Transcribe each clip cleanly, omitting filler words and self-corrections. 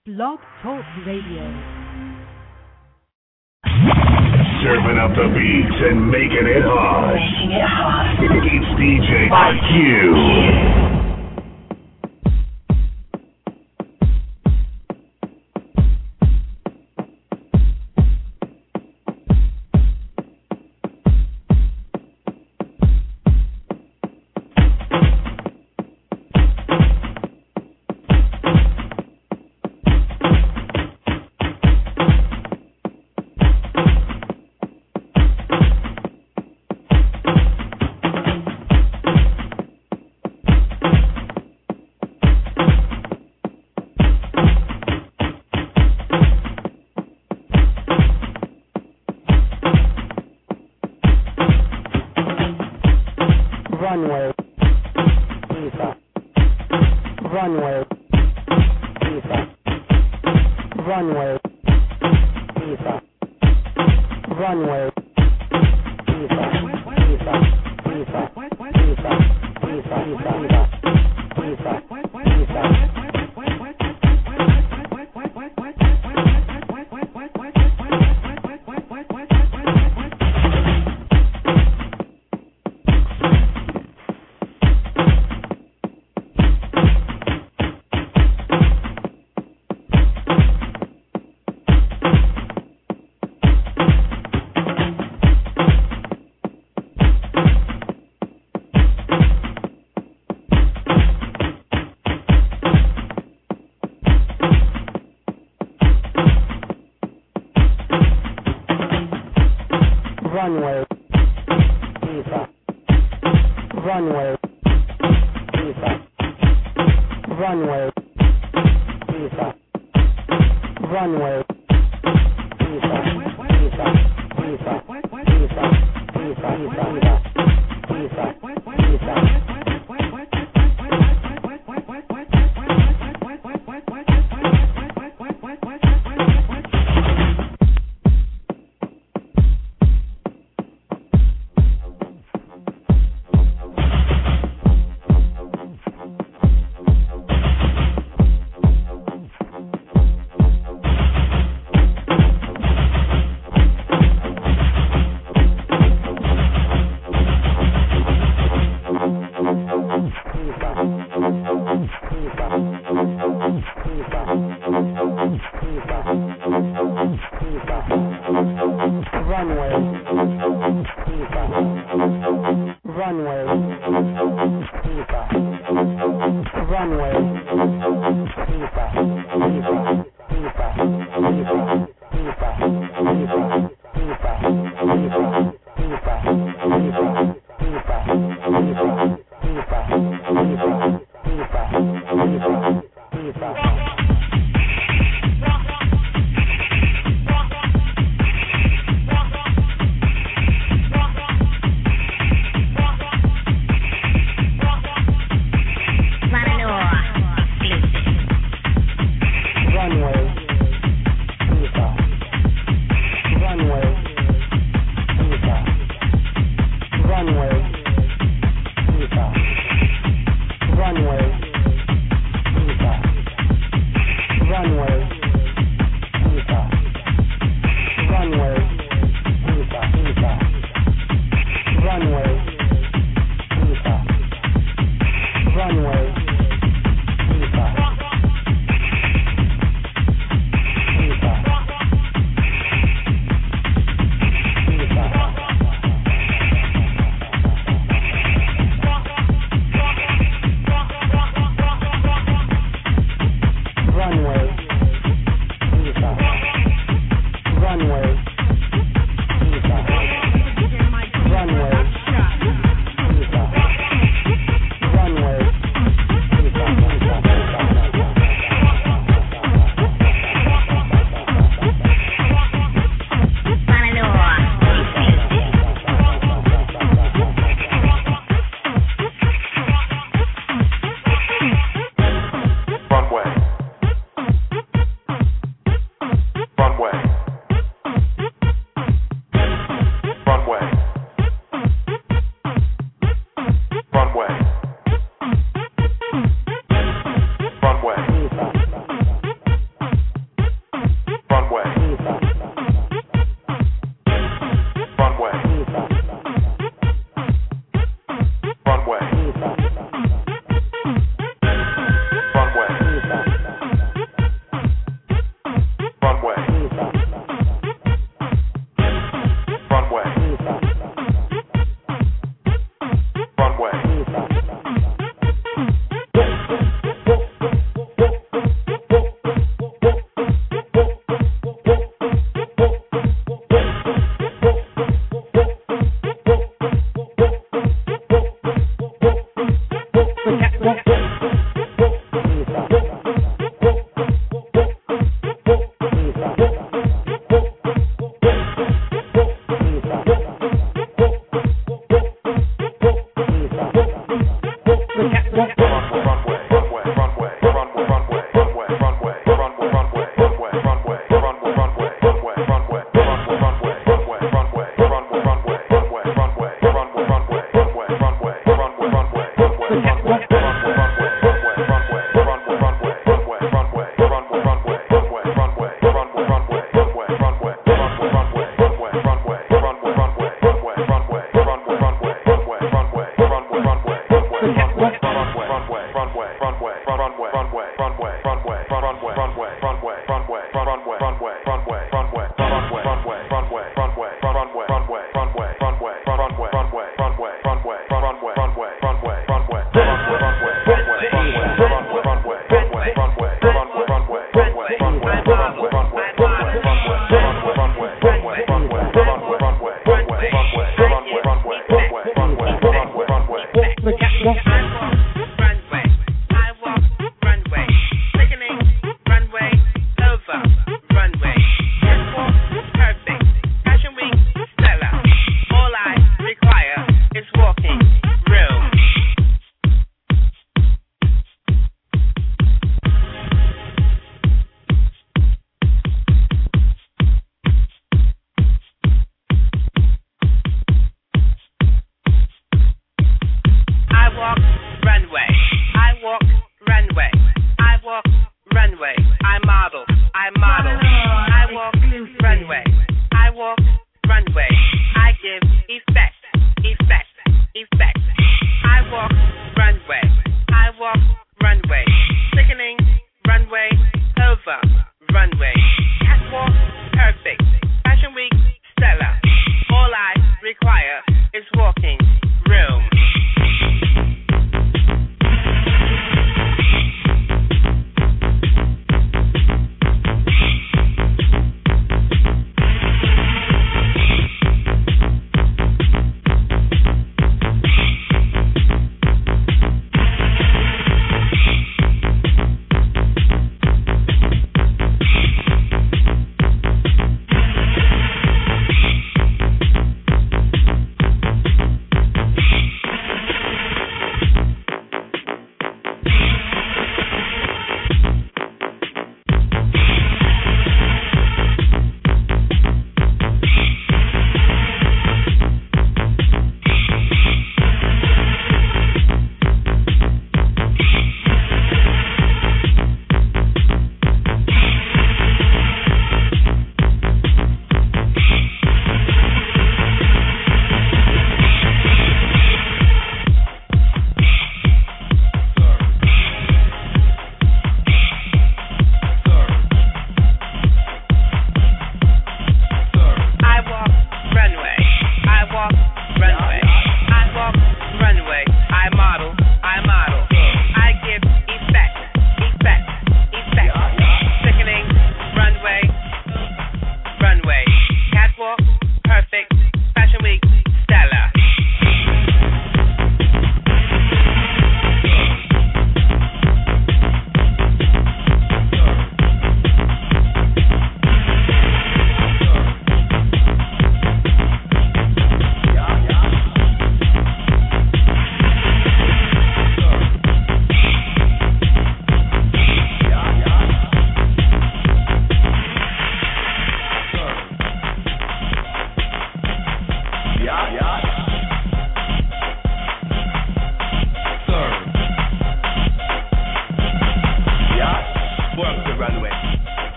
Blog Talk Radio. Serving up the beats and making it hot. It's DJ IQ.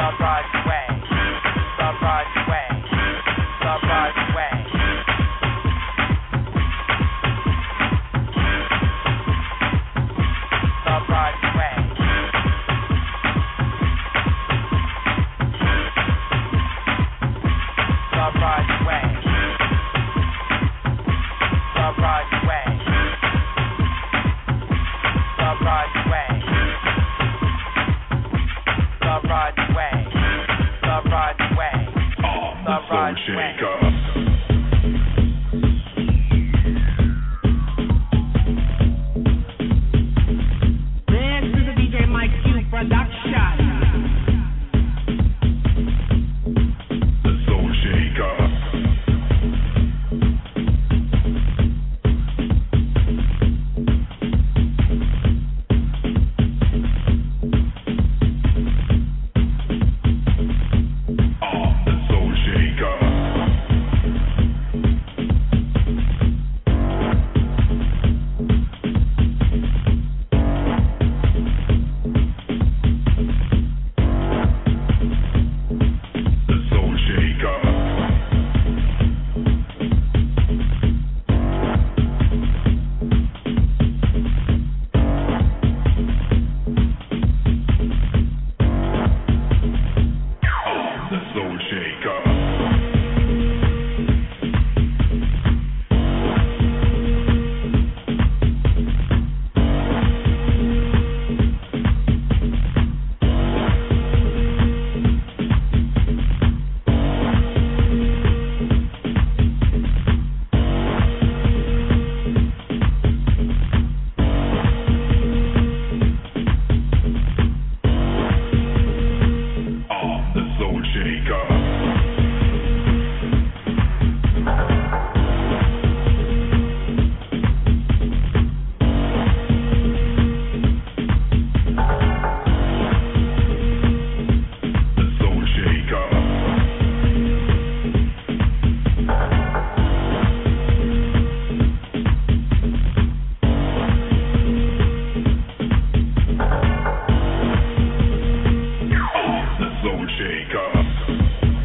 Soul Shaker.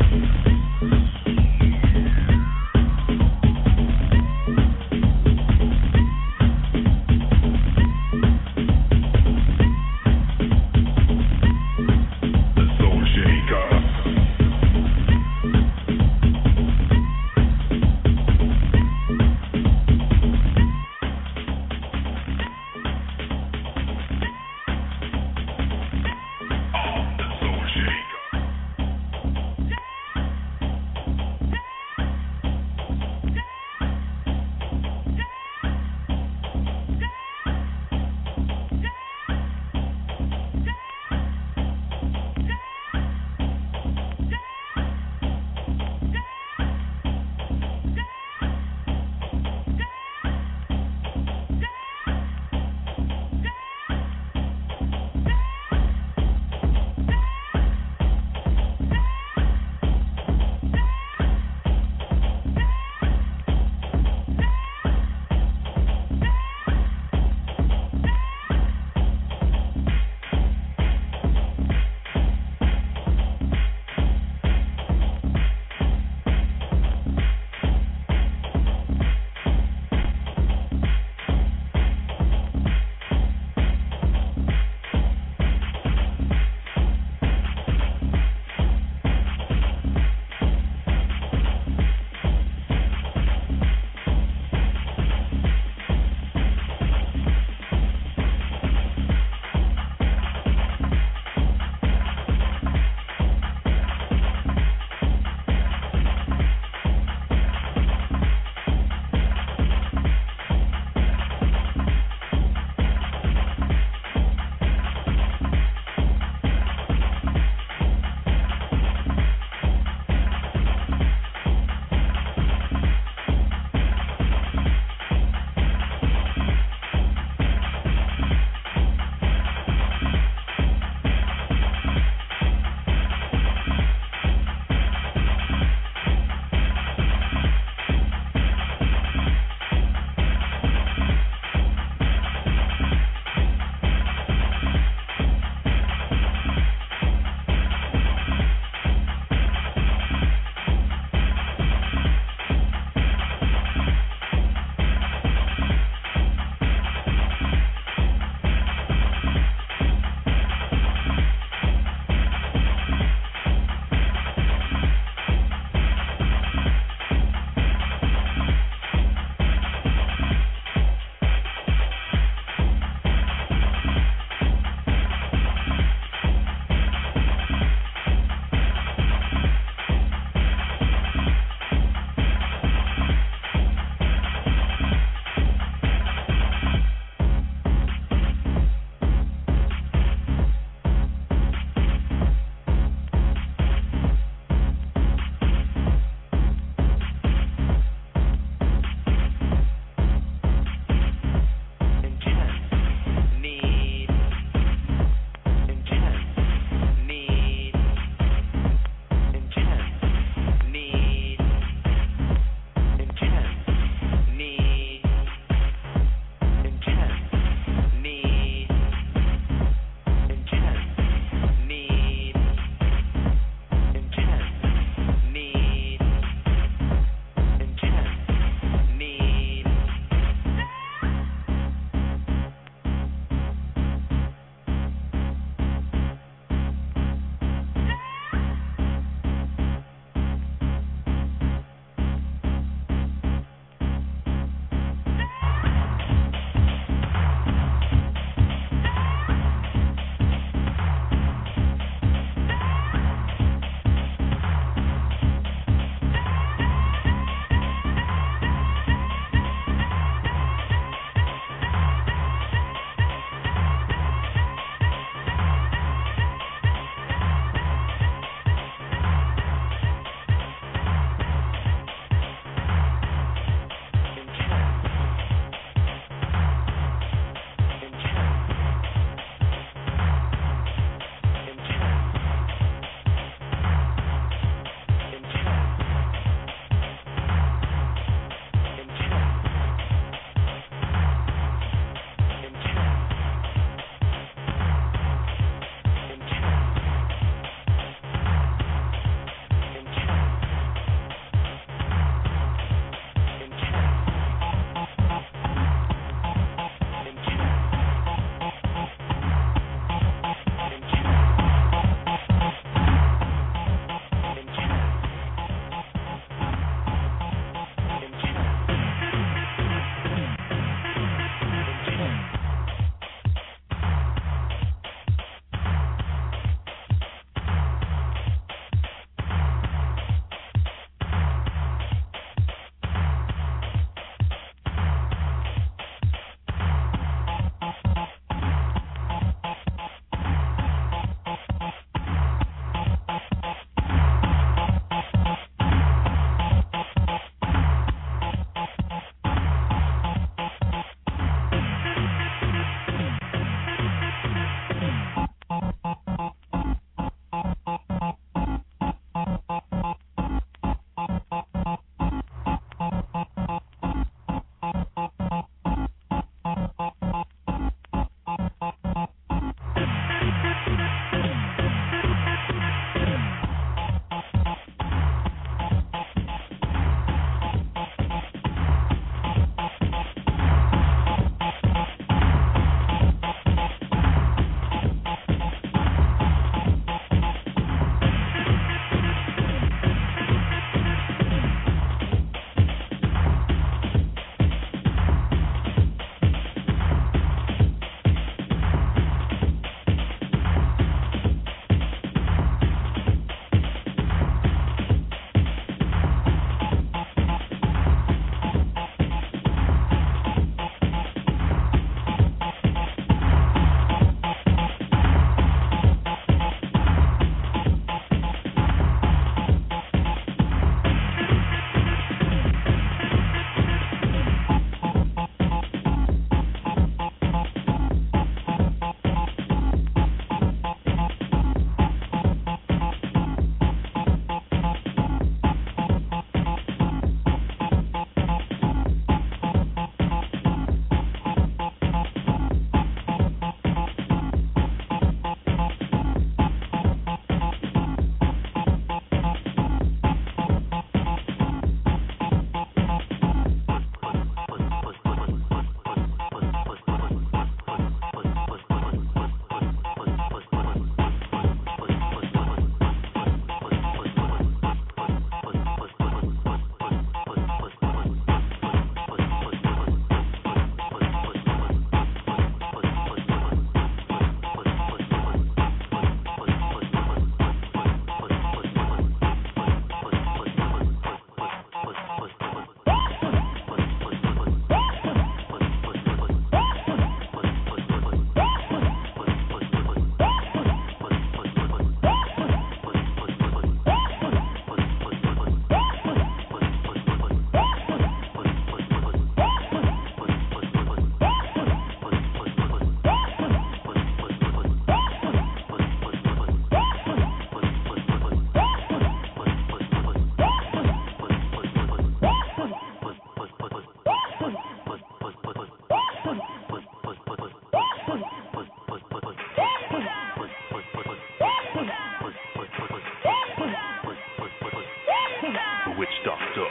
Witch Doctor.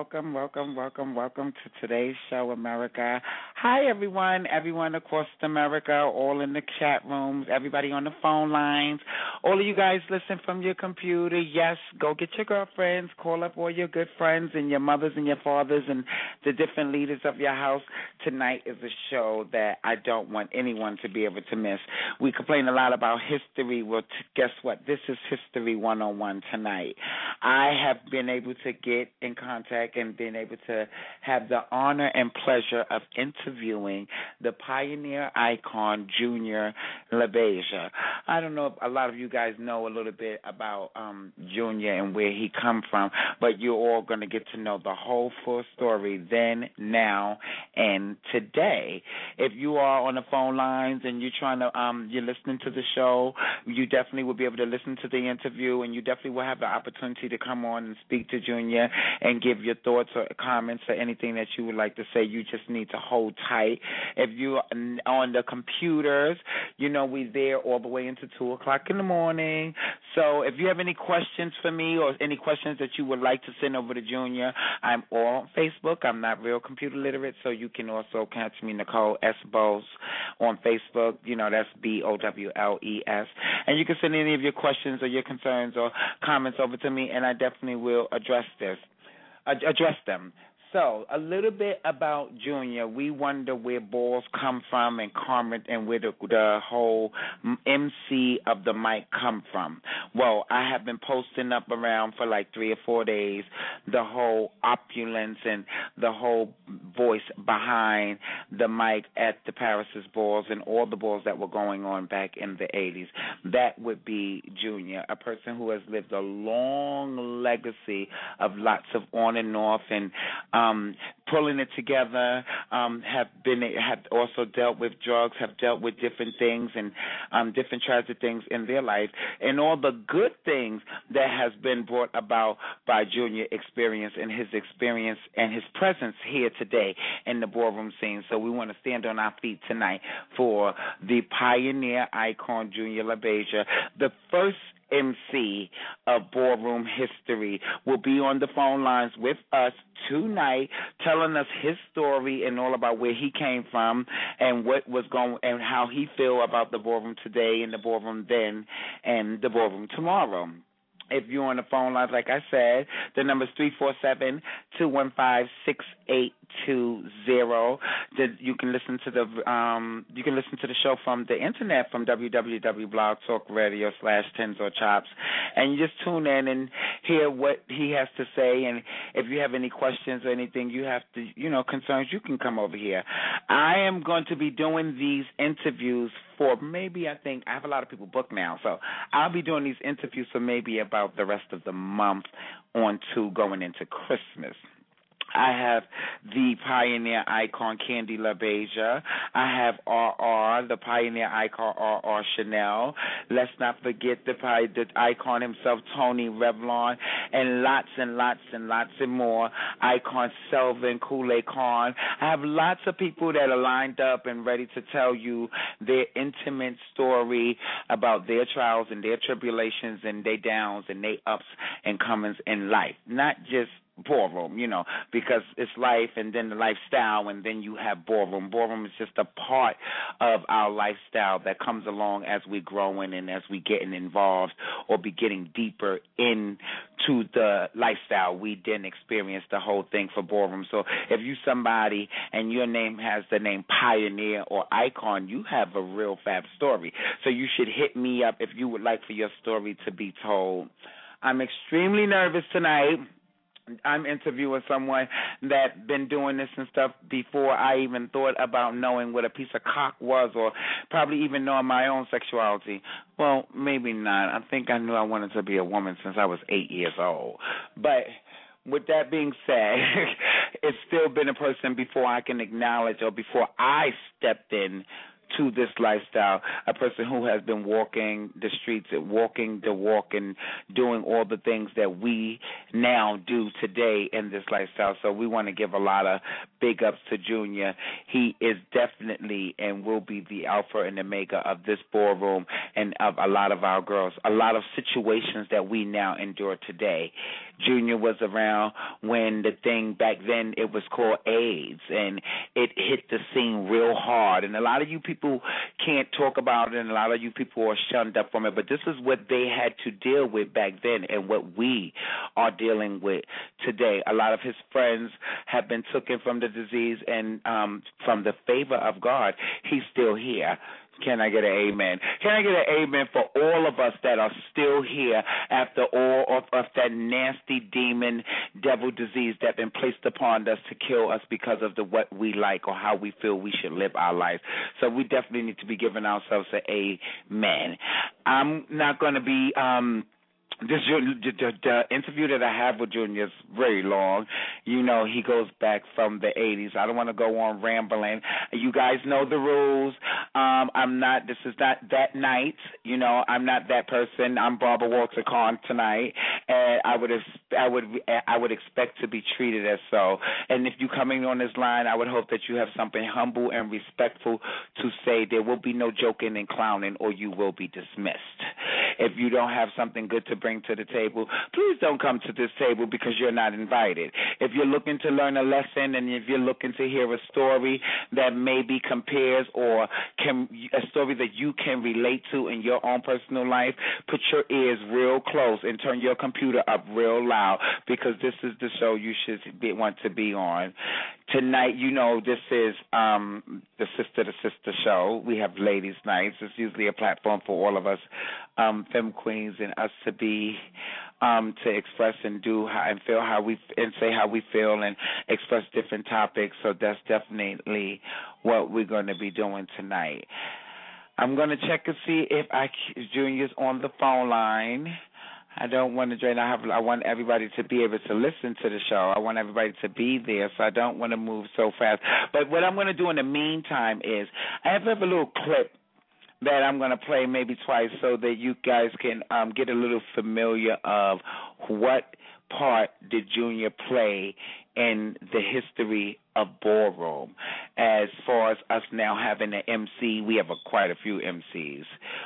welcome to today's show, America. Hi, everyone across America, all in the chat rooms, everybody on the phone lines, all of you guys listen from your computer. Yes, go get your girlfriends, call up all your good friends and your mothers and your fathers and the different leaders of your house. Tonight is a show that I don't want anyone to be able to miss. We complain a lot about history. Well, guess what? This is History 101 tonight. I have been able to get in contact and been able to have the honor and pleasure of interviewing the pioneer icon, Junior LaBeija. I don't know if a lot of you guys know a little bit about Junior and where he come from, but you're all going to get to know the whole full story then, now, and today. If you are on the phone lines and you're trying to, you're listening to the show, you definitely will be able to listen to the interview, and you definitely will have the opportunity to come on and speak to Junior and give your thoughts or comments or anything that you would like to say. You just need to hold tight. If you're on the computers, you know we're there all the way into 2 o'clock in the morning. So if you have any questions for me or any questions that you would like to send over to Junior, I'm all on Facebook. I'm not real computer literate, so you can also catch me, Nicole S. Bowles, on Facebook. You know, that's BOWLES. And you can send any of your questions or your concerns or comments over to me, and I definitely will address them. So, a little bit about Junior. We wonder where balls come from and Carmen and where the whole MC of the mic come from. Well, I have been posting up around for like 3 or 4 days the whole opulence and the whole voice behind the mic at the Paris's balls and all the balls that were going on back in the 80s. That would be Junior, a person who has lived a long legacy of lots of on and off and pulling it together, have also dealt with drugs, have dealt with different things and different tragic things in their life, and all the good things that has been brought about by Junior experience and his presence here today in the ballroom scene. So we want to stand on our feet tonight for the pioneer icon Junior LaBeija. The first MC of ballroom history will be on the phone lines with us tonight, telling us his story and all about where he came from and what was going and how he feel about the ballroom today and the ballroom then and the ballroom tomorrow. If you're on the phone lines, like I said, the number is 347-215-6820. You can listen to the show from the internet from www.blogtalkradio.com/Tens or Chops, and you just tune in and hear what he has to say. And if you have any questions or anything you have to, concerns, you can come over here. I am going to be doing these interviews for maybe, I have a lot of people booked now, so I'll be doing these interviews for maybe about the rest of the month on to going into Christmas. I have the pioneer icon, Candy LaBeija. I have RR, the pioneer icon, RR Chanel. Let's not forget the icon himself, Tony Revlon, and lots and more. Icon Selvin, Kool-Aid Khan. I have lots of people that are lined up and ready to tell you their intimate story about their trials and their tribulations and their downs and their ups and comings in life. Not just ballroom, because it's life and then the lifestyle and then you have ballroom. Ballroom is just a part of our lifestyle that comes along as we growing and as we getting involved or be getting deeper into the lifestyle. We didn't experience the whole thing for ballroom. So if you somebody and your name has the name Pioneer or Icon, you have a real fab story. So you should hit me up if you would like for your story to be told. I'm extremely nervous tonight. I'm interviewing someone that been doing this and stuff before I even thought about knowing what a piece of cock was or probably even knowing my own sexuality. Well, maybe not. I think I knew I wanted to be a woman since I was 8 years old. But with that being said, it's still been a person before I can acknowledge or before I stepped in to this lifestyle, a person who has been walking the streets, walking the walk, and doing all the things that we now do today in this lifestyle. So we want to give a lot of big ups to Junior. He is definitely and will be the alpha and omega of this ballroom and of a lot of our girls, a lot of situations that we now endure today. Junior was around when the thing back then, it was called AIDS, and it hit the scene real hard. And a lot of you people can't talk about it, and a lot of you people are shunned up from it, but this is what they had to deal with back then and what we are dealing with today. A lot of his friends have been taken from the disease, and from the favor of God, he's still here. Can I get an amen? Can I get an amen for all of us that are still here after all of that nasty demon, devil disease that's been placed upon us to kill us because of what we like or how we feel we should live our life. So we definitely need to be giving ourselves an amen. I'm not going to be the interview that I have with Junior is very long. You know, he goes back from the 80s. I don't want to go on rambling. You guys know the rules. This is not that night. You know, I'm not that person. I'm Barbara Walter Khan tonight, and I would expect to be treated as so. And if you're coming on this line, I would hope that you have something humble and respectful to say. There will be no joking and clowning, or you will be dismissed. If you don't have something good to bring to the table, please don't come to this table because you're not invited. If you're looking to learn a lesson and if you're looking to hear a story that maybe compares or a story that you can relate to in your own personal life, put your ears real close and turn your computer up real loud because this is the show you should want to be on. Tonight, you know, this is the Sister to Sister show. We have ladies' nights. It's usually a platform for all of us femme queens and us to be to express and do and feel how we and say how we feel and express different topics. So that's definitely what we're going to be doing tonight. I'm going to check and see if Junior's on the phone line. I don't want to drain. I want everybody to be able to listen to the show. I want everybody to be there, so I don't want to move so fast. But what I'm going to do in the meantime is I have a little clip that I'm going to play maybe twice so that you guys can get a little familiar of what part did Junior play in the history of ballroom. As far as us now having an MC, we have quite a few MCs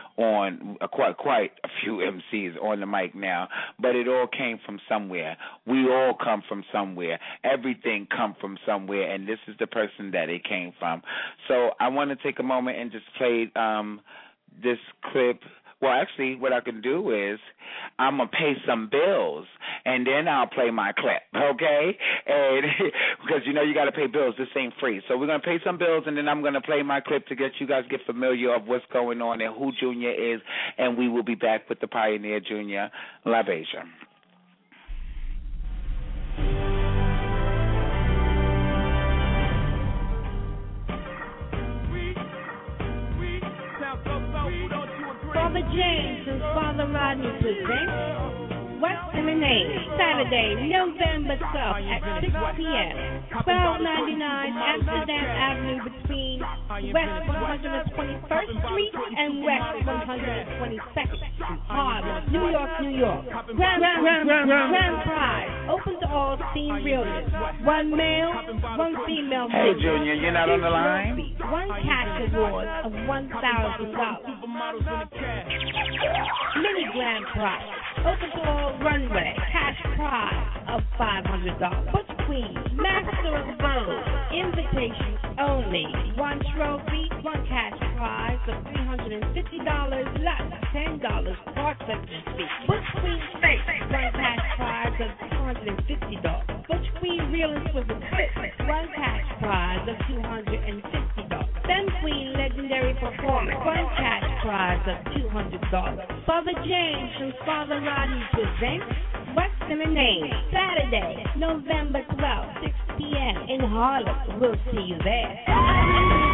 on quite a few MCs on the mic now, but it all came from somewhere. We all come from somewhere. Everything come from somewhere, and this is the person that it came from. So I want to take a moment and just play this clip. Well, actually, what I can do is I'm going to pay some bills, and then I'll play my clip, okay? And because, you know, you got to pay bills. This ain't free. So we're going to pay some bills, and then I'm going to play my clip to get you guys get familiar of what's going on and who Junior is, and we will be back with the Pioneer Junior Libation. Father James and Father Rodney present What's in the Name, Saturday, November 12th at 6 p.m. 1299 Amsterdam Avenue between West 121st Street and West 122nd Street, Harlem, New York, New York. Grand prize, open to all steam realtors. One male, one female. Hey, Junior, you're not on the line? One cash award of $1,000. Mini grand prize, open to all runway, cash prize of $500. Butch Queen, Master of Vogue, invitations only. One trophy, one cash prize of $350, less $10 processing fee. Butch Queen Face, one cash prize of $250. Butch Queen Realist with a twist, one cash prize of $250. Femme Queen Legendary Performance, one cash prize of $200. Father James and Father Rodney present What's in the Name, Saturday, November 12th, 6 p.m. in Harlem. We'll see you there.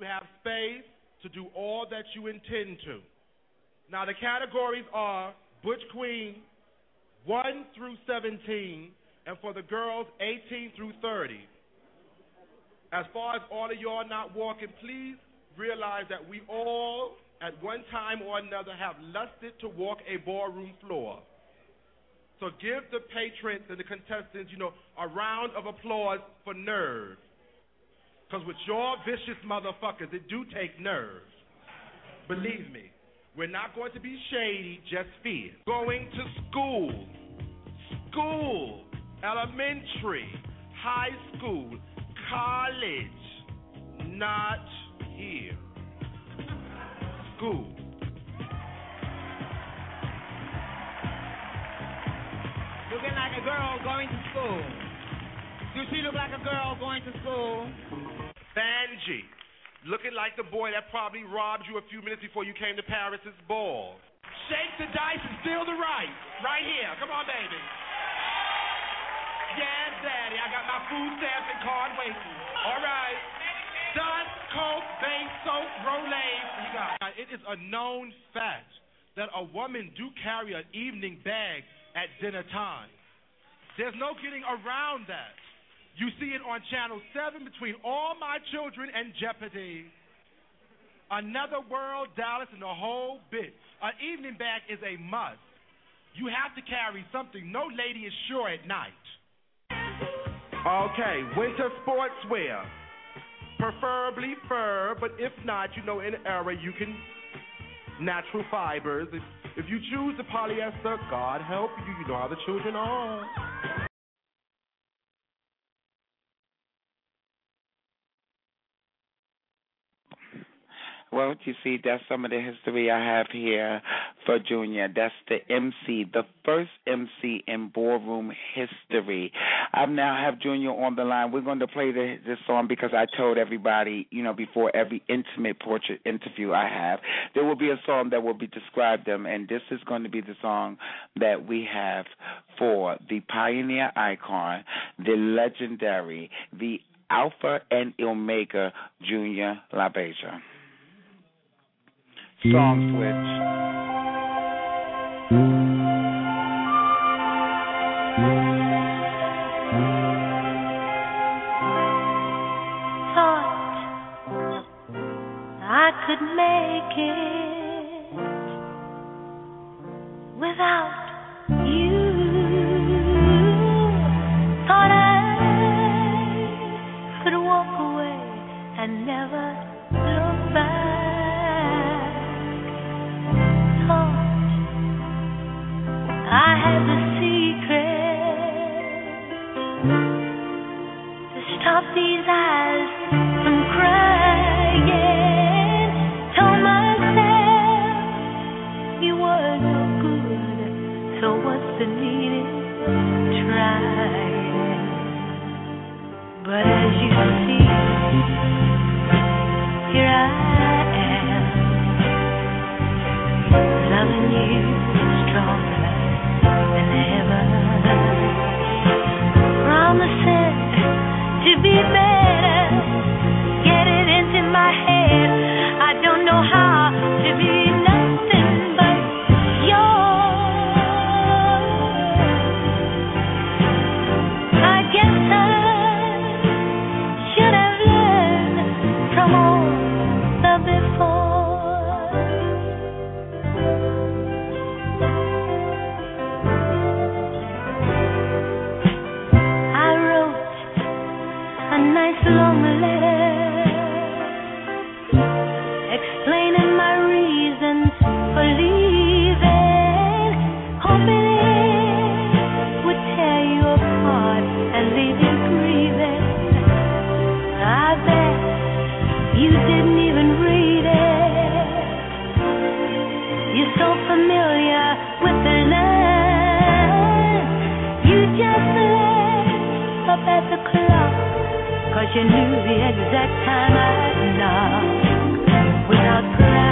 have space to do all that you intend to. Now, the categories are Butch Queen, 1 through 17, and for the girls, 18 through 30. As far as all of y'all not walking, please realize that we all, at one time or another, have lusted to walk a ballroom floor. So give the patrons and the contestants, a round of applause for nerve. Because with your vicious motherfuckers, it do take nerve. Believe me, we're not going to be shady, just fear. Going to school, elementary, high school, college, not here. School. Looking like a girl going to school. Do she look like a girl going to school? Banji, looking like the boy that probably robbed you a few minutes before you came to Paris's ball. Shake the dice and steal the rice. Right here. Come on, baby. Yes, Daddy. I got my food stamps and card waiting. All right. Dust, Coke, base, soap, Rolaids. You got it. It is a known fact that a woman do carry an evening bag at dinner time. There's no getting around that. You see it on Channel 7 between All My Children and Jeopardy. Another World, Dallas, and the whole bit. An evening bag is a must. You have to carry something. No lady is sure at night. Okay, winter sportswear. Preferably fur, but if not, in error, you can natural fibers. If you choose the polyester, God help you. You know how the children are. Well, you see, that's some of the history I have here for Junior. That's the MC, the first MC in ballroom history. I now have Junior on the line. We're going to play this song because I told everybody, before every intimate portrait interview I have, there will be a song that will be described them, and this is going to be the song that we have for the pioneer icon, the legendary, the Alpha and Omega Junior LaBeija. Song switch. Thought I could make it without you. Thought I could walk away and never look back. I had the secret to stop these eyes from crying. Told myself you were no good, so what's the need in trying? But as you see, here I am, loving you stronger. Promising to be better, get it into my head. I don't know how to be nothing but yours. I guess I should have learned from all the before. Long letter explaining my reasons for leaving, hoping it would tear you apart and leave you grieving. I bet you didn't even read it. You're so familiar with the line. You just looked up at the clock, 'cause you knew the exact time I'd knock without crying.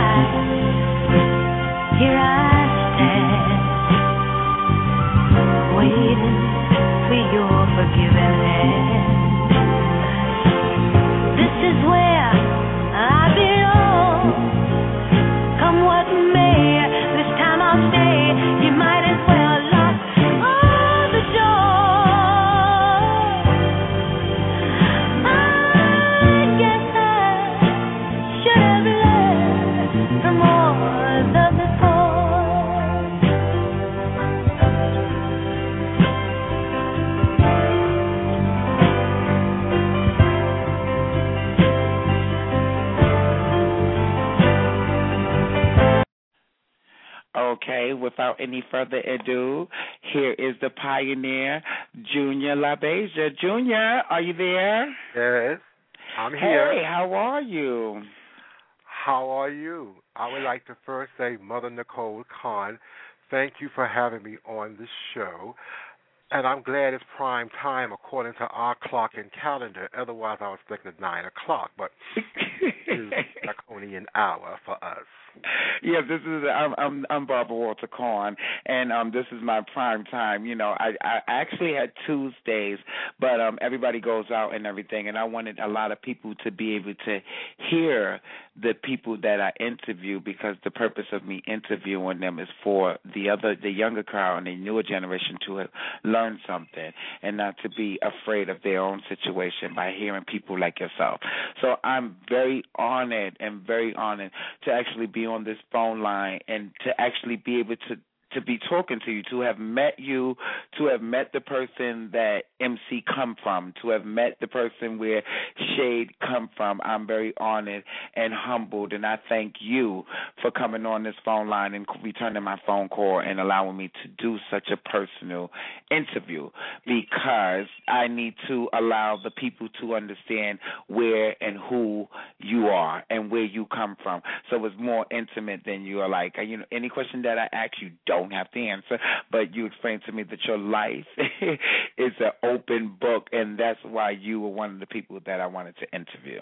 Okay, without any further ado, here is the pioneer, Junior LaBeija. Junior, are you there? Yes, I'm here. Hey, how are you? How are you? I would like to first say, Mother Nicole Khan, thank you for having me on the show. And I'm glad it's prime time according to our clock and calendar. Otherwise, I was thinking 9 o'clock, but it's only an hour for us. Yeah, this is I'm Barbara Walter Corn, and this is my prime time. You know, I actually had Tuesdays, but everybody goes out and everything, and I wanted a lot of people to be able to hear the people that I interview, because the purpose of me interviewing them is for the younger crowd and the newer generation to learn something and not to be afraid of their own situation by hearing people like yourself. So I'm very honored to actually be on this phone line and to actually be able to be talking to you, to have met you, to have met the person that MC come from, to have met the person where Shade come from. I'm very honored and humbled, and I thank you for coming on this phone line and returning my phone call and allowing me to do such a personal interview, because I need to allow the people to understand where and who you are and where you come from. So it's more intimate than you are like, you know, any question that I ask you don't have to answer, but you explained to me that your life is an open book, and that's why you were one of the people that I wanted to interview.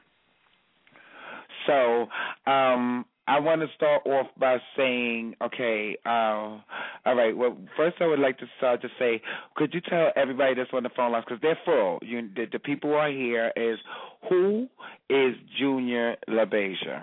So I want to start off by saying, okay, all right, well, first I would like to start to say, could you tell everybody that's on the phone lines, because they're full, the people who are here, is who is Junior LaBeija?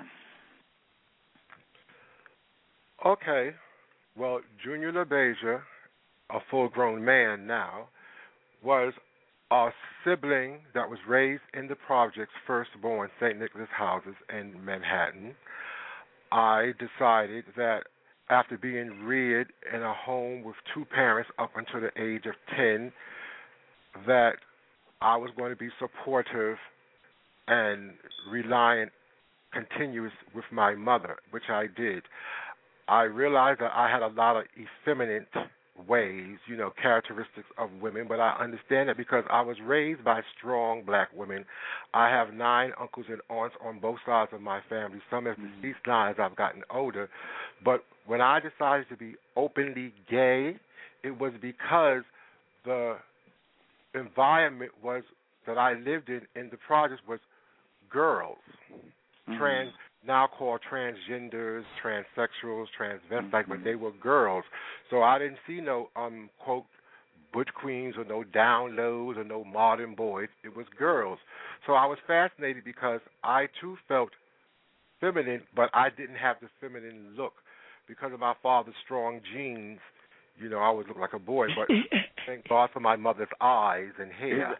Okay. Well, Junior LaBeija, a full-grown man now, was a sibling that was raised in the projects, firstborn St. Nicholas houses in Manhattan. I decided that after being reared in a home with two parents up until the age of 10, that I was going to be supportive and reliant, continuous with my mother, which I did. I realized that I had a lot of effeminate ways, you know, characteristics of women, but I understand that because I was raised by strong black women. I have 9 uncles and aunts on both sides of my family. Some have deceased now as I've gotten older. But when I decided to be openly gay, it was because the environment was that I lived in the projects was girls, now called transgenders, transsexuals, transvestites, but they were girls. So I didn't see no, quote, butch queens or no down lows or no modern boys. It was girls. So I was fascinated because I, too, felt feminine, but I didn't have the feminine look. Because of my father's strong genes, you know, I always looked like a boy, but thank God for my mother's eyes and hair.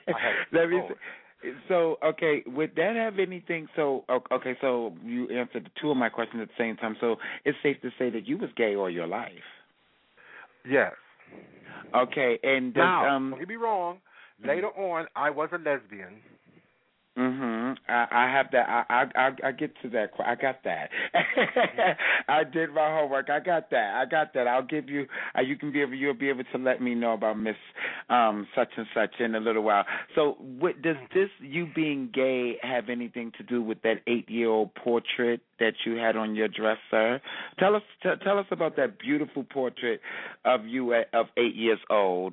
So, okay, would that have anything? So, okay, so you answered 2 of my questions at the same time. So it's safe to say that you was gay all your life. Yes. Okay, and now, don't get me wrong. Later on, I was a lesbian. I have that. I get to that. I got that. I did my homework. I got that. I'll give you. You'll be able to let me know about Miss such and such in a little while. So, does this you being gay have anything to do with that 8-year-old portrait that you had on your dresser? Tell us about that beautiful portrait of you of 8 years old.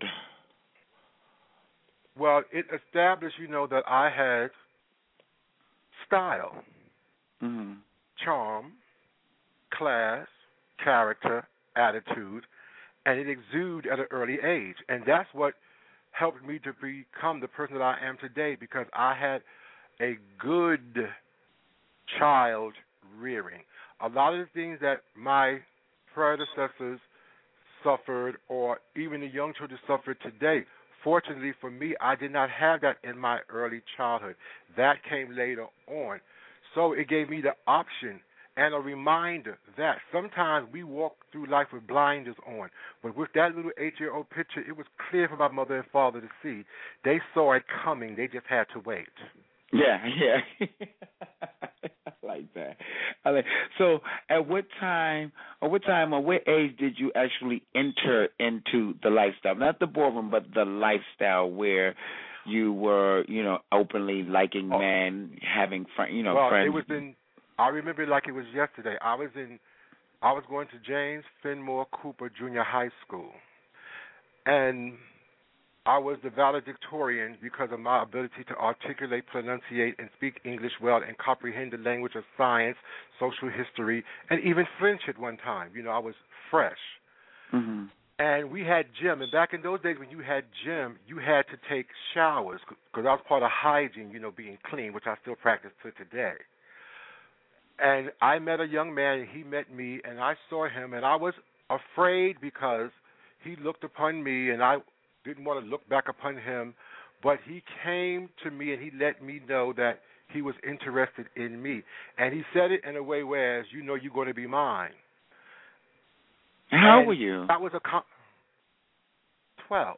Well, it established, you know, that I had style, charm, class, character, attitude, and it exuded at an early age. And that's what helped me to become the person that I am today, because I had a good child rearing. A lot of the things that my predecessors suffered, or even the young children suffered today, fortunately for me, I did not have that in my early childhood. That came later on. So it gave me the option and a reminder that sometimes we walk through life with blinders on. But with that little 8-year-old picture, it was clear for my mother and father to see. They saw it coming. They just had to wait. Yeah. like that. So, at what time, or what age did you actually enter into the lifestyle? Not the ballroom, but the lifestyle where you were, openly liking men, having friends. Well, friends. it was in. I remember it like it was yesterday. I was going to James Fenimore Cooper Junior High School, and I was the valedictorian because of my ability to articulate, pronunciate, and speak English well and comprehend the language of science, social history, and even French at one time. I was fresh. Mm-hmm. And we had gym. And back in those days when you had gym, you had to take showers because that was part of hygiene, being clean, which I still practice to today. And I met a young man, and he met me, and I saw him, and I was afraid because he looked upon me, and I didn't want to look back upon him. But he came to me, and he let me know that he was interested in me. And he said it in a way where, you're going to be mine. How old were you? That was 12.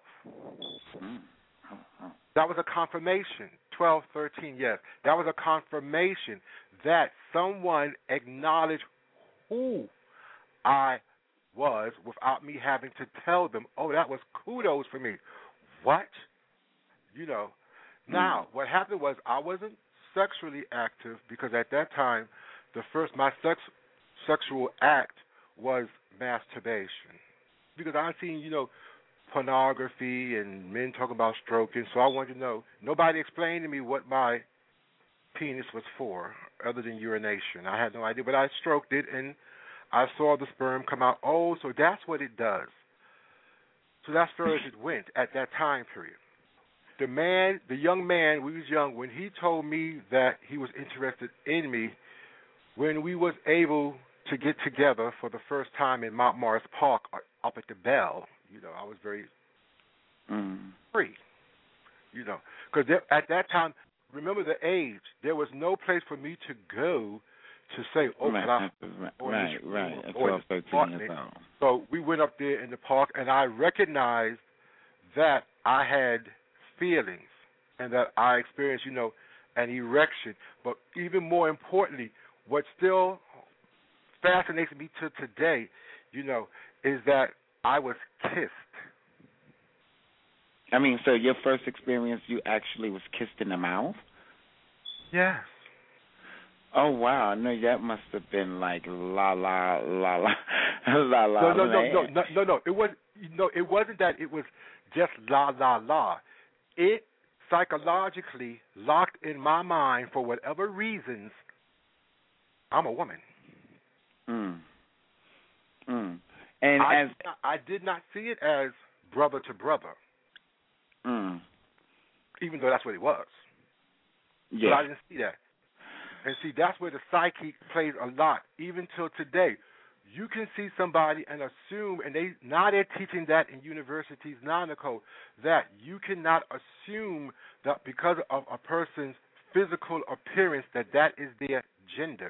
That was a confirmation. 12, 13, yes. That was a confirmation that someone acknowledged who I was without me having to tell them, that was kudos for me. What? Now, what happened was I wasn't sexually active because at that time, my sexual act was masturbation. Because I seen, pornography and men talking about stroking, so I wanted to know. Nobody explained to me what my penis was for other than urination. I had no idea, but I stroked it, and I saw the sperm come out. So that's what it does. So that's far as it went at that time period. The young man, we was young, when he told me that he was interested in me, when we was able to get together for the first time in Mount Morris Park up at the Bell, I was very free, because at that time, remember the age, there was no place for me to go to say, right. So we went up there in the park, and I recognized that I had feelings and that I experienced, an erection. But even more importantly, what still fascinates me to today, is that I was kissed. So your first experience, you actually was kissed in the mouth? Yes. Oh wow! No, that must have been like la la la la la la. No. It was it wasn't that. It was just la la la. It psychologically locked in my mind for whatever reasons. I'm a woman. And I did not see it as brother to brother. Even though that's what it was. Yeah. But I didn't see that. And see, that's where the psyche plays a lot, even till today. You can see somebody and assume, and they're teaching that in universities now, Nicole, that you cannot assume that because of a person's physical appearance that is their gender.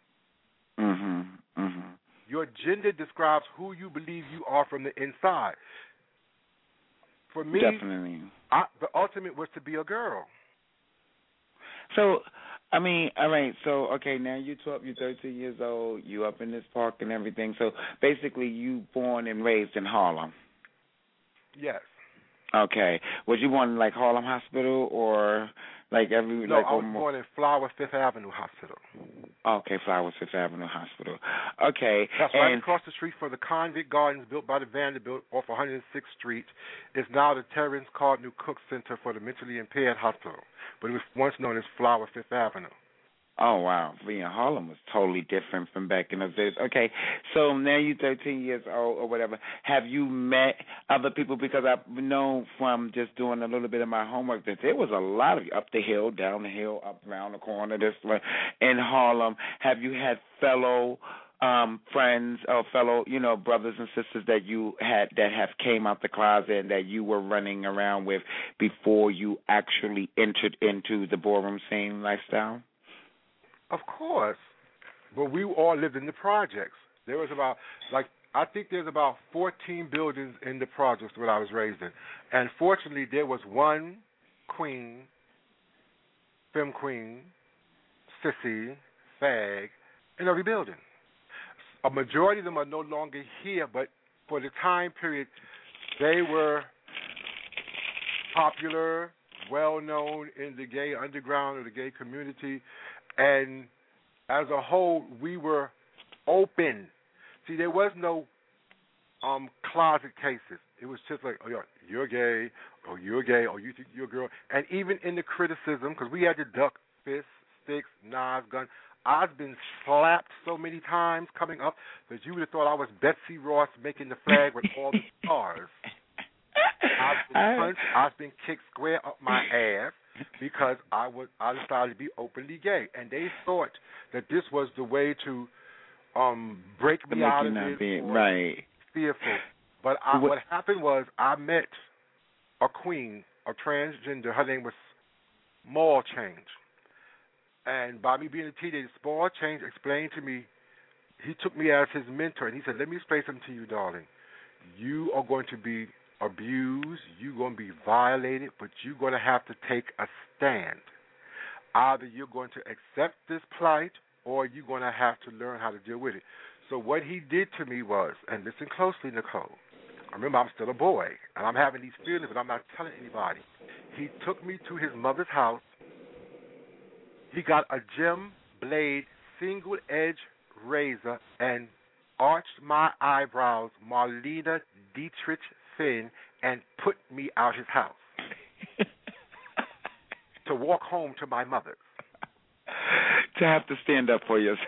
Your gender describes who you believe you are from the inside. For me, definitely, the ultimate was to be a girl. So, all right. So, okay, now you're 13 years old. You up in this park and everything. So, basically, you born and raised in Harlem. Yes. Okay. Was you born in like Harlem Hospital or like every? No, I was born in Flower Fifth Avenue Hospital. Okay, Flower Fifth Avenue Hospital. Okay. That's right across the street from the Convict Gardens built by the Vanderbilt off 106th Street. It's now the Terrence Cardinal Cook Center for the Mentally Impaired Hospital, but it was once known as Flower Fifth Avenue. Oh, wow. Harlem was totally different from back in those days. Okay, so now you're 13 years old or whatever. Have you met other people? Because I know from just doing a little bit of my homework that there was a lot of you up the hill, down the hill, up around the corner, this way, in Harlem. Have you had fellow friends or fellow, brothers and sisters that you had that have came out the closet and that you were running around with before you actually entered into the ballroom scene lifestyle? Of course. But we all lived in the projects. There was I think there's about 14 buildings in the projects where I was raised in. And fortunately, there was one queen, femme queen, sissy, fag in every building. A majority of them are no longer here, but for the time period, they were popular, well-known in the gay underground or the gay community, and as a whole, we were open. See, there was no closet cases. It was just like, oh, you're gay, or you're gay, or you think you're a girl. And even in the criticism, because we had to duck fists, sticks, knives, guns. I've been slapped so many times coming up that you would have thought I was Betsy Ross making the flag with all the stars. I've been punched. I've been kicked square up my ass because I decided to be openly gay, and they thought that this was the way to break me out of it. Right. Fearful. But what happened was I met a queen, a transgender. Her name was Small Change. And by me being a teenager, Small Change explained to me, he took me as his mentor, and he said, let me explain something to you, darling. You are going to be abused, you're going to be violated, but you're going to have to take a stand. Either you're going to accept this plight or you're going to have to learn how to deal with it. So what he did to me was, and listen closely, Nicole, I remember I'm still a boy, and I'm having these feelings, but I'm not telling anybody. He took me to his mother's house. He got a gem blade, single-edge razor, and arched my eyebrows, Marlena Dietrich Finn, and put me out his house to walk home to my mother. To have to stand up for yourself.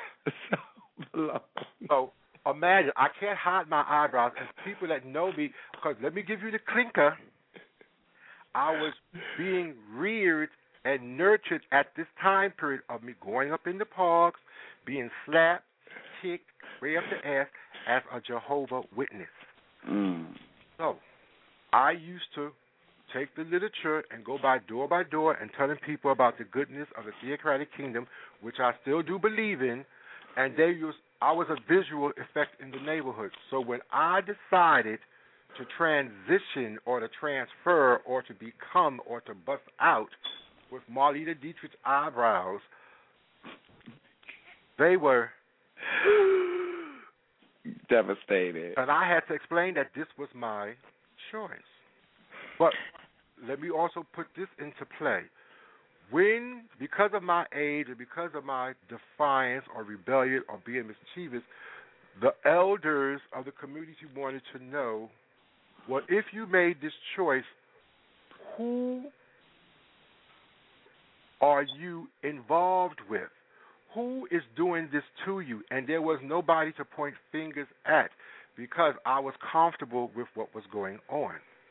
So imagine, I can't hide my eyebrows, and people that know me, because let me give you the clinker, I was being reared and nurtured at this time period of me going up in the parks, being slapped, kicked, way up the ass as a Jehovah Witness. So I used to take the literature and go by door and telling people about the goodness of the theocratic kingdom, which I still do believe in, and I was a visual effect in the neighborhood. So when I decided to transition or to transfer or to become or to bust out with Marlena Dietrich's eyebrows, they were devastated. And I had to explain that this was my choice. But let me also put this into play. When, because of my age and because of my defiance or rebellion or being mischievous, the elders of the community wanted to know, well, if you made this choice, who are you involved with? Who is doing this to you? And there was nobody to point fingers at because I was comfortable with what was going on.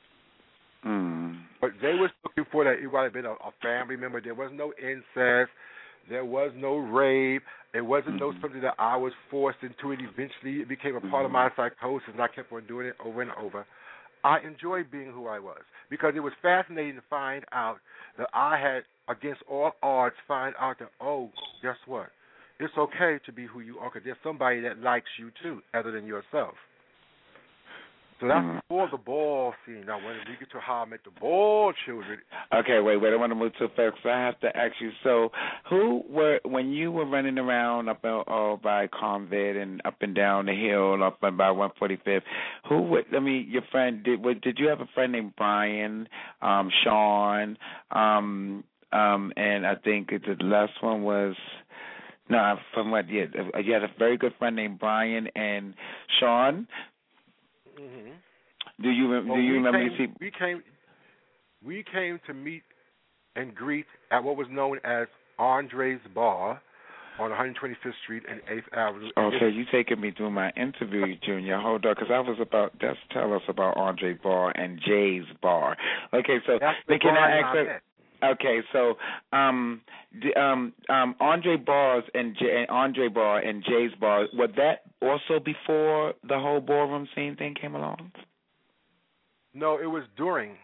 But they were looking for that it might have been a family member. There was no incest. There was no rape. It wasn't no something that I was forced into, and eventually it became a part of my psychosis, and I kept on doing it over and over. I enjoyed being who I was because it was fascinating to find out that I had, against all odds, find out that, oh, guess what? It's okay to be who you are because there's somebody that likes you too, other than yourself. So that's before the ball scene. Now, when we get to how I met the ball children. Okay, wait. I want to move too fast. So I have to ask you. So, when you were running around up by Convid and up and down the hill, up by 145th? Your friend did you have a friend named Brian, Sean, and I think the last one was. No, from what? Yeah, you had a very good friend named Brian and Sean. Mm-hmm. Do you remember? We came to meet and greet at what was known as Andre's Bar on 125th Street and 8th Avenue. Okay, you taking me through my interview, Junior. Hold on, because I was about to tell us about Andre Bar and Jay's Bar. Okay, so can I ask that? Okay, so Andre Bar and Jay's Bar, was that also before the whole ballroom scene thing came along? No, it was during.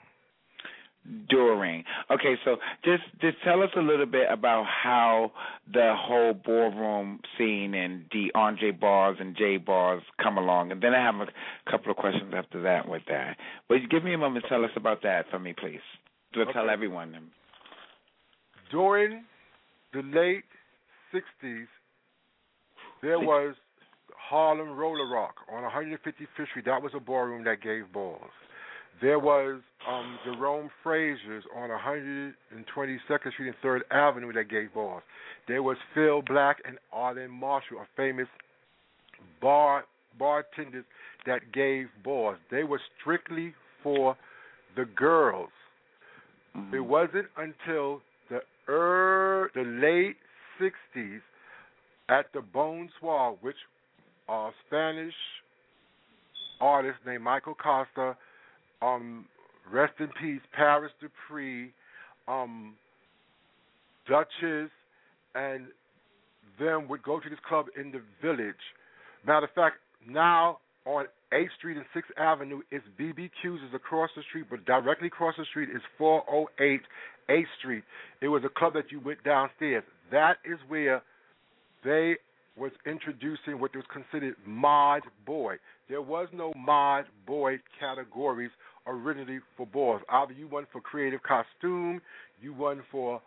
Okay, so just tell us a little bit about how the whole ballroom scene and the Andre Bars and Jay Bars come along, and then I have a couple of questions after that with that. But give me a moment to tell us about that for me, please. Tell everyone. During the late 60s there was Harlem Roller Rock on 155th Street. That was a ballroom that gave balls. There was Jerome Frazier's on 122nd Street and 3rd Avenue that gave balls. There was Phil Black and Arlen Marshall, a famous bartenders that gave balls. They were strictly for the girls. Mm-hmm. It wasn't until the late 60s at the Bonsoir, which a Spanish artist named Michael Costa, rest in peace, Paris Dupree, Duchess, and them would go to this club in the Village. Matter of fact, now on 8th Street and 6th Avenue, it's BBQ's is across the street, but directly across the street is 408 8th Street. It was a club that you went downstairs. That is where they was introducing what was considered mod boy. There was no mod boy categories originally for boys. Either you won for creative costume, you won for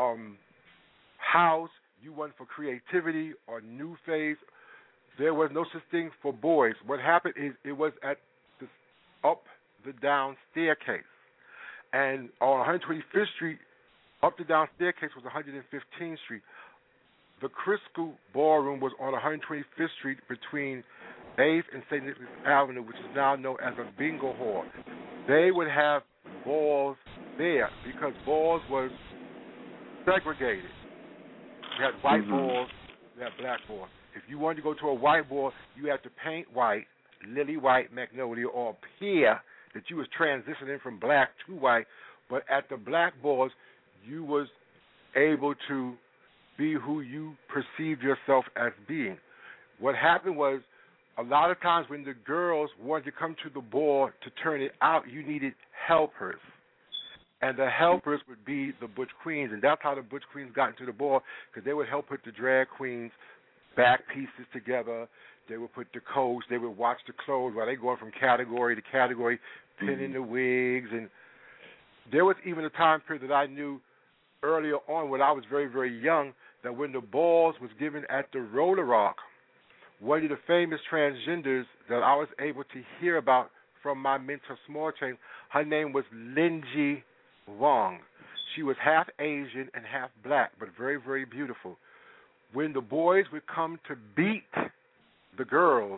house, you won for creativity or new phase. There was no such thing for boys. What happened is it was at the up the down staircase. And on 125th Street, up the down staircase was 115th Street. The Crisco Ballroom was on 125th Street between 8th and St. Nicholas Avenue, which is now known as a bingo hall. They would have balls there because balls was segregated. You had white balls, you had black balls. If you wanted to go to a white ball, you had to paint white, lily white, magnolia, or appear that you was transitioning from black to white. But at the black balls, you was able to be who you perceived yourself as being. What happened was a lot of times when the girls wanted to come to the ball to turn it out, you needed helpers. And the helpers would be the Butch Queens, and that's how the Butch Queens got into the ball, because they would help put the drag queens' back pieces together. They would put the coats. They would watch the clothes while they going from category to category, pinning the wigs. And there was even a time period that I knew earlier on when I was very, very young that when the balls was given at the Roller Rock, one of the famous transgenders that I was able to hear about from my mentor Small Change, her name was Linji Wong. She was half Asian and half black, but very, very beautiful. When the boys would come to beat the girls,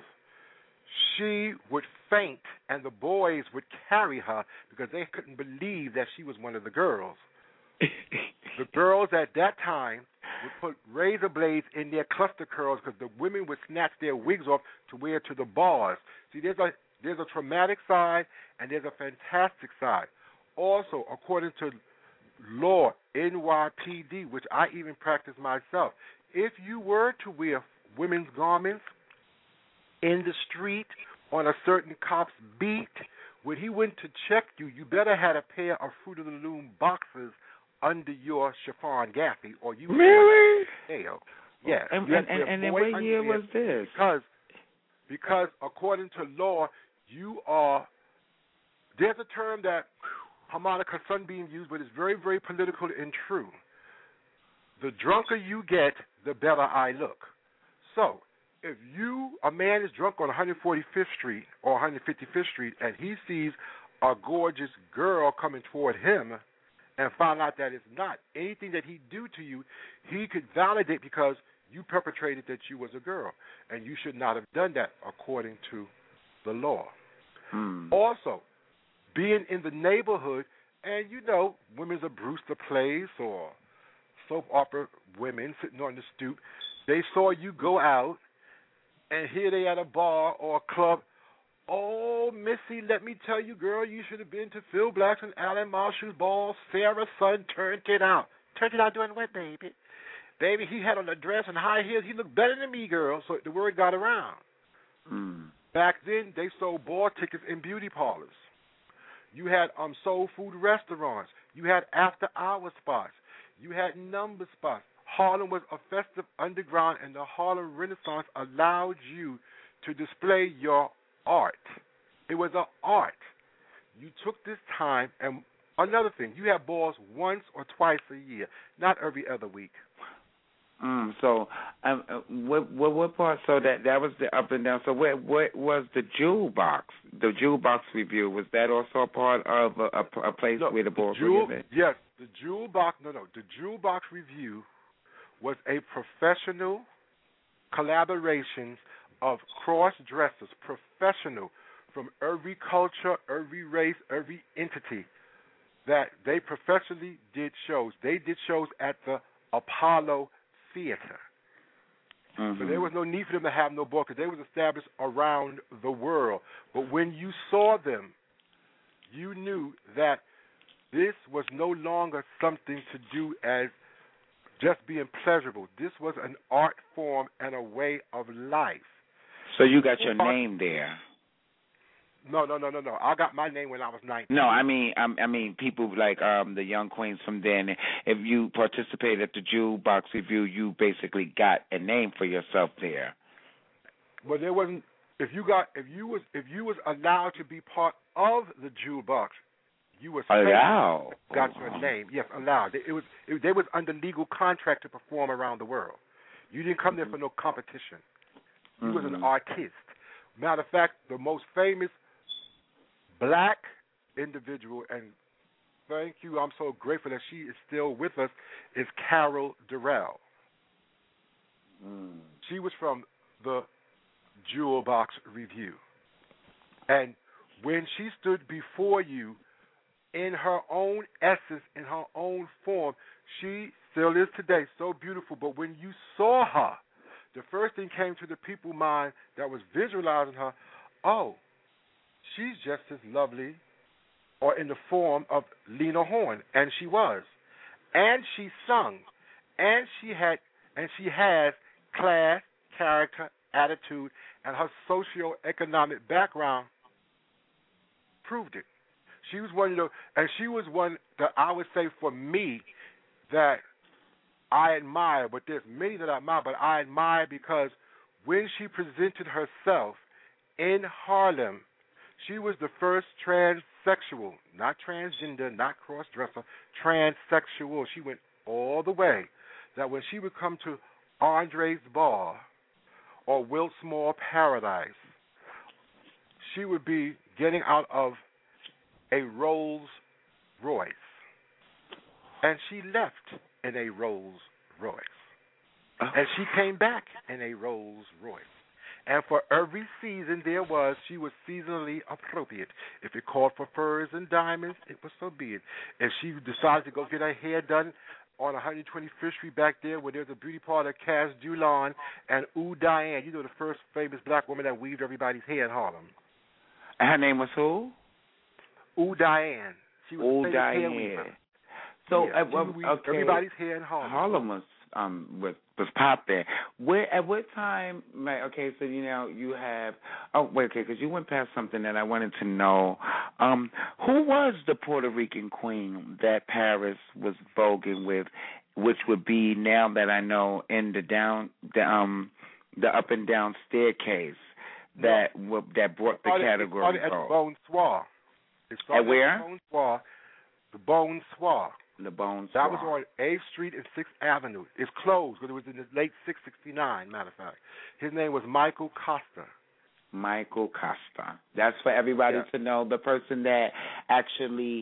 she would faint, and the boys would carry her because they couldn't believe that she was one of the girls. The girls at that time would put razor blades in their cluster curls because the women would snatch their wigs off to wear to the bars. See, there's a traumatic side and there's a fantastic side. Also, according to law, NYPD, which I even practice myself, if you were to wear women's garments in the street on a certain cop's beat, when he went to check you, you better had a pair of Fruit of the Loom boxers under your chiffon gaffy, or you really? Hell, yeah. And then what year was this? Because according to law, you are. There's a term that Harmonica Sunbeam used, but it's very, very political and true. The drunker you get, the better I look. So, if a man is drunk on 145th Street or 155th Street, and he sees a gorgeous girl coming toward him, and find out that it's not anything that he do to you, he could validate because you perpetrated that you was a girl, and you should not have done that according to the law. Also, being in the neighborhood, and you know, women's a Brewster Place or soap opera women sitting on the stoop, they saw you go out, and here they at a bar or a club. Oh, Missy, let me tell you, girl, you should have been to Phil Black's and Alan Marshall's ball. Sarah's son turned it out. Turned it out doing what, baby? Baby, he had on a dress and high heels. He looked better than me, girl. So the word got around. Back then, they sold ball tickets in beauty parlors. You had soul food restaurants. You had after-hour spots. You had number spots. Harlem was a festive underground, and the Harlem Renaissance allowed you to display your art. It was an art. You took this time, and another thing, you had balls once or twice a year, not every other week. So, what part? So that was the up and down. So, what was the Jewel Box? The Jewel Box review, was that also a part of a place where the balls were given? Yes, the Jewel Box. No, the Jewel Box review was a professional collaboration of cross-dressers, professional from every culture, every race, every entity, that they professionally did shows. They did shows at the Apollo Theater. So there was no need for them to have no ball because they was established around the world. But when you saw them, you knew that this was no longer something to do as just being pleasurable. This was an art form and a way of life. So you got your name there. No. I got my name when I was 19. No, I mean people like the young queens from then. If you participated at the Jewel Box review, you basically got a name for yourself there. Well, there wasn't. If you was allowed to be part of the Jewel Box, you were allowed. Got your name. Yes, allowed. They was under legal contract to perform around the world. You didn't come there for no competition. You was an artist. Matter of fact, the most famous black individual, and thank you, I'm so grateful that she is still with us, is Carol Durrell. She was from the Jewel Box review. And when she stood before you in her own essence, in her own form, she still is today so beautiful. But when you saw her, the first thing came to the people's mind that was visualizing her, oh, she's just as lovely, or in the form of Lena Horne, and she was. And she sung, and she has class, character, attitude, and her socioeconomic background proved it. She was one that I would say for me that I admire, but there's many that I admire, but I admire because when she presented herself in Harlem, she was the first transsexual, not transgender, not cross-dresser, transsexual. She went all the way. That when she would come to Andre's Bar or Wilkes-Barre Paradise, she would be getting out of a Rolls Royce. And she left in a Rolls Royce. And she came back in a Rolls Royce. And for every season she was seasonally appropriate. If it called for furs and diamonds, it was so be it. If she decided to go get her hair done on 125th Street back there where there's a beauty parlor, Cass Dulon and Ooh Diane, you know, the first famous black woman that weaved everybody's hair in Harlem. And her name was who? Ooh Diane. She was Ooh Diane. Hair weaver. So yeah, okay. Everybody's hair in Harlem. Harlem was popping. At what time? Okay, so you have. Oh wait, okay, because you went past something that I wanted to know. Who was the Puerto Rican queen that Paris was voguing with, which would be, now that I know, in the up and down staircase that brought the category. It started at Bonsoir. At where? The Bonsoir. The Bonsoir. That was on 8th Street and 6th Avenue. It's closed because it was in the late 669, matter of fact. His name was Michael Costa. Michael Costa. That's for everybody to know. The person that actually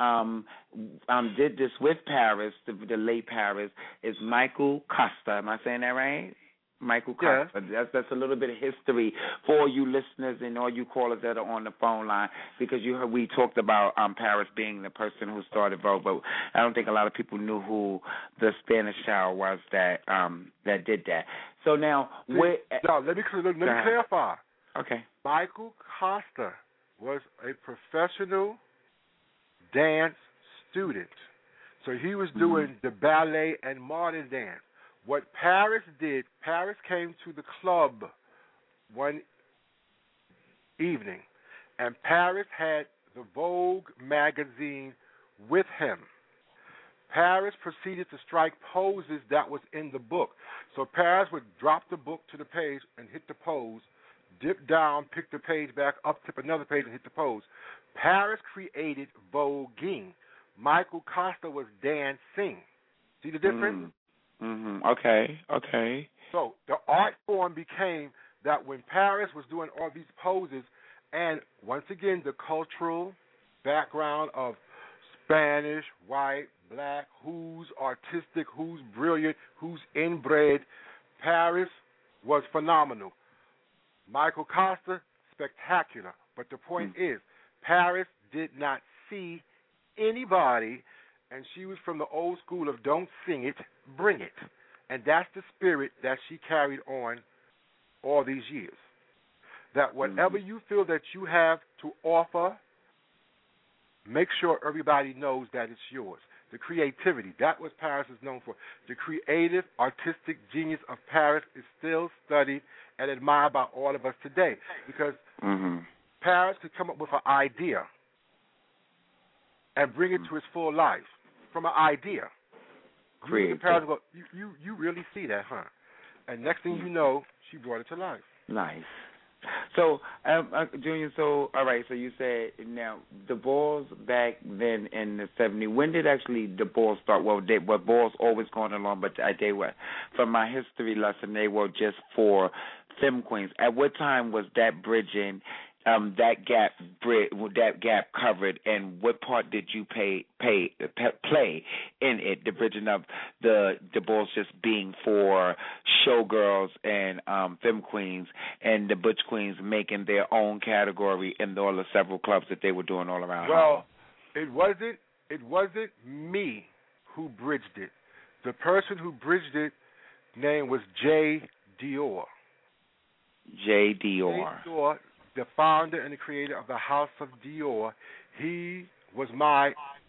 did this with Paris, the late Paris, is Michael Costa. Am I saying that right? Michael Costa. That's a little bit of history for all you listeners and all you callers that are on the phone line, because we talked about Paris being the person who started Vogue, but I don't think a lot of people knew who the Spanish child was that did that. So now, let me clarify. Okay. Michael Costa was a professional dance student, so he was doing the ballet and modern dance. What Paris did, Paris came to the club one evening, and Paris had the Vogue magazine with him. Paris proceeded to strike poses that was in the book. So Paris would drop the book to the page and hit the pose, dip down, pick the page back up, tip another page and hit the pose. Paris created voguing. Michael Costa was dancing. See the difference? Okay. Okay. So the art form became that when Paris was doing all these poses, and once again the cultural background of Spanish, white, black, who's artistic, who's brilliant, who's inbred, Paris was phenomenal. Michael Costa, spectacular. But the point is, Paris did not see anybody, and she was from the old school of don't sing it, bring it. And that's the spirit that she carried on all these years. That whatever you feel that you have to offer, make sure everybody knows that it's yours. The creativity, that was Paris is known for. The creative, artistic genius of Paris is still studied and admired by all of us today because Paris could come up with an idea and bring it to its full life from an idea. Creative. You really see that, huh? And next thing you know, she brought it to life. Nice. So, Junior, all right, so you said now the balls back then in the 70s, when did actually the balls start? Well, they were balls always going along, but they were, from my history lesson, they were just for femme queens. At what time was that bridging, that gap covered, and what part did you play in it, the bridging of the balls just being for showgirls and femme queens, and the butch queens making their own category in all the several clubs that they were doing all around? Well, it wasn't me who bridged it. The person who bridged it name was J. Dior. J. Dior. J. Dior, the founder and the creator of the House of Dior. He was my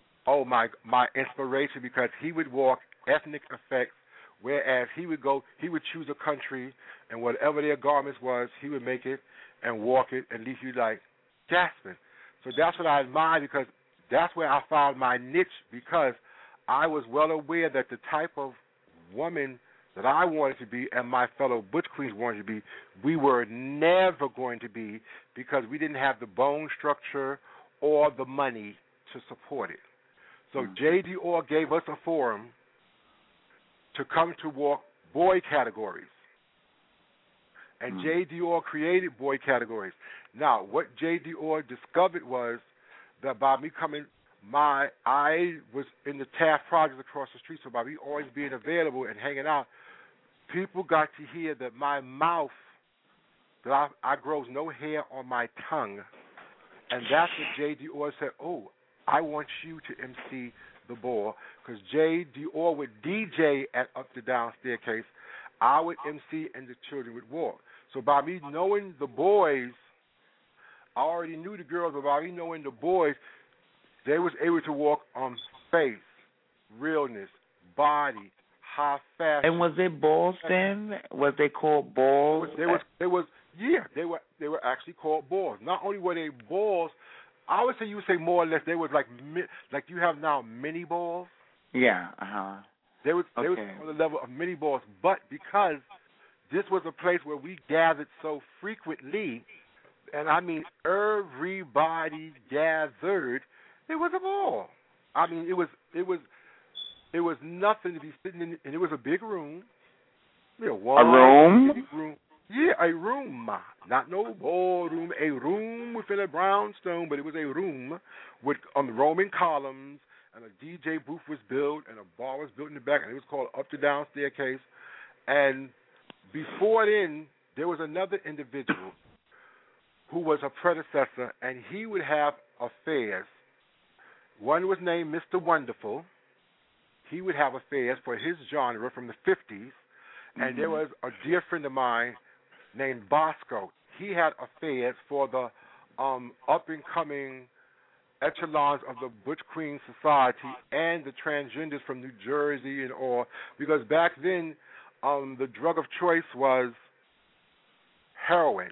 inspiration because he would walk ethnic effects, whereas he would choose a country and whatever their garments was, he would make it and walk it and leave you like gasping. So that's what I admire because that's where I found my niche because I was well aware that the type of woman that I wanted to be and my fellow butch queens wanted to be, we were never going to be because we didn't have the bone structure or the money to support it. So J. Dior gave us a forum to come to walk boy categories. And J. Dior created boy categories. Now, what J. Dior discovered was that by me coming, I was in the Taft Projects across the street, so by me always being available and hanging out, people got to hear that my mouth, that I grows no hair on my tongue. And that's what J. Dior said, oh, I want you to MC the ball. Because J. Dior would DJ at Up the Down Staircase. I would MC and the children would walk. So by me knowing the boys, I already knew the girls, but by me knowing the boys, they was able to walk on face, realness, body, high fashion. And was it balls then? Was they called balls? They were actually called balls. Not only were they balls, I would say you would say more or less they was like you have now mini balls. Yeah, They was on the level of mini balls, but because this was a place where we gathered so frequently, and I mean everybody gathered, it was a ball. I mean it was nothing to be sitting in, and it was a big room. A room? Big room. Yeah, a room. Not no ballroom, a room within a brownstone, but it was a room with Roman columns, and a DJ booth was built, and a bar was built in the back, and it was called Up the Down Staircase. And before then, there was another individual who was a predecessor, and he would have affairs. One was named Mr. Wonderful. He would have affairs for his genre from the 50s. And there was a dear friend of mine named Bosco. He had affairs for the up-and-coming echelons of the Butch Queen Society and the transgenders from New Jersey and all. Because back then, the drug of choice was heroin,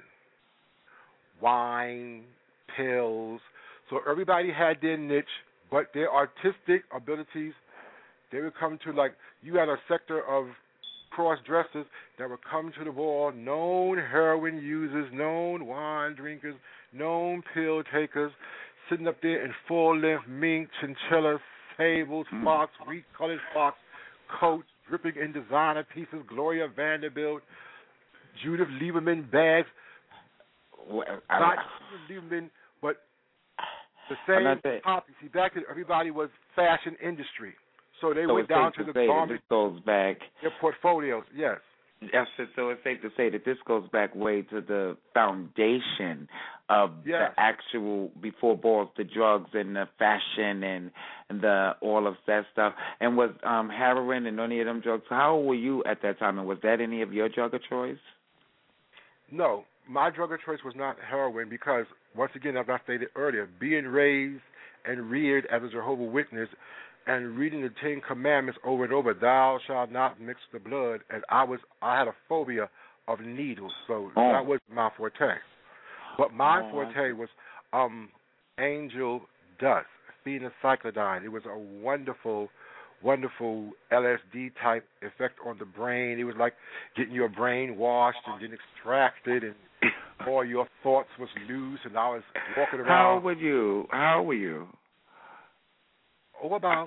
wine, pills. So everybody had their niche, but their artistic abilities, they would come to, like, you had a sector of cross-dressers that would come to the ball, known heroin users, known wine drinkers, known pill takers, sitting up there in full-length mink, chinchilla, sables, fox, wheat-colored fox coats, dripping in designer pieces, Gloria Vanderbilt, Judith Lieberman bags. Not Judith Lieberman, but the same copy. See, back then everybody was fashion industry. So they went down to the garment. This goes back. Their portfolios, yes. Yes, so it's safe to say that this goes back way to the foundation of the actual, before balls, the drugs and the fashion and the all of that stuff. And was heroin and any of them drugs, how old were you at that time, and was that any of your drug of choice? No, my drug of choice was not heroin because, once again, as I stated earlier, being raised and reared as a Jehovah's Witness and reading the Ten Commandments over and over, thou shalt not mix the blood, and I had a phobia of needles, so that was my forte. But my forte was angel dust, phencyclidine. It was a wonderful, wonderful LSD type effect on the brain. It was like getting your brain washed and then extracted, and all your thoughts was loose, and I was walking around. How old were you? Oh, about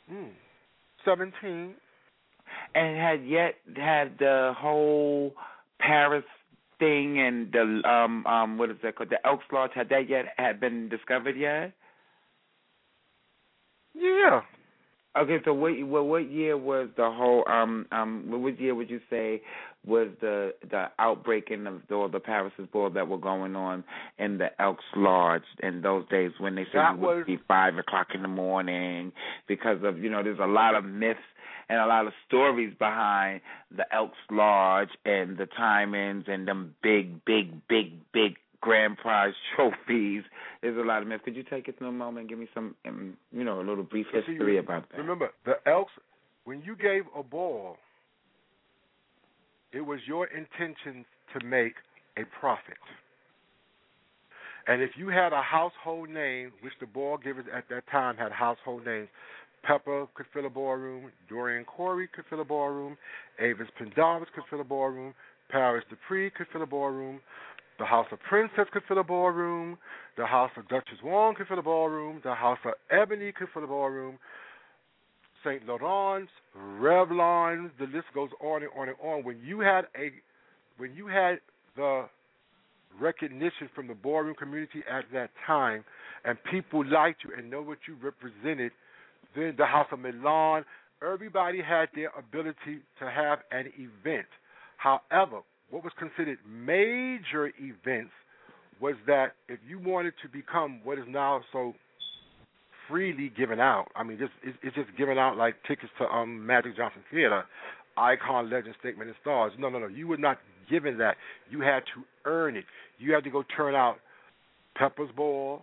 17. And had the whole Paris thing and the what is that called, the Elks Lodge, had been discovered yet? Yeah. Okay, so what year was the whole what year would you say was the outbreaking of all the Paris' ball that were going on in the Elks Lodge in those days when they said it would be 5 o'clock in the morning because of, there's a lot of myths and a lot of stories behind the Elks Lodge and the timings and them big grand prize trophies. There's a lot of myths. Could you take it to a moment and give me some, a little brief history about that? Remember, the Elks, when you gave a ball, it was your intention to make a profit. And if you had a household name, which the ball givers at that time had household names, Pepper could fill a ballroom, Dorian Corey could fill a ballroom, Avis Pendarvis could fill a ballroom, Paris Dupree could fill a ballroom, the House of Princess could fill a ballroom, the House of Duchess Wong could fill a ballroom, the House of Ebony could fill a ballroom, St. Laurent's, Revlon, the list goes on and on and on. When you had the recognition from the ballroom community at that time, and people liked you and know what you represented, then the House of Milan, everybody had their ability to have an event. However, what was considered major events was that if you wanted to become what is now so freely given out, it's just given out like tickets to Magic Johnson Theater, Icon, Legend, Statement, and Stars. No, you were not given that. You had to earn it. You had to go turn out Pepper's Ball,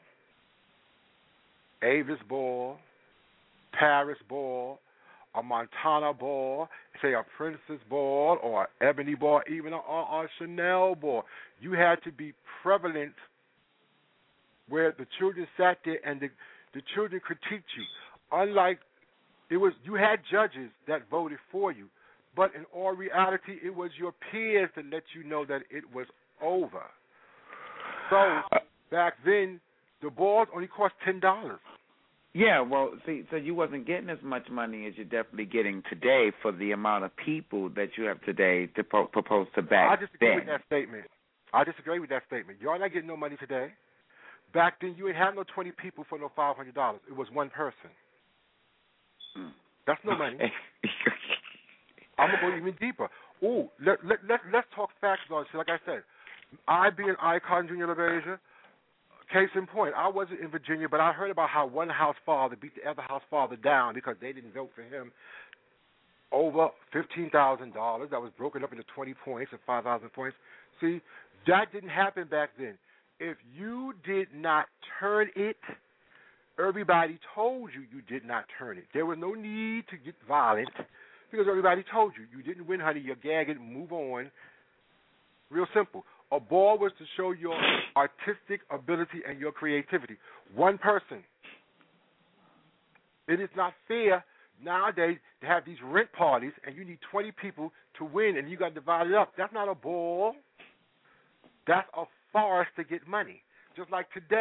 Avis Ball, Paris Ball, a Montana Ball, say a Princess Ball or an Ebony Ball, even a Chanel Ball. You had to be prevalent where the children sat there and the children critiqued you. Unlike you had judges that voted for you, but in all reality, it was your peers that let you know that it was over. So back then, the balls only cost $10. Yeah, well, see, so you wasn't getting as much money as you're definitely getting today for the amount of people that you have today to propose to back I disagree with that statement. Y'all not getting no money today. Back then, you ain't have no 20 people for no $500. It was one person. That's no money. I'm going to go even deeper. Ooh, let's talk facts on it. Like I said, I being Icon Junior LaBeija, case in point, I wasn't in Virginia, but I heard about how one house father beat the other house father down because they didn't vote for him over $15,000. That was broken up into 20 points and 5,000 points. See, that didn't happen back then. If you did not turn it, everybody told you did not turn it. There was no need to get violent because everybody told you didn't win, honey. You're gagging, move on. Real simple. A ball was to show your artistic ability and your creativity. One person. It is not fair nowadays to have these rent parties and you need 20 people to win and you got to divide it up. That's not a ball. That's a farce to get money. Just like today,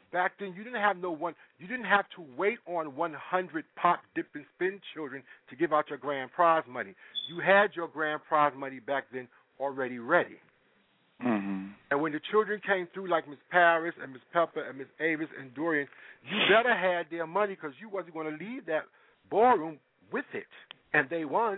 back then you didn't have you didn't have to wait on 100 pop, dip, and spin children to give out your grand prize money. You had your grand prize money back then already ready. Mm-hmm. And when the children came through, like Miss Paris and Miss Pepper and Miss Avis and Dorian, you better had their money because you wasn't going to leave that ballroom with it. And they won.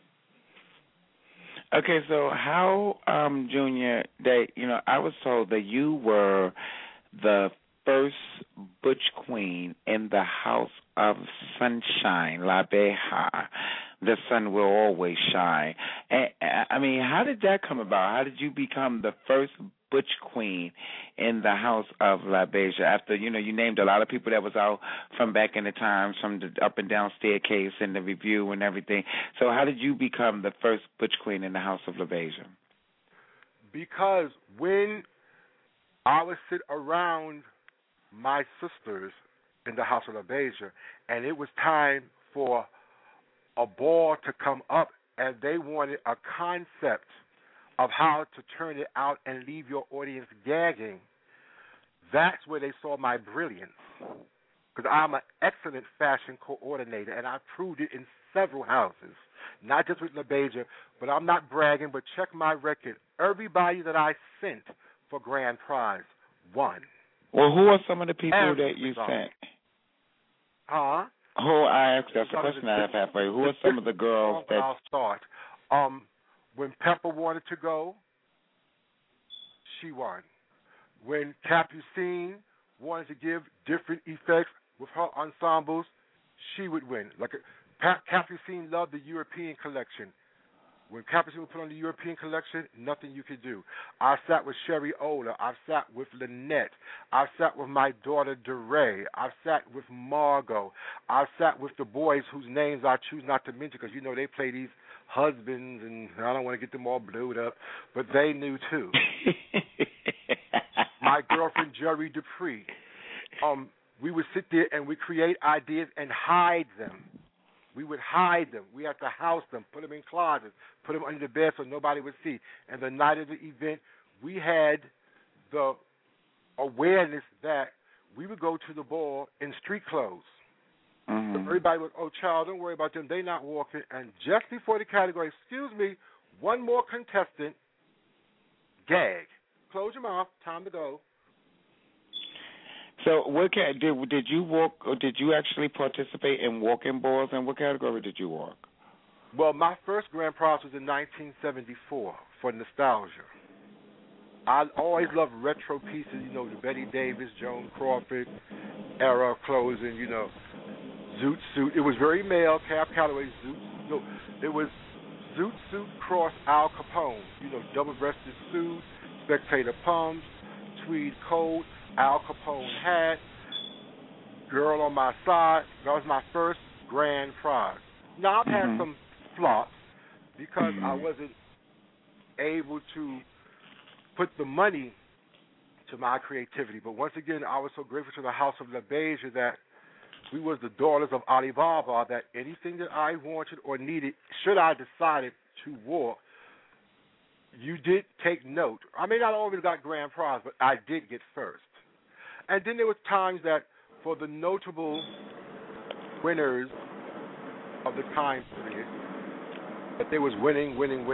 Okay, so how, Junior, I was told that you were the first Butch Queen in the House of Sunshine, La Beja. The sun will always shine. And, I mean, how did that come about? How did you become the first Butch Queen in the House of La Beja? After, you named a lot of people that was out from back in the times, from the up and down staircase and the review and everything. So how did you become the first Butch Queen in the House of La Beja? Because when I would sit around my sisters in the House of La Beja, and it was time for a ball to come up, and they wanted a concept of how to turn it out and leave your audience gagging, that's where they saw my brilliance. Because I'm an excellent fashion coordinator, and I proved it in several houses, not just with La Beja, but I'm not bragging, but check my record. Everybody that I sent for grand prize won. Well, who are some of the people that you sent? Huh? I asked, that's the question I have halfway. Who are some of the girls that... I'll start. When Pepper wanted to go, she won. When Capucine wanted to give different effects with her ensembles, she would win. Like Capucine loved the European collection. When Capucine would put on the European collection, nothing you could do. I sat with Sherry Ola. I've sat with Lynette. I've sat with my daughter DeRay. I've sat with Margot. I've sat with the boys whose names I choose not to mention because, they play these husbands, and I don't want to get them all blowed up, but they knew too. My girlfriend, Jerry Dupree. We would sit there and we create ideas and hide them. We would hide them. We had to house them, put them in closets, put them under the bed so nobody would see. And the night of the event, we had the awareness that we would go to the ball in street clothes. Mm-hmm. So everybody was, child, don't worry about them. They not walking. And just before the category, excuse me, one more contestant, gag. Close your mouth. Time to go. So, did you walk, or did you actually participate in walking balls, and what category did you walk? Well, my first grand prize was in 1974 for nostalgia. I always loved retro pieces, the Betty Davis, Joan Crawford era clothing, Zoot Suit. It was very male, Cab Calloway, Zoot. No, it was Zoot Suit cross Al Capone, double-breasted suit, spectator pumps, tweed coat, Al Capone hat, girl on my side. That was my first grand prize. Now, I've had some flops because I wasn't able to put the money to my creativity. But once again, I was so grateful to the House of La Beja that we was the daughters of Alibaba, that anything that I wanted or needed, should I decided to walk, you did take note. I may not always got grand prize, but I did get first. And then there was times that for the notable winners of the time period, that they was winning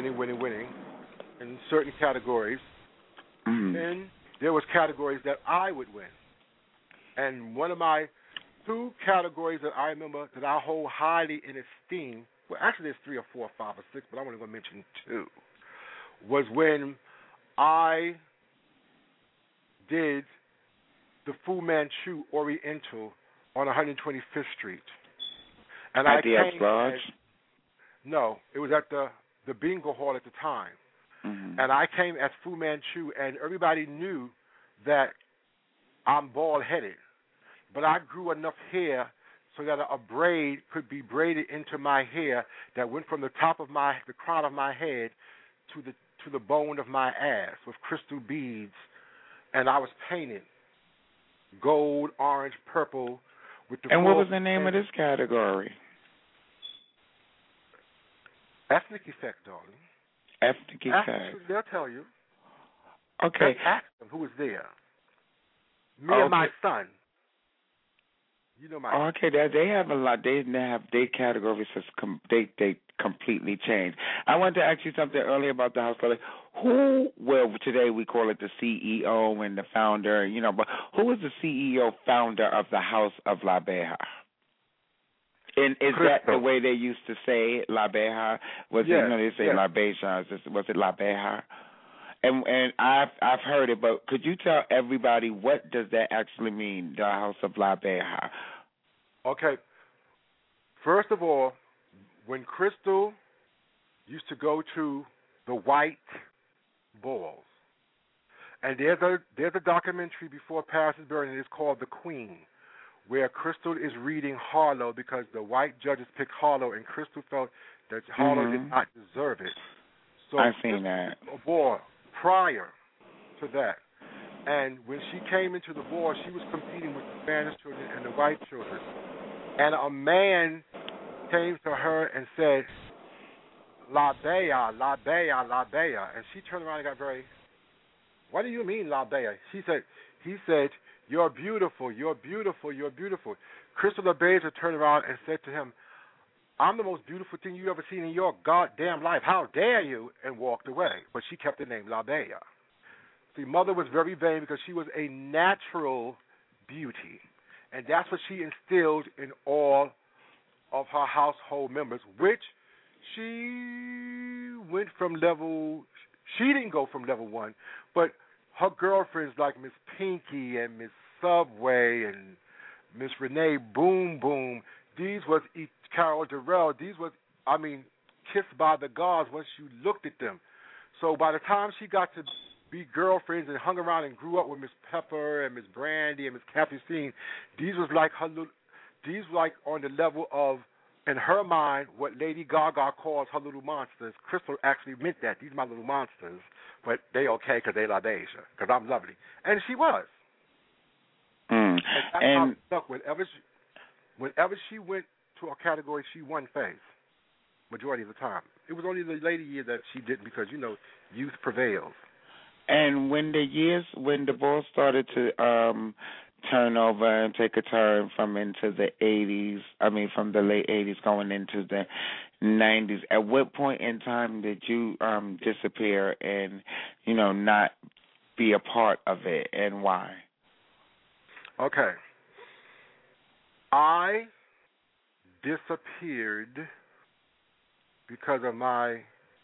in certain categories. Mm-hmm. And there was categories that I would win. And one of my two categories that I remember that I hold highly in esteem, well, actually there's 3 or 4 or 5 or 6, but I'm only going to mention 2, was when I did the Fu Manchu Oriental on 125th Street. And at the X Lodge? No, it was at the bingo hall at the time. Mm-hmm. And I came as Fu Manchu, and everybody knew that I'm bald-headed. But I grew enough hair so that a braid could be braided into my hair that went from the top of the crown of my head to the bone of my ass with crystal beads. And I was painted gold, orange, purple. With the and what was the name of this category? Ethnic Effect, darling. Ethnic Effect. They'll tell you. Okay. Ask them who was there. Me and my son. You know my. Okay, they have a lot. They have their categories. They completely changed. I wanted to ask you something earlier about the House Club. Today we call it the CEO and the founder, but who is the CEO founder of the House of La Beja? And is Crystal. that the way they used to say it, La Beja? Was yes, it, they say yes. La Beja? Was it La Beja? And I've heard it, but could you tell everybody what does that actually mean, the House of La Beja? Okay. First of all, when Crystal used to go to the white balls, and there's a documentary before Paris is Burning, it's called The Queen, where Crystal is reading Harlow because the white judges picked Harlow, and Crystal felt that Harlow did not deserve it. So I've seen that. A board prior to that. And when she came into the board, she was competing with the Spanish children and the white children. And a man came to her and said, La Bella, La Bella, La Bella. And she turned around and got very, what do you mean, La Bella? He said, you're beautiful, you're beautiful, you're beautiful. Crystal LaBeija turned around and said to him, I'm the most beautiful thing you ever seen in your goddamn life. How dare you? And walked away. But she kept the name La Bella. See, Mother was very vain because she was a natural beauty. And that's what she instilled in all of her household members, which she went from she didn't go from level 1, but her girlfriends like Miss Pinky and Miss Subway and Miss Renee Boom Boom, these was Carol Durrell, these was, kissed by the gods once you looked at them. So by the time she got to be girlfriends and hung around and grew up with Miss Pepper and Miss Brandy and Miss Kathy Steen, these was like on the level of, in her mind, what Lady Gaga calls her little monsters. Crystal actually meant that. These are my little monsters, but they okay because they La Beja, because I'm lovely. And she was. And that's how it stuck. Whenever she went to a category, she won face, majority of the time. It was only the later year that she didn't because, youth prevails. And when the ball started to turn over and take a turn from into the 80s, from the late 80s going into the 90s, at what point in time did you disappear and, not be a part of it, and why? Okay. I disappeared because of my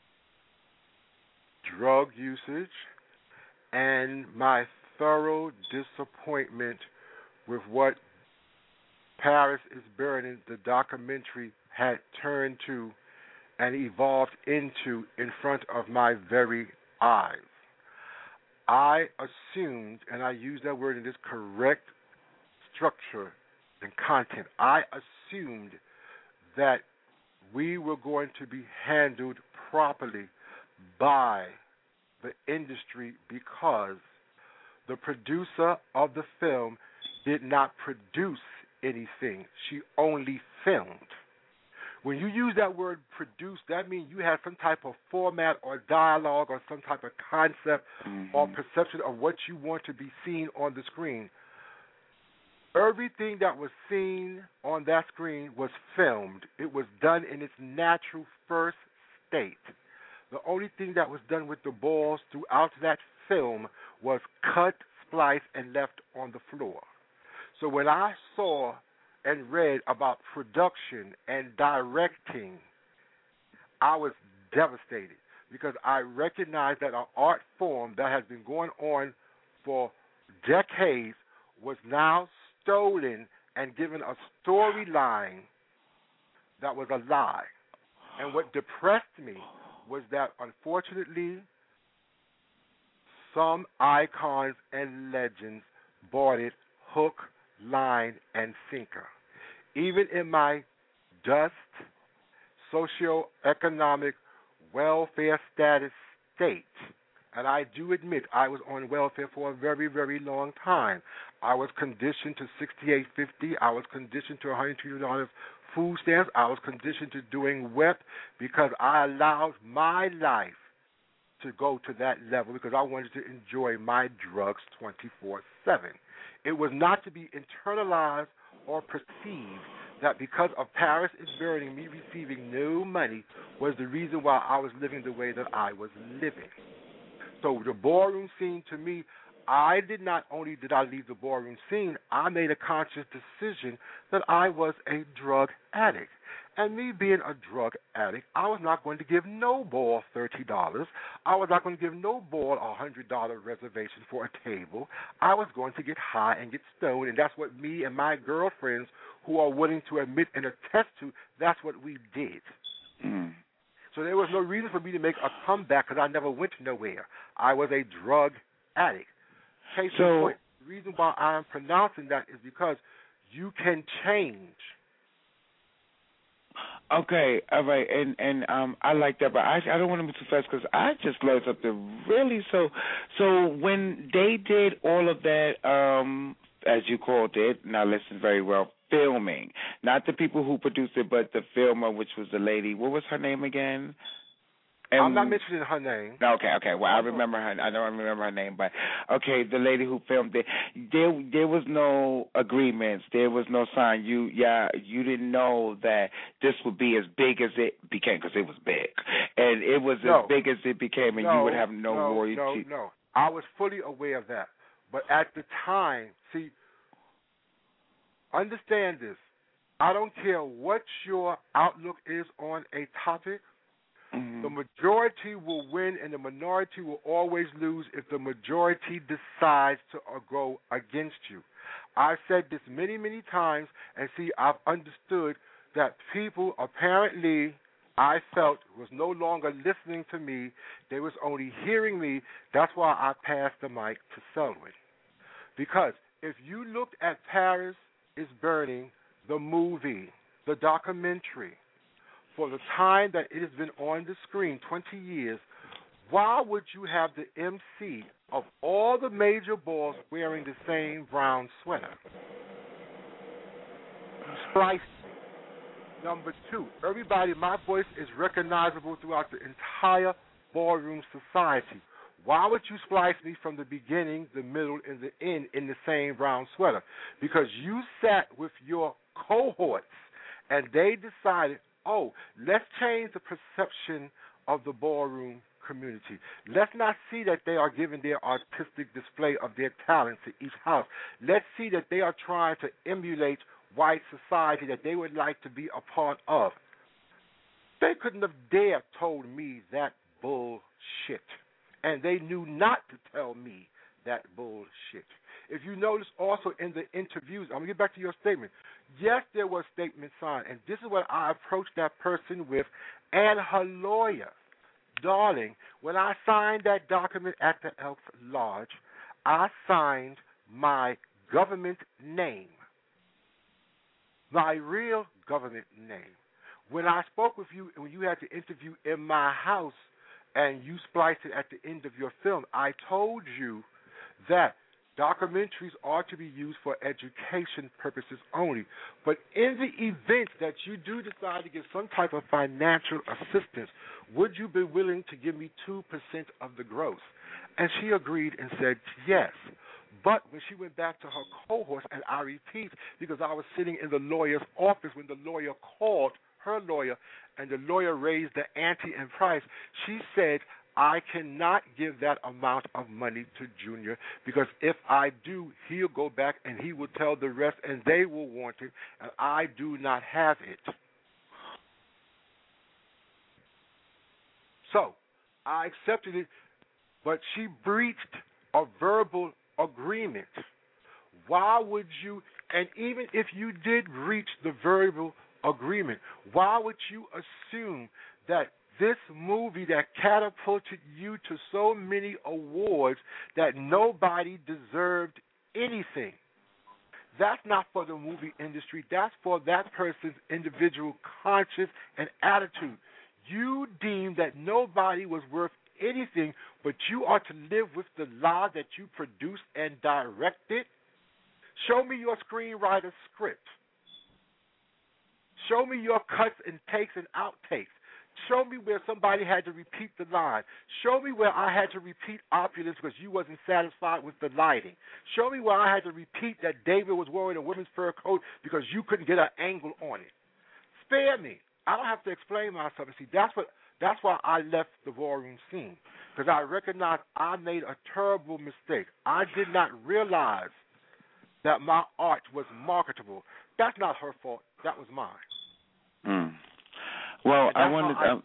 drug usage and my thorough disappointment with what Paris is Burning, the documentary, had turned to and evolved into in front of my very eyes. I assumed, and I use that word in this correct structure and content, I assumed that we were going to be handled properly by the industry because the producer of the film did not produce anything. She only filmed. When you use that word produce, that means you have some type of format or dialogue or some type of concept or perception of what you want to be seen on the screen. Everything that was seen on that screen was filmed. It was done in its natural first state. The only thing that was done with the balls throughout that film was cut, spliced, and left on the floor. So when I saw and read about production and directing, I was devastated because I recognized that an art form that has been going on for decades was now stolen and given a storyline that was a lie. And what depressed me was that, unfortunately, some icons and legends bought it hook, line, and sinker. Even in my dust, socioeconomic, welfare status state, and I do admit I was on welfare for a very, very long time. I was conditioned to $68.50. I was conditioned to $120 food stamps. I was conditioned to doing WEP because I allowed my life to go to that level because I wanted to enjoy my drugs 24/7. It was not to be internalized or perceived that because of Paris is Burning, me receiving no money was the reason why I was living the way that I was living. So the ballroom scene to me, I did not only did I leave the ballroom scene, I made a conscious decision that I was a drug addict. And me being a drug addict, I was not going to give no ball $30. I was not going to give no ball a $100 reservation for a table. I was going to get high and get stoned, and that's what me and my girlfriends who are willing to admit and attest to, that's what we did. Mm. So there was no reason for me to make a comeback because I never went nowhere. I was a drug addict. Case in point, the reason why I'm pronouncing that is because you can change. Okay, all right, and I like that, but I don't want to move too fast because I just learned something really. So when they did all of that, as you called it, now listen very well, filming, not the people who produced it, but the filmer, which was the lady. What was her name again? And I'm not mentioning her name. Okay. Well, I remember her. I don't remember her name, but okay, the lady who filmed it. There was no agreements. There was no sign. You didn't know that this would be as big as it became because it was big, and it was as big as it became, and you would have no royalty. No. I was fully aware of that, but at the time, see, understand this. I don't care what your outlook is on a topic. Mm-hmm. The majority will win and the minority will always lose if the majority decides to go against you. I've said this many, many times, and see, I've understood that people apparently, I felt, was no longer listening to me. They was only hearing me. That's why I passed the mic to Selwyn. Because if you looked at Paris is Burning, the movie, the documentary, for the time that it has been on the screen, 20 years, why would you have the MC of all the major balls wearing the same brown sweater? Splice. Number two, everybody, my voice is recognizable throughout the entire ballroom society. Why would you splice me from the beginning, the middle, and the end in the same brown sweater? Because you sat with your cohorts and they decided, oh, let's change the perception of the ballroom community. Let's not see that they are giving their artistic display of their talent to each house. Let's see that they are trying to emulate white society that they would like to be a part of. They couldn't have dared told me that bullshit. And they knew not to tell me that bullshit. If you notice also in the interviews, I'm going to get back to your statement. Yes, there was statements signed, and this is what I approached that person with and her lawyer. Darling, when I signed that document at the Elks Lodge, I signed my government name, my real government name. When I spoke with you and when you had the interview in my house and you spliced it at the end of your film, I told you that documentaries are to be used for education purposes only. But in the event that you do decide to give some type of financial assistance, would you be willing to give me 2% of the gross? And she agreed and said yes. But when she went back to her cohorts, and I repeat, because I was sitting in the lawyer's office when the lawyer called her lawyer, and the lawyer raised the ante in price, she said, I cannot give that amount of money to Junior because if I do, he'll go back and he will tell the rest and they will want it, and I do not have it. So I accepted it, but she breached a verbal agreement. Why would you, and even if you did reach the verbal agreement, why would you assume that this movie that catapulted you to so many awards that nobody deserved anything? That's not for the movie industry. That's for that person's individual conscience and attitude. You deemed that nobody was worth anything, but you are to live with the lie that you produced and directed. Show me your screenwriter's script. Show me your cuts and takes and outtakes. Show me where somebody had to repeat the line. Show me where I had to repeat opulence because you wasn't satisfied with the lighting. Show me where I had to repeat that David was wearing a women's fur coat because you couldn't get an angle on it. Spare me. I don't have to explain myself. See, that's why I left the ballroom scene, because I recognized I made a terrible mistake. I did not realize that my art was marketable. That's not her fault. That was mine. Well, I wanted.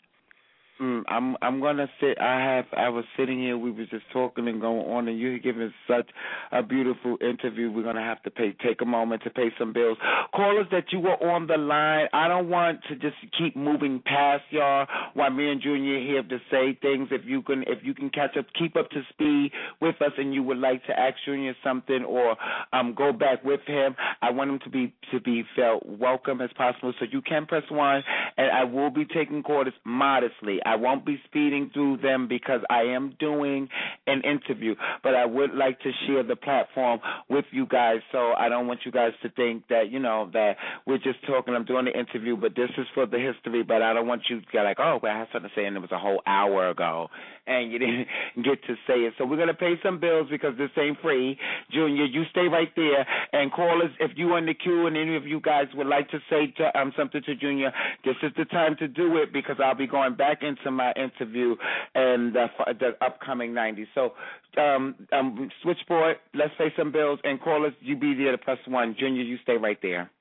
I'm gonna sit. I was sitting here. We was just talking and going on, and you're giving such a beautiful interview. We're gonna have to take a moment to pay some bills. Callers that you were on the line. I don't want to just keep moving past y'all while me and Junior here to say things. If you can catch up, keep up to speed with us, and you would like to ask Junior something or go back with him, I want him to be felt welcome as possible. So you can press 1, and I will be taking quarters modestly. I won't be speeding through them because I am doing an interview, but I would like to share the platform with you guys, so I don't want you guys to think that, that we're just talking. I'm doing the interview, but this is for the history, but I don't want you to get like, oh, well, I have something to say, and it was a whole hour ago, and you didn't get to say it. So we're going to pay some bills because this ain't free. Junior, you stay right there, and call us if you're in the queue and any of you guys would like to say something to Junior. This is the time to do it because I'll be going back into my interview and the upcoming 90s. So switchboard, let's pay some bills, and call us. You be there to press 1. Junior, you stay right there.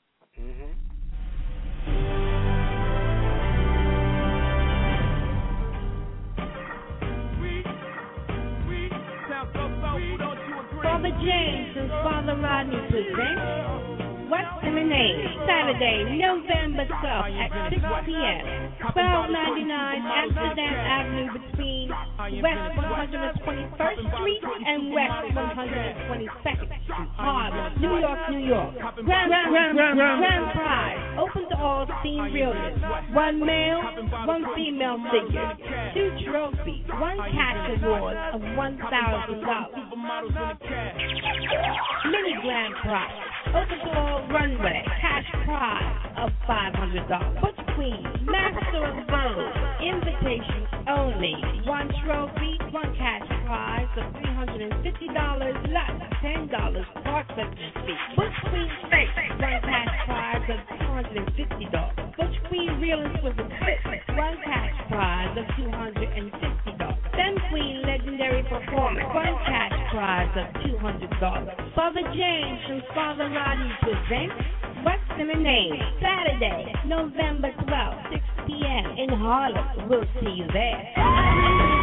Father James and Father Rodney present What's in the Name? Saturday, November 12th at 6 p.m. 1299 Amsterdam Avenue between West 121st Street and West 122nd Street, Harlem, New York, New York. Grand prize, open to all scene realness. 1 male, 1 female figure, 2 trophies, 1 cash award of $1,000. Mini grand prize, open to all runway, cash prize of $500. Butch Queen, Master of Vogue, invitation only. 1 trophy, 1 cash prize of $350, less $10 park entrance fee. Butch Queen Face, 1 cash prize of $250. Butch Queen Realist with a twist, 1 cash prize of $250. Femme Queen Legendary Performance, 1 cash prize of $200. Father James and Father Rodney present What's in the Name? Saturday, November 12th, 6 p.m. in Harlem. We'll see you there.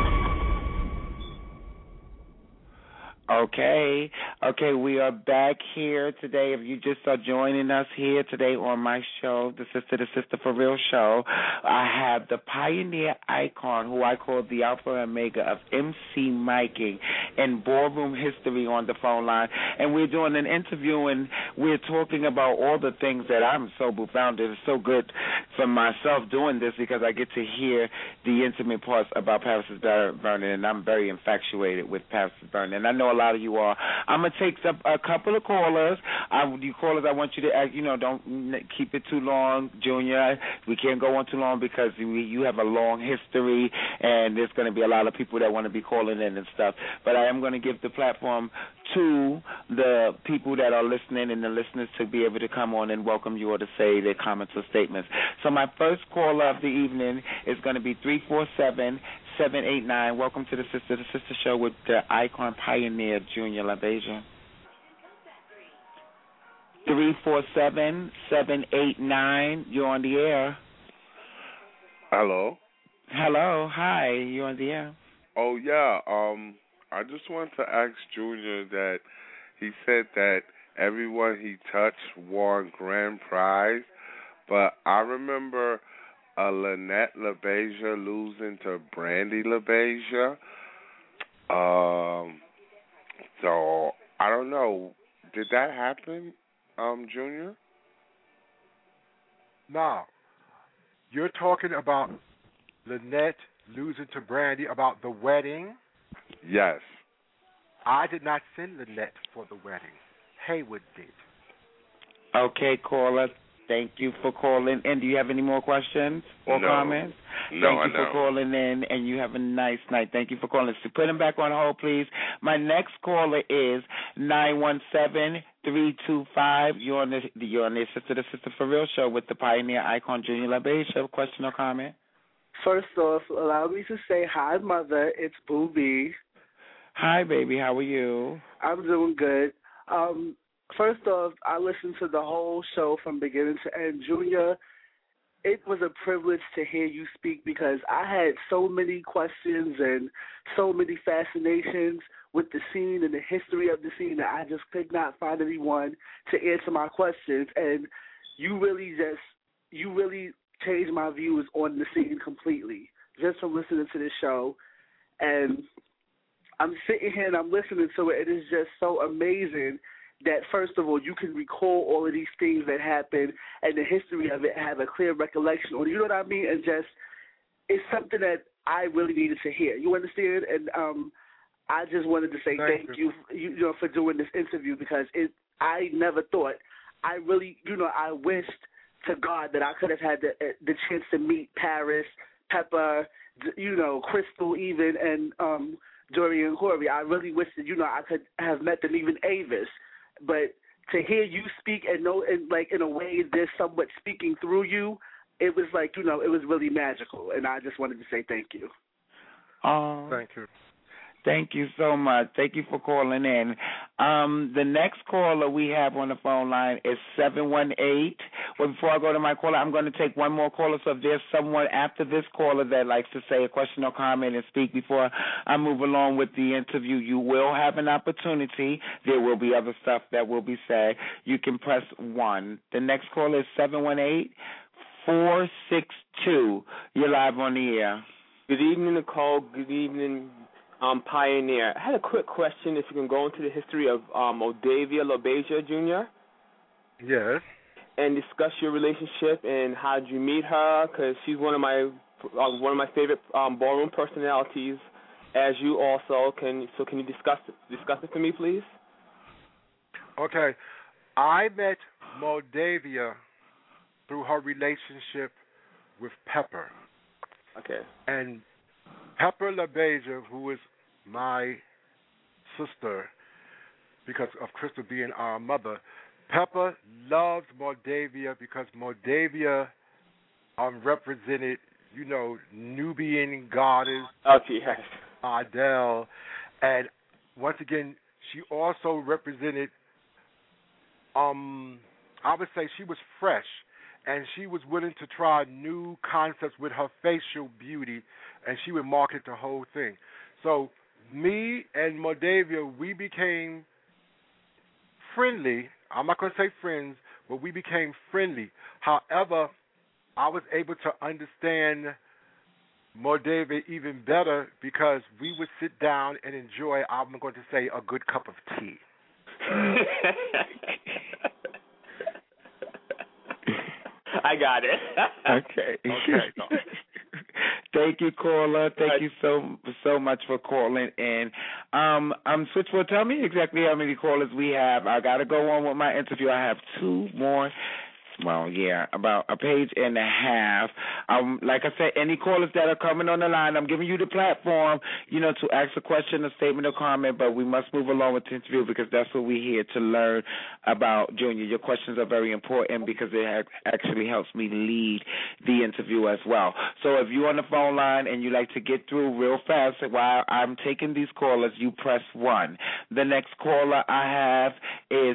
Okay, we are back here today. If you just are joining us here today on my show, the Sister for Real show, I have the pioneer icon who I call the Alpha and Omega of MC miking and ballroom history on the phone line. And we're doing an interview and we're talking about all the things that I'm so profound. It's so good for myself doing this because I get to hear the intimate parts about Paris Vernon, and I'm very infatuated with Paris Vernon. And I know a lot of you are. I'm going to take a couple of callers. You callers, I want you to act, don't keep it too long, Junior. We can't go on too long because you have a long history, and there's going to be a lot of people that want to be calling in and stuff. But I am going to give the platform to the people that are listening and the listeners to be able to come on and welcome you or to say their comments or statements. So my first caller of the evening is going to be 347-789. Welcome to the Sister Show with the icon pioneer, Junior LaBeija. 347-789. You're on the air. Hello. Hello. Hi. You're on the air. Oh, yeah. I just want to ask Junior that he said that everyone he touched won grand prize, but I remember Lynette LaBeija losing to Brandy LaBeija. So I don't know. Did that happen, Junior? No. You're talking about Lynette losing to Brandy about the wedding? Yes. I did not send Lynette for the wedding. Haywood did. Okay, caller. Thank you for calling in. Do you have any more questions or comments? No, Thank you for calling in, and you have a nice night. Thank you for calling. So put him back on hold, please. My next caller is 917-325. You're on the Sister to Sister for Real show with the pioneer icon Junior LaBeija. Question or comment? First off, allow me to say hi, Mother. It's Boo B. Hi, baby. How are you? I'm doing good. First off, I listened to the whole show from beginning to end. Junior, it was a privilege to hear you speak because I had so many questions and so many fascinations with the scene and the history of the scene that I just could not find anyone to answer my questions. And you really changed my views on the scene completely just from listening to this show. And I'm sitting here and I'm listening to it. It is just so amazing that, first of all, you can recall all of these things that happened and the history of it, have a clear recollection on. You know what I mean? And just, it's something that I really needed to hear. You understand? And I just wanted to say thank you for doing this interview because I never thought, I wished to God that I could have had the chance to meet Paris, Pepper, Crystal even, and Dorian Corey. I really wish that, I could have met them, even Avis. But to hear you speak and know, in a way, they're somewhat speaking through you, it was like, it was really magical. And I just wanted to say thank you. Thank you. Thank you so much. Thank you for calling in. The next caller we have on the phone line is 718. Well, before I go to my caller, I'm going to take one more caller. So if there's someone after this caller that likes to say a question or comment and speak before I move along with the interview, you will have an opportunity. There will be other stuff that will be said. You can press 1. The next caller is 718-462. You're live on the air. Good evening, Nicole. Good evening, Pioneer. I had a quick question. If you can go into the history of Modavia LaBeija Jr. Yes. And discuss your relationship and how did you meet her? Because she's one of my favorite ballroom personalities, as you also. Can you discuss it for me, please? Okay. I met Modavia through her relationship with Pepper. Okay. And Pepper LaBeija, who is my sister, because of Crystal being our mother, Pepper loves Modavia because Modavia represented, Nubian goddess, yes. Adele, and once again, she also represented, I would say she was fresh, and she was willing to try new concepts with her facial beauty, and she would market the whole thing. So me and Modavia, we became friendly. I'm not going to say friends, but we became friendly. However, I was able to understand Modavia even better because we would sit down and enjoy, I'm going to say, a good cup of tea. I got it. Okay. Thank you, caller. Thank you so much for calling in. Switchboard, tell me exactly how many callers we have. I got to go on with my interview. I have 2 more. Well, yeah, about a page and a half. Like I said, any callers that are coming on the line, I'm giving you the platform, to ask a question, a statement, or comment, but we must move along with the interview because that's what we're here to learn about Junior. Your questions are very important because it actually helps me lead the interview as well. So if you're on the phone line and you like to get through real fast while I'm taking these callers, you press 1. The next caller I have is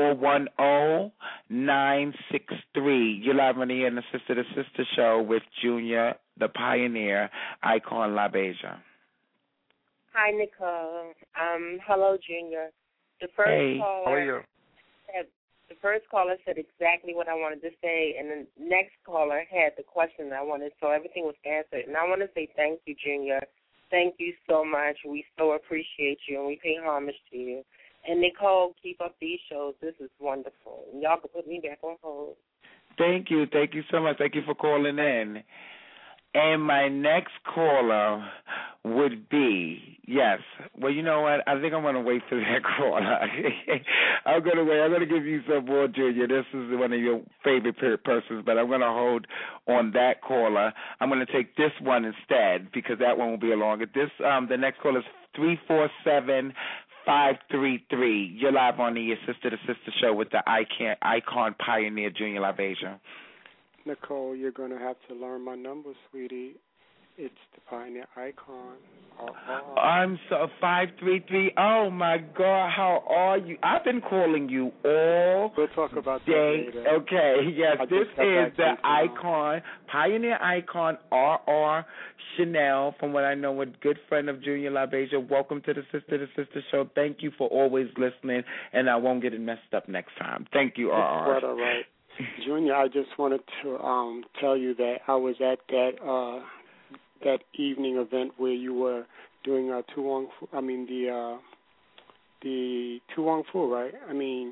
410-963. You're live on the air in the Sister to Sister show with Junior, the pioneer, icon LaBeija. Hi, Nicole. Hello, Junior. The first caller, how are you? The first caller said exactly what I wanted to say, and the next caller had the question I wanted, so everything was answered. And I want to say thank you, Junior. Thank you so much. We so appreciate you, and we pay homage to you. And, Nicole, keep up these shows. This is wonderful. And y'all can put me back on hold. Thank you. Thank you so much. Thank you for calling in. And my next caller would be, yes. Well, you know what? I think I'm going to wait for that caller. I'm going to wait. I'm going to give you some more, Junior. This is one of your favorite persons, but I'm going to hold on that caller. I'm going to take this one instead because that one will be longer. The next caller is 347-533. You're live on the Sister to Sister show with the icon pioneer, Junior LaBeija. Nicole, you're going to have to learn my number, sweetie. It's the Pioneer Icon. I'm so 533. Oh my God, how are you? I've been calling you all We'll talk about day. that later. Okay, yes, this is the icon, Pioneer Icon, R.R. Chanel, from what I know, a good friend of Junior LaBeija. Welcome to the Sister to Sister show. Thank you for always listening, and I won't get it messed up next time. Thank you, R.R. That's quite all right. Junior, I just wanted to tell you that I was at that evening event where you were doing the Tu Wong Fu, right? I mean,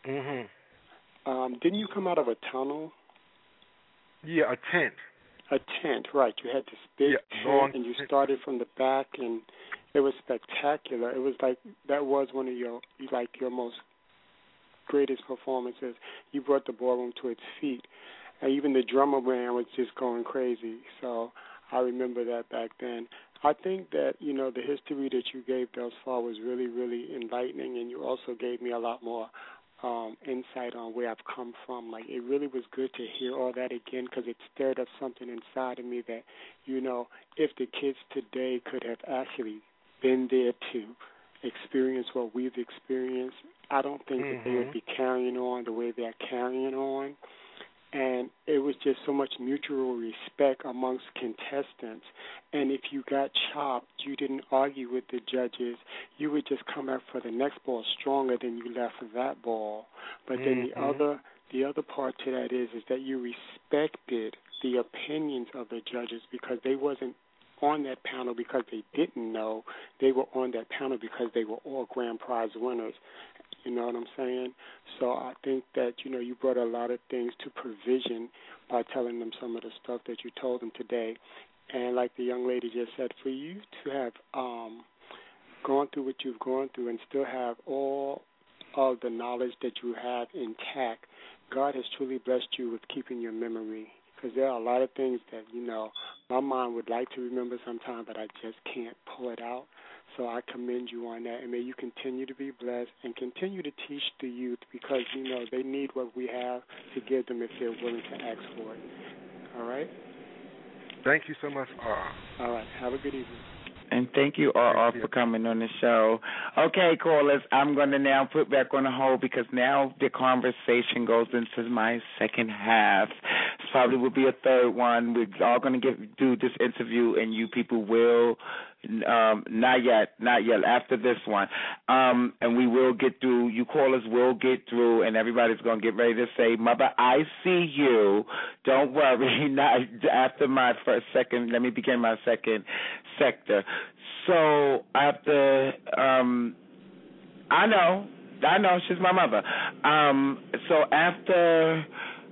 didn't you come out of a tunnel? Yeah, a tent. A tent, right. You had this big tent, and you started from the back, and it was spectacular. It was like that was one of your most greatest performances. You brought the ballroom to its feet. And even the drummer man was just going crazy. So I remember that back then. I think that, the history that you gave thus far was really, really enlightening, and you also gave me a lot more insight on where I've come from. Like, it really was good to hear all that again because it stirred up something inside of me that, if the kids today could have actually been there to experience what we've experienced, I don't think that they would be carrying on the way they're carrying on. And it was just so much mutual respect amongst contestants. And if you got chopped, you didn't argue with the judges. You would just come out for the next ball stronger than you left for that ball. But then the other part to that is that you respected the opinions of the judges because they wasn't on that panel because they didn't know. They were on that panel because they were all grand prize winners. You know what I'm saying? So I think that, you brought a lot of things to provision by telling them some of the stuff that you told them today. And like the young lady just said, for you to have gone through what you've gone through and still have all of the knowledge that you have intact, God has truly blessed you with keeping your memory. Because there are a lot of things that, my mind would like to remember sometime, but I just can't pull it out. So I commend you on that, and may you continue to be blessed and continue to teach the youth because, they need what we have to give them if they're willing to ask for it. All right? Thank you so much, All right. Have a good evening. And thank you, R.R., for coming on the show. Okay, callers, I'm going to now put back on the hold because now the conversation goes into my second half. This probably will be a third one. We're all going to do this interview, and you people will not yet, after this one. And we will get through, you callers will get through, and everybody's going to get ready to say, Mother, I see you. Don't worry. Not after my second, let me begin my second sector. So after, I know, she's my mother. So after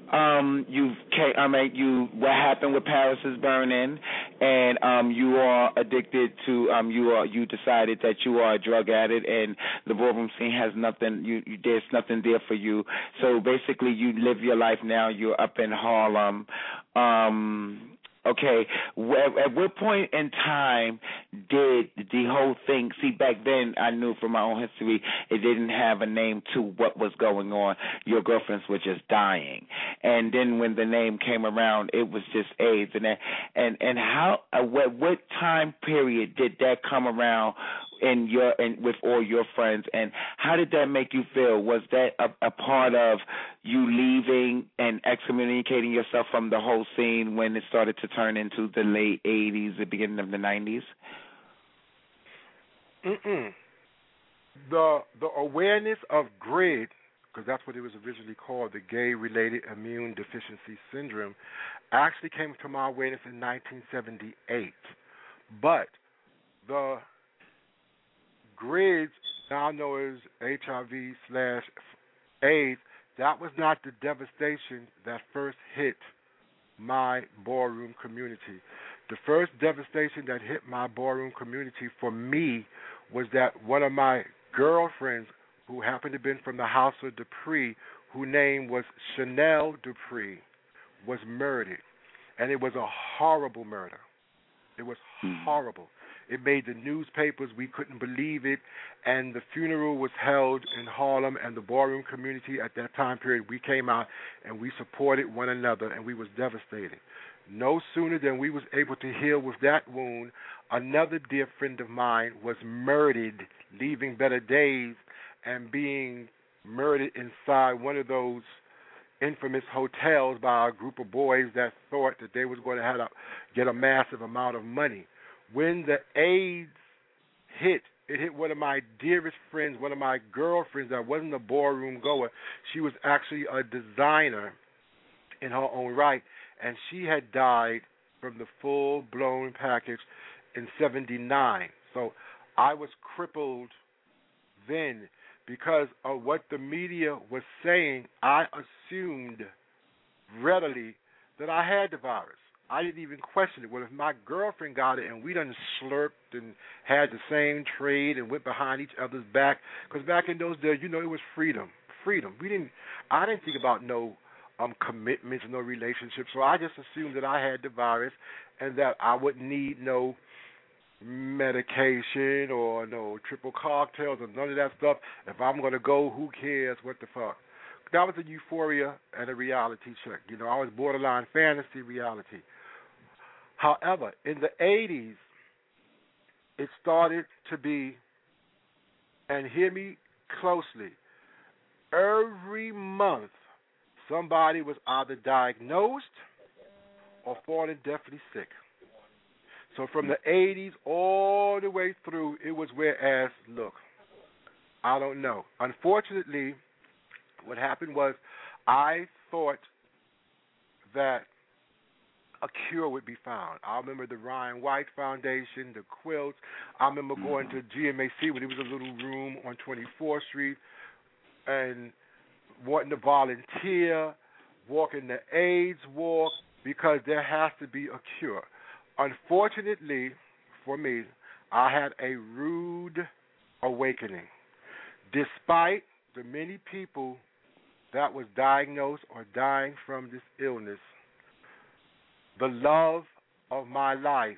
what happened with Paris is Burning, and you are addicted to, you decided that you are a drug addict, and the ballroom scene has nothing. There's nothing there for you. So basically, you live your life now. You're up in Harlem. Okay, at what point in time did the whole thing, see, back then I knew from my own history it didn't have a name to what was going on. Your girlfriends were just dying. And then when the name came around, it was just AIDS. And how, what time period did that come around with all your friends, and how did that make you feel? Was that a part of you leaving and excommunicating yourself from the whole scene when it started to turn into the late 80s, the beginning of the 90s? The awareness of GRID, because that's what it was originally called, the Gay-Related Immune Deficiency Syndrome, actually came to my awareness in 1978. But the GRIDS, now known as HIV/AIDS, that was not the devastation that first hit my ballroom community. The first devastation that hit my ballroom community for me was that one of my girlfriends, who happened to have been from the House of Dupree, whose name was Chanel Dupree, was murdered. And it was a horrible murder. It was horrible. It made the newspapers. We couldn't believe it. And the funeral was held in Harlem, and the ballroom community at that time period, we came out and we supported one another, and we was devastated. No sooner than we was able to heal with that wound, another dear friend of mine was murdered, leaving better days, and being murdered inside one of those infamous hotels by a group of boys that thought that they was going to have to get a massive amount of money. When the AIDS hit, it hit one of my dearest friends, one of my girlfriends that wasn't a ballroom goer. She was actually a designer in her own right, and she had died from the full-blown package in 1979. So I was crippled then. Because of what the media was saying, I assumed readily that I had the virus. I didn't even question it. Well, if my girlfriend got it and we done slurped and had the same trade and went behind each other's back, because back in those days, it was freedom. I didn't think about no commitments, no relationships. So I just assumed that I had the virus and that I wouldn't need no medication or no triple cocktails or none of that stuff. If I'm going to go, who cares? What the fuck? That was a euphoria and a reality check. I was borderline fantasy reality. However, in the 80s, it started to be, and hear me closely, every month somebody was either diagnosed or falling deathly sick. So from the 80s all the way through, it was whereas, look, I don't know. Unfortunately, what happened was I thought that a cure would be found. I remember the Ryan White Foundation, the quilts. I remember going to GMAC when it was a little room on 24th Street and wanting to volunteer, walking the AIDS walk, because there has to be a cure. Unfortunately for me, I had a rude awakening. Despite the many people that was diagnosed or dying from this illness, the love of my life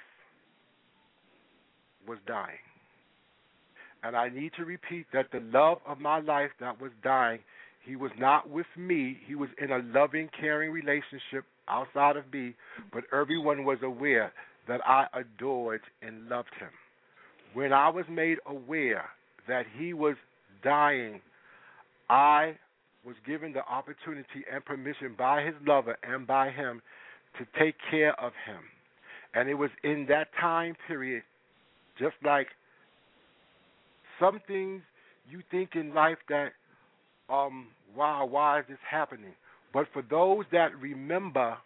was dying. And I need to repeat that the love of my life that was dying, he was not with me. He was in a loving, caring relationship outside of me, but everyone was aware that I adored and loved him. When I was made aware that he was dying, I was given the opportunity and permission by his lover and by him to take care of him. And it was in that time period, just like some things you think in life that, wow, why is this happening? But for those that remember,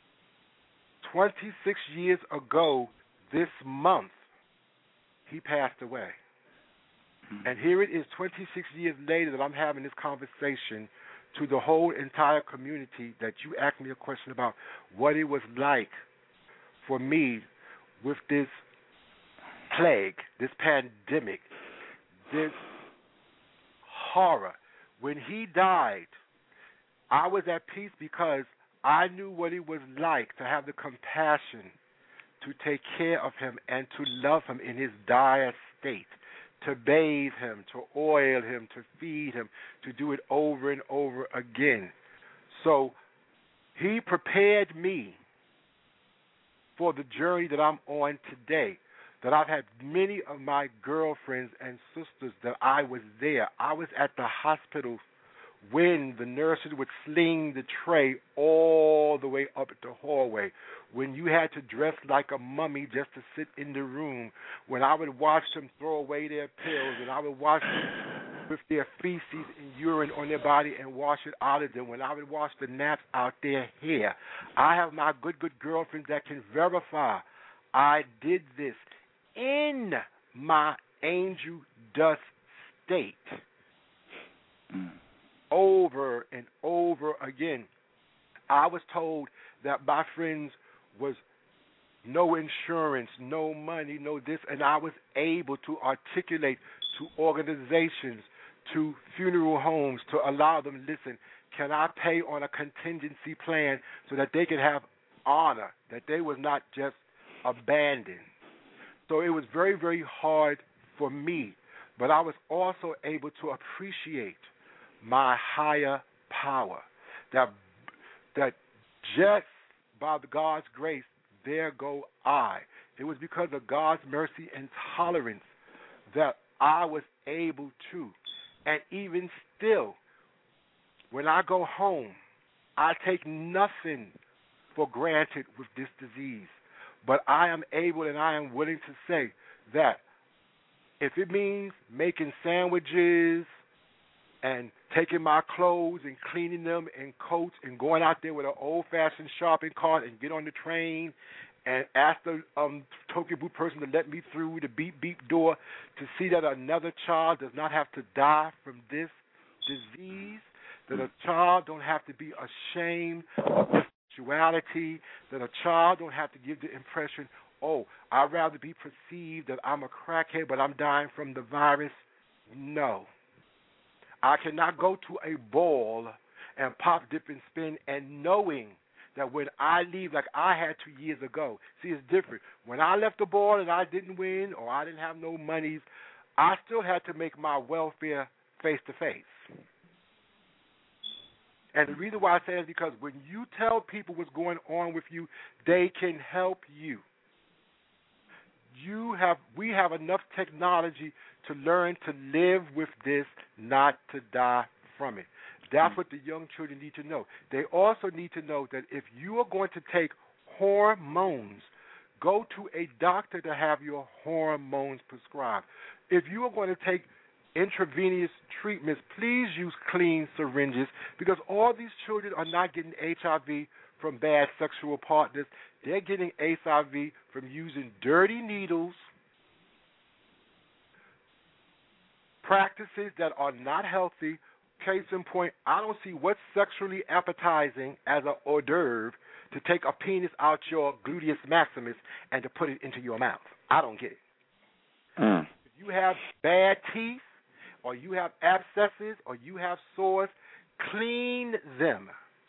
26 years ago this month, he passed away. And here it is 26 years later that I'm having this conversation to the whole entire community that you asked me a question about what it was like for me with this plague, this pandemic, this horror. When he died, I was at peace because I knew what it was like to have the compassion to take care of him and to love him in his dire state, to bathe him, to oil him, to feed him, to do it over and over again. So he prepared me for the journey that I'm on today, that I've had many of my girlfriends and sisters that I was there. I was at the hospital when the nurses would sling the tray all the way up the hallway, when you had to dress like a mummy just to sit in the room, when I would watch them throw away their pills, and I would watch them with their feces and urine on their body and wash it out of them, when I would wash the gnats out their hair. I have my good girlfriends that can verify I did this in my angel dust state. Over and over again. I was told that my friends was no insurance, no money, no this, and I was able to articulate to organizations, to funeral homes, to allow them, listen, can I pay on a contingency plan so that they could have honor, that they was not just abandoned. So it was very, very hard for me, but I was also able to appreciate my higher power, that just by God's grace, there go I. It was because of God's mercy and tolerance that I was able to. And even still, when I go home, I take nothing for granted with this disease. But I am able and I am willing to say that if it means making sandwiches and taking my clothes and cleaning them and coats and going out there with an old-fashioned shopping cart and get on the train and ask the token boot person to let me through the beep-beep door to see that another child does not have to die from this disease, that a child don't have to be ashamed of their sexuality, that a child don't have to give the impression, oh, I'd rather be perceived that I'm a crackhead but I'm dying from the virus. No. I cannot go to a ball and pop, dip, and spin and knowing that when I leave, like I had 2 years ago, see, it's different. When I left the ball and I didn't win or I didn't have no monies, I still had to make my welfare face-to-face. And the reason why I say it is because when you tell people what's going on with you, they can help you. We have enough technology to learn to live with this, not to die from it. That's what the young children need to know. They also need to know that if you are going to take hormones, go to a doctor to have your hormones prescribed. If you are going to take intravenous treatments, please use clean syringes because all these children are not getting HIV from bad sexual partners. They're getting HIV from using dirty needles, practices that are not healthy. Case in point, I don't see what's sexually appetizing as an hors d'oeuvre to take a penis out your gluteus maximus and to put it into your mouth. I don't get it. If you have bad teeth or you have abscesses or you have sores, clean them.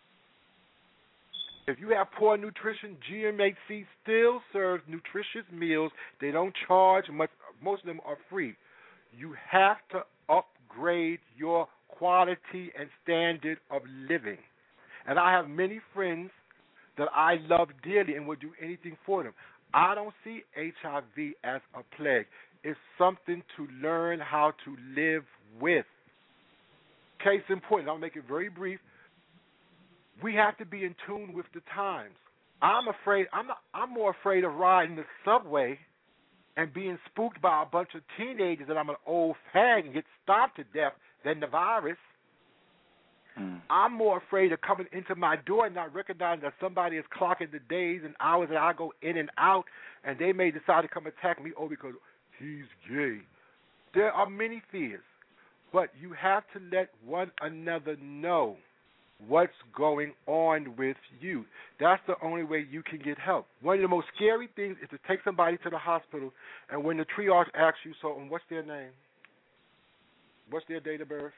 If you have poor nutrition, GMHC still serves nutritious meals. They don't charge much. Most of them are free. You have to upgrade your quality and standard of living. And I have many friends that I love dearly and will do anything for them. I don't see HIV as a plague. It's something to learn how to live with. Case in point, I'll make it very brief. We have to be in tune with the times. I'm more afraid of riding the subway and being spooked by a bunch of teenagers that I'm an old fag and get stomped to death than the virus. I'm more afraid of coming into my door and not recognizing that somebody is clocking the days and hours that I go in and out, and they may decide to come attack me, because he's gay. There are many fears, but you have to let one another know what's going on with you. That's the only way you can get help. One of the most scary things is to take somebody to the hospital, and when the triage asks you, so what's their name? What's their date of birth?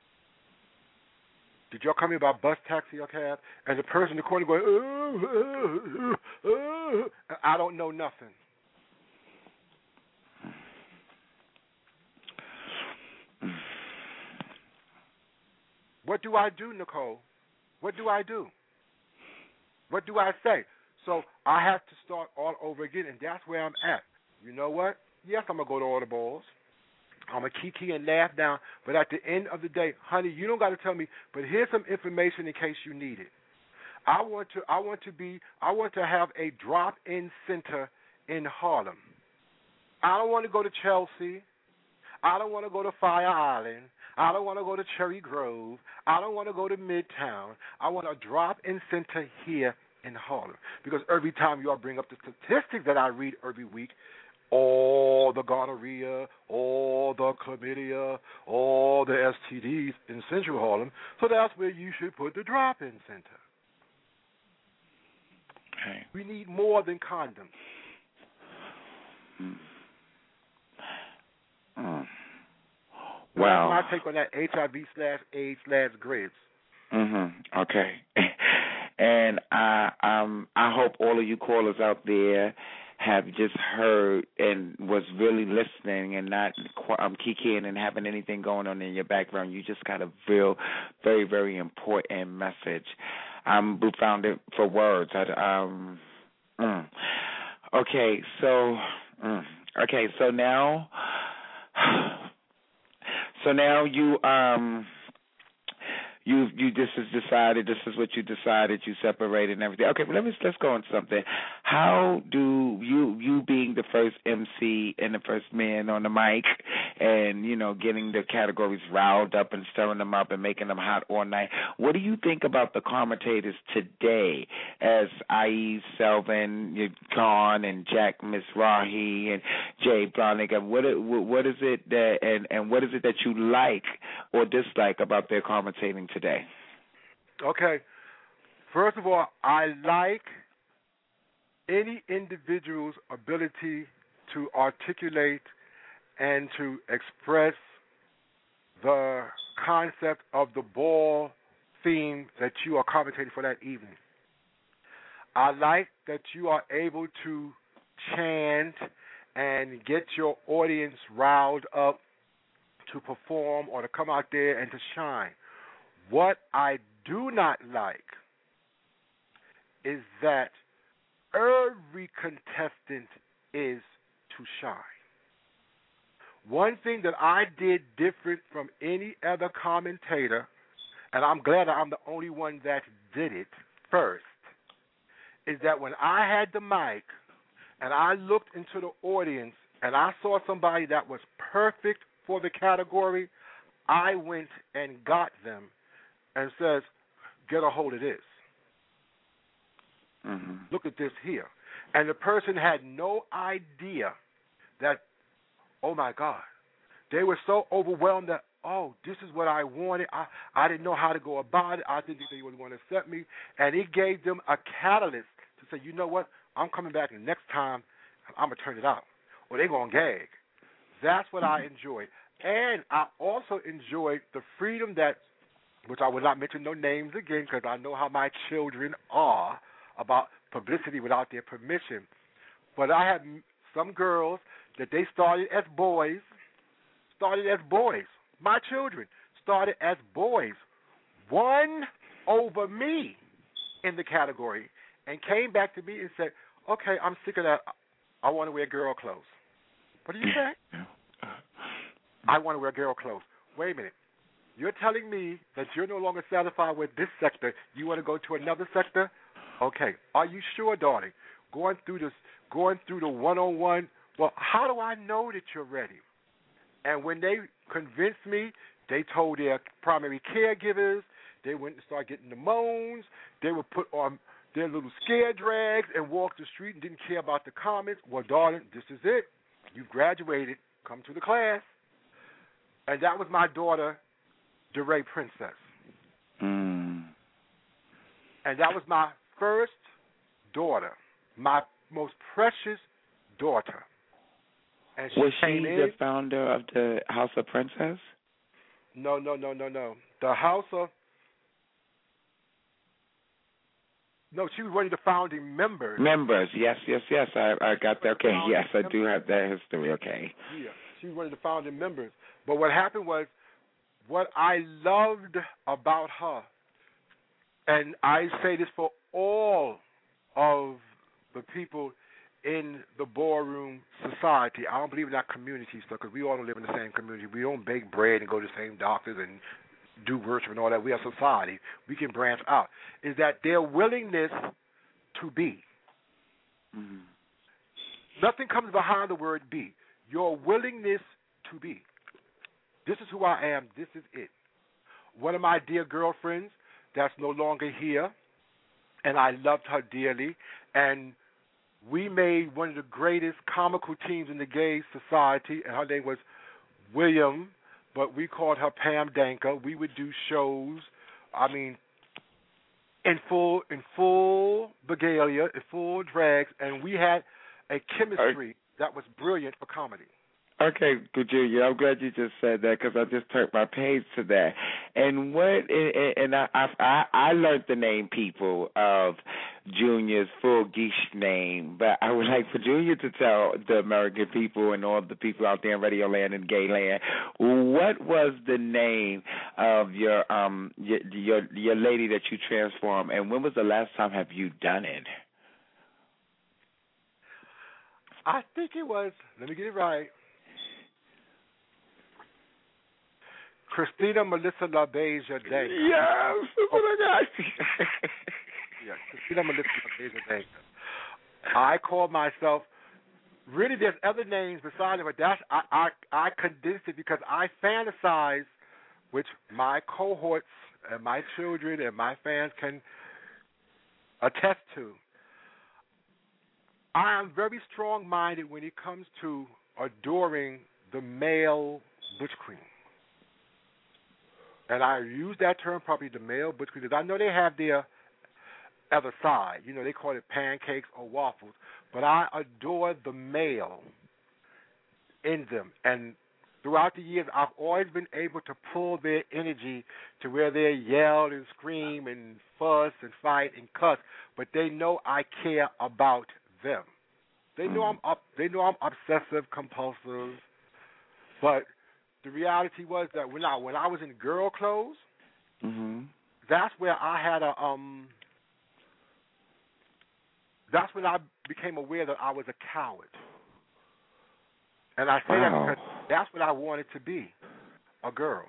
Did y'all come here by bus, taxi, or cab? And the person in the corner going, I don't know nothing. What do I do, Nicole? What do I do? What do I say? So I have to start all over again, and that's where I'm at. You know what? Yes, I'm going to go to all the balls. I'm going to kiki and laugh down, but at the end of the day, honey, you don't got to tell me, but here's some information in case you need it. I want to have a drop-in center in Harlem. I don't want to go to Chelsea. I don't want to go to Fire Island. I don't want to go to Cherry Grove. I don't want to go to Midtown. I want a drop-in center here in Harlem. Because every time you all bring up the statistics that I read every week, all the gonorrhea, all the chlamydia, all the STDs in Central Harlem, so that's where you should put the drop-in center. Okay. We need more than condoms. Well, that's my take on that HIV/AIDS/Gribs. Okay. And I hope all of you callers out there have just heard and was really listening and not kikiing and having anything going on in your background. You just got a real, very, very important message. I'm found for words. Okay, so now you this is what you decided, you separated and everything. Okay, but let's go on something. How do you being the first MC and the first man on the mic and, getting the categories riled up and stirring them up and making them hot all night, what do you think about the commentators today, as i.e. Selvin, Khan, and Jack Mizrahi and Jay Blahnik? What is it that you like or dislike about their commentating today? Okay. First of all, I like any individual's ability to articulate and to express the concept of the ball theme that you are commentating for that evening. I like that you are able to chant and get your audience riled up to perform or to come out there and to shine. What I do not like is that every contestant is to shine. One thing that I did different from any other commentator, and I'm glad I'm the only one that did it first, is that when I had the mic and I looked into the audience and I saw somebody that was perfect for the category, I went and got them and says, get a hold of this. Look at this here. And the person had no idea that, oh, my God. They were so overwhelmed that, oh, this is what I wanted. I didn't know how to go about it. I didn't think they would want to accept me. And it gave them a catalyst to say, you know what, I'm coming back and next time I'm going to turn it out. Or they're going to gag. That's what I enjoyed. And I also enjoyed the freedom that, which I will not mention no names again because I know how my children are about publicity without their permission. But I had some girls that they started as boys. My children started as boys, won over me in the category, and came back to me and said, okay, I'm sick of that. I want to wear girl clothes. What do you say? I want to wear girl clothes. Wait a minute. You're telling me that you're no longer satisfied with this sector. You want to go to another sector? Okay. Are you sure, darling? Going through the one-on-one, well, how do I know that you're ready? And when they convinced me, they told their primary caregivers. They went and started getting the moans. They would put on their little scare drags and walk the street and didn't care about the comments. Well, darling, this is it. You've graduated. Come to the class. And that was my daughter, DeRay Princess. And that was my first daughter, my most precious daughter. And was she the founder of the House of Princess? No. The House of... No, she was one of the founding members. Members, yes. I got that. Okay, yes, I do have that history, okay. Yeah, she was one of the founding members. But what happened was, what I loved about her, and I say this for all of the people in the ballroom society. I don't believe in that community stuff because we all don't live in the same community. We don't bake bread and go to the same doctors and do worship and all that. We are society. We can branch out. Is that their willingness to be. Nothing comes behind the word be. Your willingness to be. This is who I am. This is it. One of my dear girlfriends that's no longer here, and I loved her dearly, and we made one of the greatest comical teams in the gay society, and her name was William, but we called her Pam Danker. We would do shows. I mean, in full regalia, in full drags, and we had a chemistry that was brilliant for comedy. Okay, good, Junior. I'm glad you just said that because I just turned my page to that. And I learned the name people of Junior's full geesh name, but I would like for Junior to tell the American people and all the people out there in Radio Land and Gay Land, what was the name of your lady that you transformed, and when was the last time have you done it? I think it was. Let me get it right. Christina Melissa LaBeija Day. Yes, what I got. Yeah, Christina Melissa LaBeija Day. I call myself. Really, there's other names besides it, but that's I condensed it because I fantasize, which my cohorts and my children and my fans can attest to. I am very strong-minded when it comes to adoring the male butch queen. And I use that term properly, the male butch queen, because I know they have their other side. You know, they call it pancakes or waffles. But I adore the male in them. And throughout the years, I've always been able to pull their energy to where they yell and scream and fuss and fight and cuss. But they know I care about them. They know I'm obsessive, compulsive. But the reality was that when I was in girl clothes, that's where I had that's when I became aware that I was a coward. And I say that because that's what I wanted to be, a girl.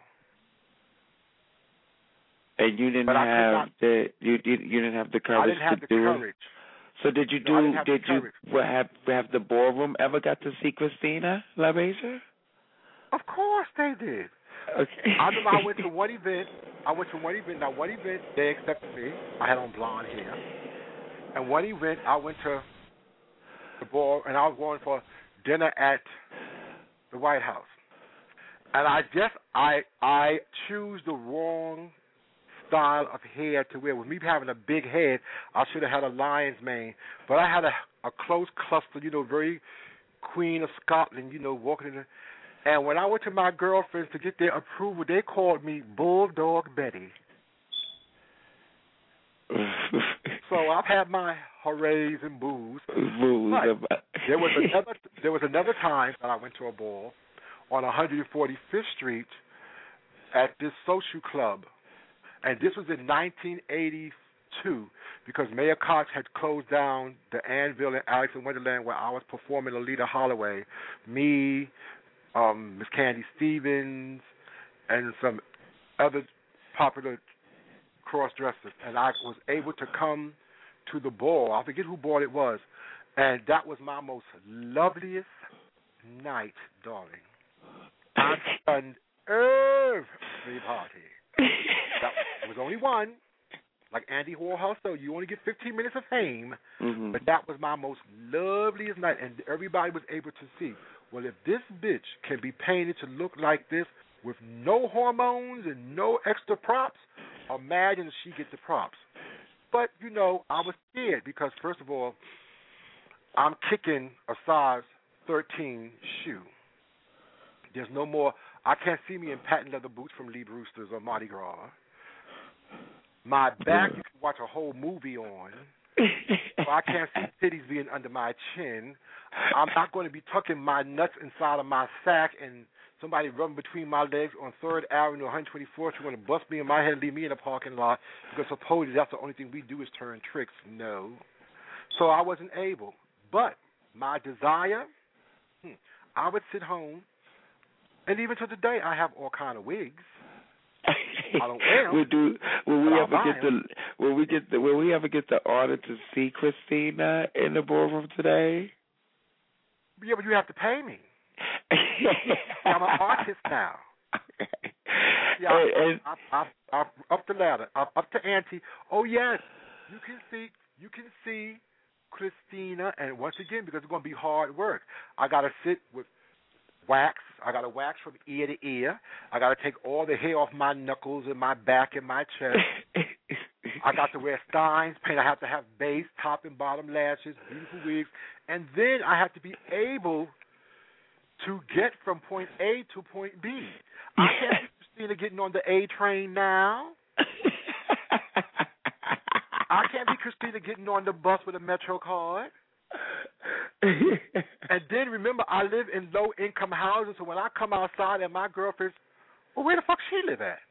And you didn't have you didn't have the courage. I didn't have the courage. So did you have the ballroom ever got to see Christina LaBeija? Of course they did. Okay. I remember I went to one event. Now, one event, they accepted me. I had on blonde hair. And one event, I went to the ball, and I was going for dinner at the White House. And I choose the wrong style of hair to wear. With me having a big head, I should have had a lion's mane. But I had a close cluster, very Queen of Scotland, walking in the... And when I went to my girlfriends to get their approval, they called me Bulldog Betty. So I've had my hoorays and boos. But there was another time that I went to a ball on 145th Street at this social club. And this was in 1982 because Mayor Cox had closed down the Anvil in Alice in Wonderland where I was performing Alita Holloway. Me, Miss Candy Stevens, and some other popular cross-dressers. And I was able to come to the ball. I forget who ball it was. And that was my most loveliest night, darling. I stunned every party. That was only one. Like Andy Warhol, so you only get 15 minutes of fame. But that was my most loveliest night. And everybody was able to see, well, if this bitch can be painted to look like this with no hormones and no extra props, imagine if she gets the props. But, I was scared because, first of all, I'm kicking a size 13 shoe. There's no more. I can't see me in patent leather boots from Lee Brewster's or Mardi Gras. My back, you can watch a whole movie on. So I can't see titties being under my chin. I'm not going to be tucking my nuts inside of my sack and somebody rubbing between my legs on 3rd Avenue, 124th. You're going to bust me in my head and leave me in a parking lot because supposedly that's the only thing we do is turn tricks. No. So I wasn't able. But my desire, I would sit home, and even to today I have all kind of wigs. I don't wear them. Will we ever get the honor to see Christina in the ballroom today? Yeah, but you have to pay me. I'm an artist now. Yeah, I'm up the ladder. I'm up to ante. Oh yes, you can see Christina, and once again, because it's going to be hard work, I got to sit with wax. I got to wax from ear to ear. I got to take all the hair off my knuckles and my back and my chest. I got to wear Steins paint. I have to have base, top and bottom lashes, beautiful wigs, and then I have to be able to get from point A to point B. I can't be Christina getting on the A train now. I can't be Christina getting on the bus with a Metro card. And then remember, I live in low-income housing, so when I come outside and my girlfriend's, well, where the fuck she live at?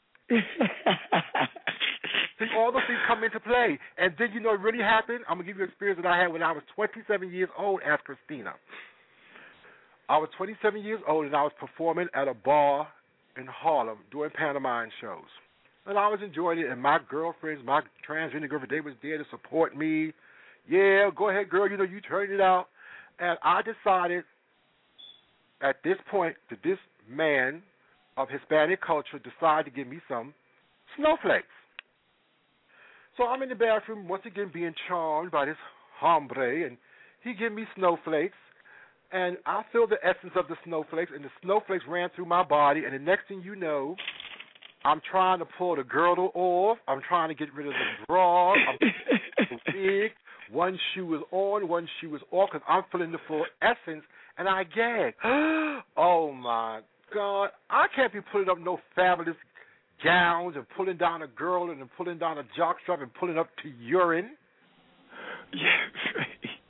See, all those things come into play. And then, you know, what really happened? I'm going to give you an experience that I had when I was 27 years old as Christina. I was 27 years old, and I was performing at a bar in Harlem doing pantomime shows. And I was enjoying it, and my girlfriends, my transgender girlfriends, they was there to support me. Yeah, go ahead, girl, you know, you turned it out. And I decided at this point that this man of Hispanic culture decided to give me some snowflakes. So I'm in the bathroom, once again being charmed by this hombre, and he gave me snowflakes. And I feel the essence of the snowflakes, and the snowflakes ran through my body, and the next thing you know, I'm trying to pull the girdle off. I'm trying to get rid of the bra. I'm the wig. One shoe is on, one shoe is off, because I'm feeling the full essence, and I gag. Oh, my God. I can't be putting up no fabulous gowns and pulling down a girdle and pulling down a jockstrap and pulling up to urine. Yes.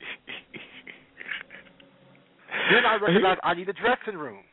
Then I recognize I need a dressing room.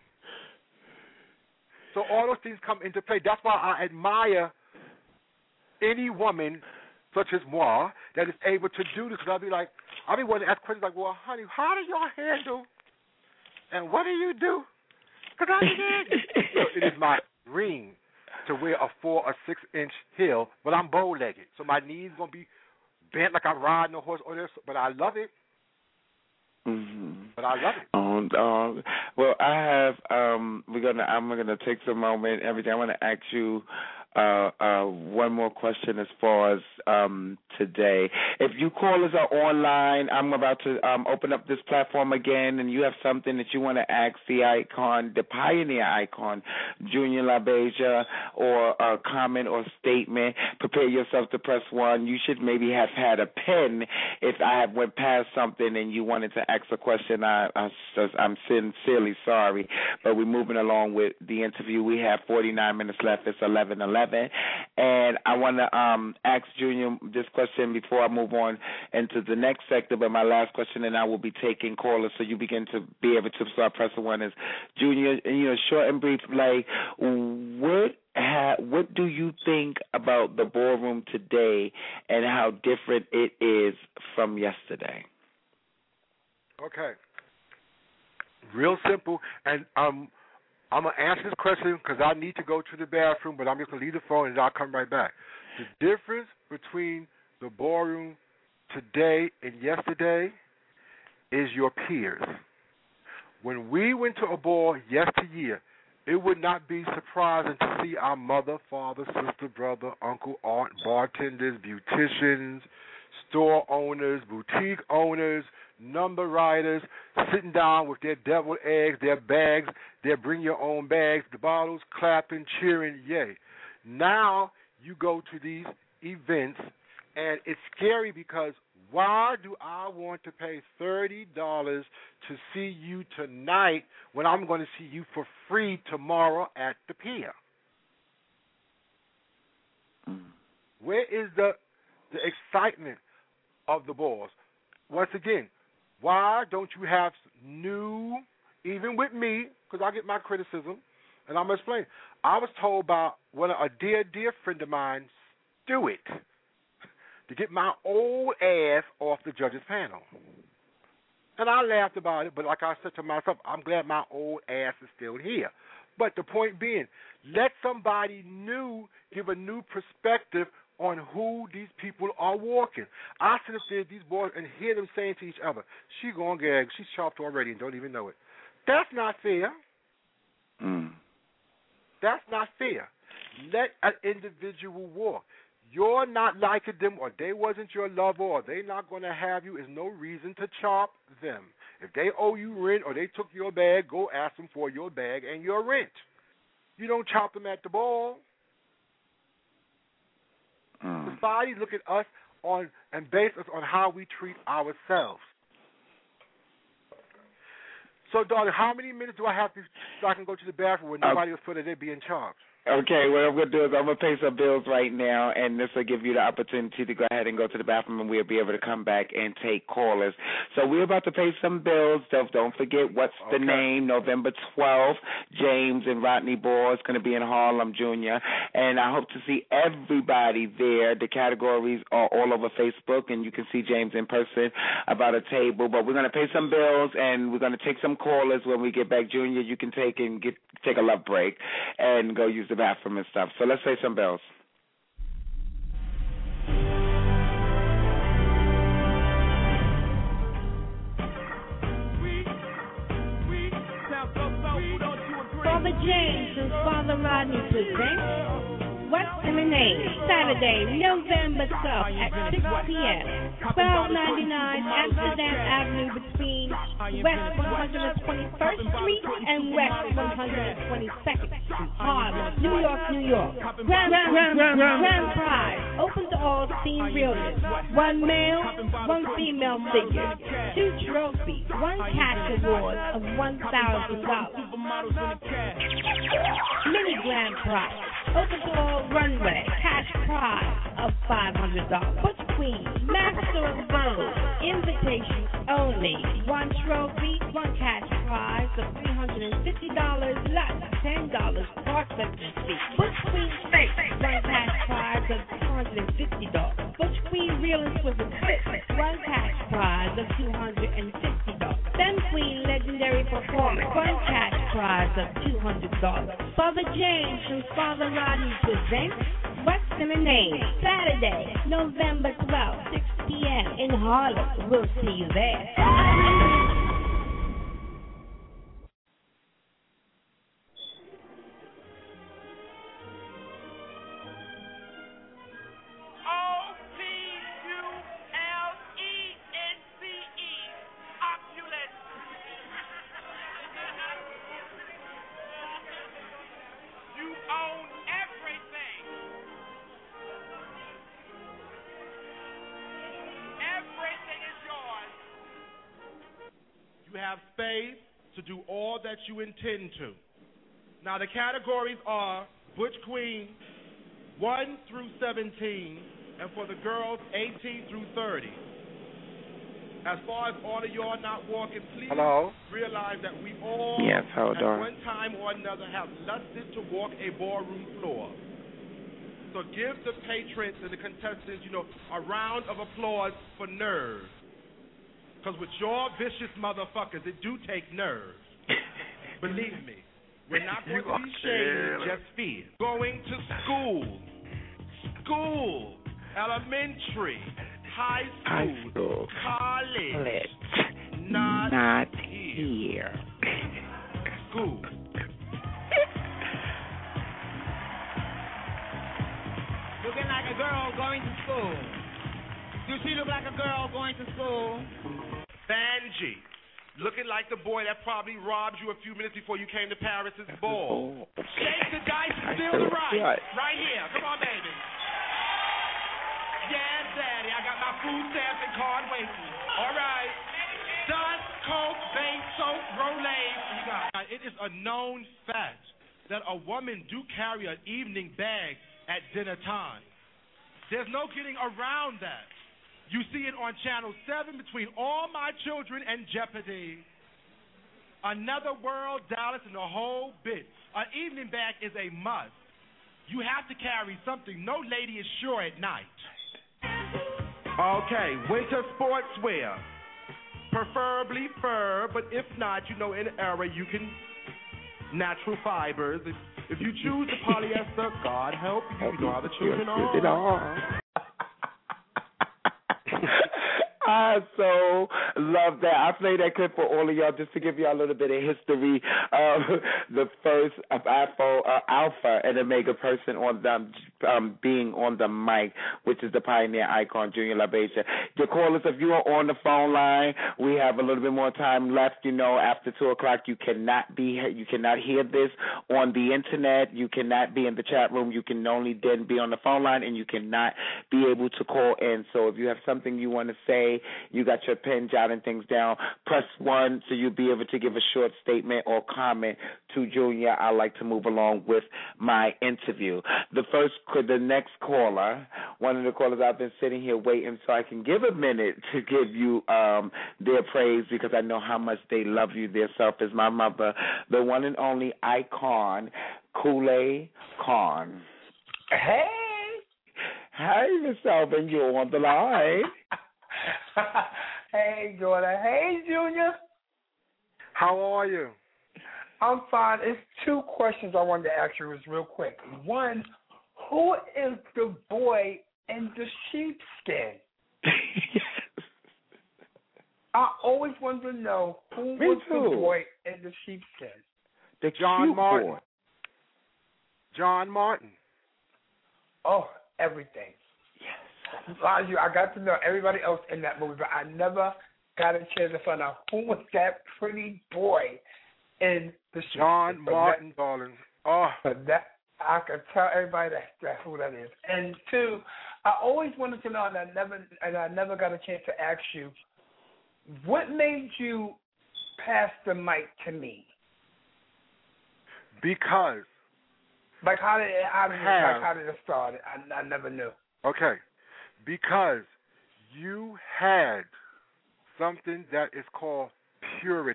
So all those things come into play. That's why I admire any woman such as moi that is able to do this. Because I'll be wanting to ask questions like, well, honey, how do y'all handle and what do you do? Because it is my dream to wear a 4 or 6 inch heel, but I'm bow-legged. So my knees going to be bent like I'm riding a horse, but I love it. Mm-hmm. But I love it. Well, I have. I'm gonna take some moment. Everything. I want to ask you one more question as far as today. If you callers are online, I'm about to open up this platform again, and you have something that you want to ask the icon, the pioneer icon, Junior LaBeija, or a comment or statement, prepare yourself to press 1. You should maybe have had a pen if I have went past something and you wanted to ask a question. I'm sincerely sorry, but we're moving along with the interview. We have 49 minutes left. It's 11:11, and I want to ask Junior this question before I move on into the next sector. But my last question, and I will be taking callers, so you begin to be able to start pressing 1. Is Junior, short and brief, like what do you think about the ballroom today and how different it is from yesterday? Okay. Real simple, and I'm going to answer this question because I need to go to the bathroom, but I'm just going to leave the phone and I'll come right back. The difference between the ballroom today and yesterday is your peers. When we went to a ball yesteryear, it would not be surprising to see our mother, father, sister, brother, uncle, aunt, bartenders, beauticians, store owners, boutique owners, number writers, sitting down with their deviled eggs, their bags, their bring your own bags, the bottles, clapping, cheering, yay. Now you go to these events, and it's scary because why do I want to pay $30 to see you tonight when I'm going to see you for free tomorrow at the pier? Where is the excitement of the balls? Once again, why don't you have new, even with me, because I get my criticism, and I'm going to explain. I was told by a dear friend of mine, Stewart, to get my old ass off the judges panel. And I laughed about it, but like I said to myself, I'm glad my old ass is still here. But the point being, let somebody new give a new perspective on who these people are walking. I sit up there, these boys, and hear them saying to each other, she gonna gag, she's chopped already and don't even know it. That's not fair. That's not fair. Let an individual walk. You're not liking them, or they wasn't your lover, or they not going to have you, is no reason to chop them. If they owe you rent or they took your bag, go ask them for your bag and your rent. You don't chop them at the ball. somebody look at us on and base us on how we treat ourselves. So, darling, how many minutes do I have so I can go to the bathroom where nobody will feel that they'd be in charge? Okay, what I'm going to do is I'm going to pay some bills right now, and this will give you the opportunity to go ahead and go to the bathroom, and we'll be able to come back and take callers. So we're about to pay some bills. Don't forget what's the name, November 12th. James and Rodney Ball is going to be in Harlem, Jr., and I hope to see everybody there. The categories are all over Facebook, and you can see James in person about a table. But we're going to pay some bills, and we're going to take some callers when we get back. Junior, you can take a love break and go use the bathroom and stuff. So let's pay some bills. Father James and Father Rodney present What's in the Name? Saturday, November 12th at 6 p.m. 1299 Amsterdam Avenue between West 121st Street and West 122nd Street, Harlem, New York, New York. Grand prize, open to all themed realtors. 1 male, 1 female figure, 2 trophies, 1 cash award of $1,000. Mini grand prize, open to all runway, cash prize of $500. Butch Queen, Master of Vogue, invitation only. 1 trophy, 1 cash prize of $350, less $10 processing fee. Butch Queen Face, 1 cash prize of $250. Butch Queen Realist with a twist, 1 cash prize of $250. Femme Queen Legendary Performance, 1 cash prize of $200. Father James and Father Rodney present What's in the Name? Saturday, November 12th, 6 p.m. in Harlem. We'll see you there. To do all that you intend to. Now the categories are Butch Queen 1 through 17, and for the girls 18 through 30. As far as all of y'all not walking, please realize that we all at one time or another have lusted to walk a ballroom floor. So give the patrons and the contestants, a round of applause for nerves. Because with your vicious motherfuckers, it do take nerves. Believe me. We're not going to be shady, just fear. Going to school, elementary, high school, college, not here. School. Looking like a girl going to school. Do she look like a girl going to school? Banji, looking like the boy that probably robbed you a few minutes before you came to Paris's ball. Shake the dice and steal the right. Right here. Come on, baby. Yeah, daddy. I got my food stamps and card waiting. All right. Dust, Coke, Bang, soap, Rolaids. It is a known fact that a woman do carry an evening bag at dinner time. There's no getting around that. You see it on Channel 7 between All My Children and Jeopardy. Another World, Dallas, and the whole bit. An evening bag is a must. You have to carry something. No lady is sure at night. Okay, winter sportswear. Preferably fur, but if not, in the era, you can natural fibers. If you choose the polyester, God help you. You know how the children are. I so love that. I played that clip for all of y'all just to give y'all a little bit of history of the first Alpha and Omega person on being on the mic, which is the pioneer icon, Junior LaBeija. The callers, if you are on the phone line, we have a little bit more time left. You know, after 2 o'clock, you cannot hear this on the internet. You cannot be in the chat room. You can only then be on the phone line, and you cannot be able to call in. So if you have something you want to say, you got your pen jotting things down, press 1 so you'll be able to give a short statement or comment to Junior. I like to move along with my interview. The next caller, one of the callers, I've been sitting here waiting so I can give a minute to give you their praise because I know how much they love you. Their self is my mother, the one and only icon, Kool-Aid Khan. Hey. Hi, Miss Selvin, you're on the line. Hey, Jordan. Hey, Junior. How are you? I'm fine. It's 2 questions I wanted to ask you real quick. One, who is the boy in the sheepskin? I always wanted to know who was the boy in the sheepskin. The John Martin. Boy. John Martin. Oh, everything. Yes. I got to know everybody else in that movie, but I never got a chance to find out who was that pretty boy in the sheepskin. John Martin, darling. Oh. But that I could tell everybody that who that is. And 2, I always wanted to know, and I never got a chance to ask you, what made you pass the mic to me? Because. Like how did it start? I never knew. Okay, because you had something that is called purity.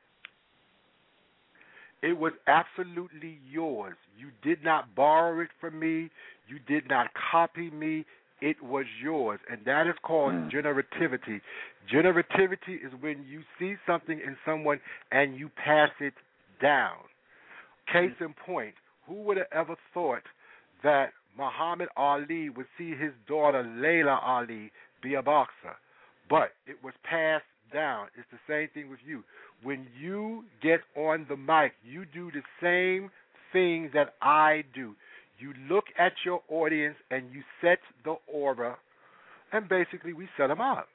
It was absolutely yours. You did not borrow it from me. You did not copy me. It was yours, and that is called generativity. Generativity is when you see something in someone and you pass it down. Case in point, who would have ever thought that Muhammad Ali would see his daughter Layla Ali be a boxer? But it was passed down. It's the same thing with you. When you get on the mic, you do the same thing that I do. You look at your audience and you set the aura, and basically we set them up.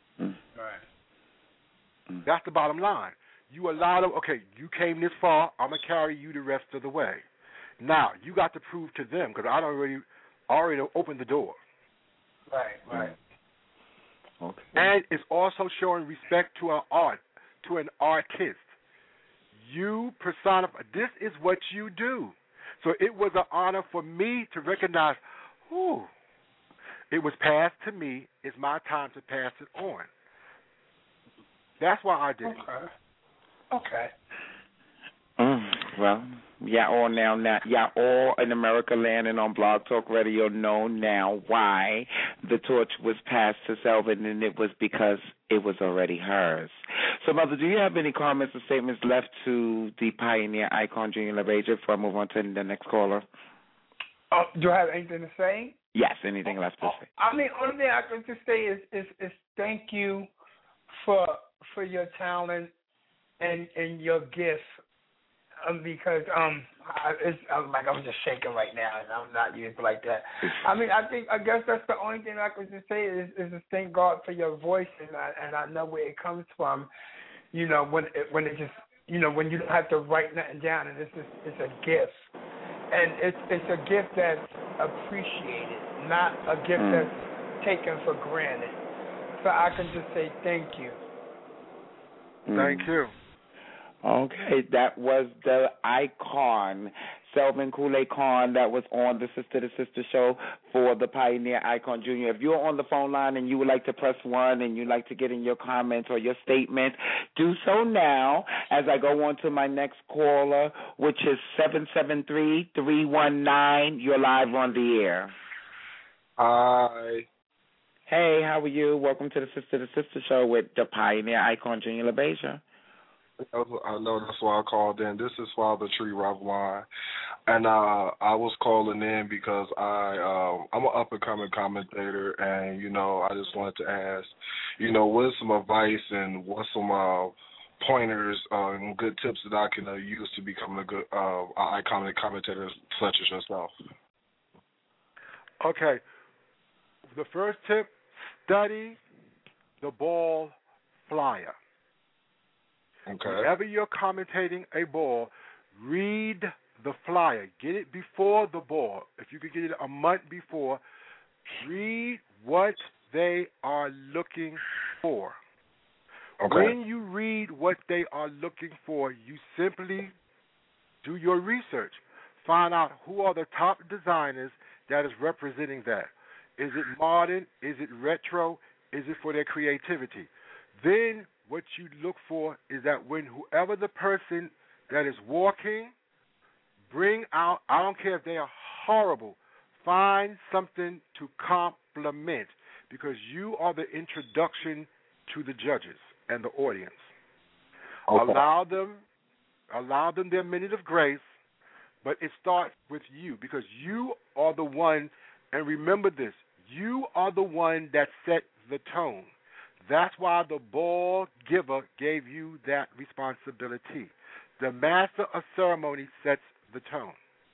Right. That's the bottom line. You allow them, okay, you came this far, I'm going to carry you the rest of the way. Now, you got to prove to them, because I already opened the door. Right. Okay. And it's also showing respect to an artist. You personify, this is what you do. So it was an honor for me to recognize, it was passed to me. It's my time to pass it on. That's why I did it. Okay. Well, y'all all in America Land and on Blog Talk Radio know now why the torch was passed to Selvin, and it was because it was already hers. So, Mother, do you have any comments or statements left to the pioneer icon, Junior LaBeija, before I move on to the next caller? Do I have anything to say? Yes, anything left to say. I mean, only thing I can just say is thank you for your talent and your gift. Because I was just shaking right now, and I'm not used like that. I mean, I guess that's the only thing I can just say is to thank God for your voice, and I know where it comes from. You know, when it just, you know, when you don't have to write nothing down, and it's a gift, and it's a gift that's appreciated, not a gift that's taken for granted. So I can just say thank you. Thank you. Okay, that was the icon, Selvin Kool-Aid Khan, that was on the Sister to Sister show for the Pioneer Icon Junior. If you're on the phone line and you would like to press 1 and you'd like to get in your comments or your statement, do so now as I go on to my next caller, which is 773-319. You're live on the air. Hi. Hey, how are you? Welcome to the Sister to Sister show with the Pioneer Icon Junior LaBeija. I know that's why I called in. This is Father Tree Ravline, and I was calling in because I'm an up-and-coming commentator, and, you know, I just wanted to ask, you know, what's some advice and what's some pointers and good tips that I can use to become a good iconic commentator such as yourself? Okay. The first tip, study the ball flyer. Okay. Whenever you're commentating a ball, read the flyer. Get it before the ball. If you could get it a month before, read what they are looking for. Okay. When you read what they are looking for, you simply do your research. Find out who are the top designers that is representing that. Is it modern? Is it retro? Is it for their creativity? Then what you look for is that when whoever the person that is walking, bring out, I don't care if they are horrible, find something to compliment, because you are the introduction to the judges and the audience. Okay. Allow them their minute of grace, but it starts with you, because you are the one, and remember this, you are the one that set the tone. That's why the ball giver gave you that responsibility. The master of ceremony sets the tone.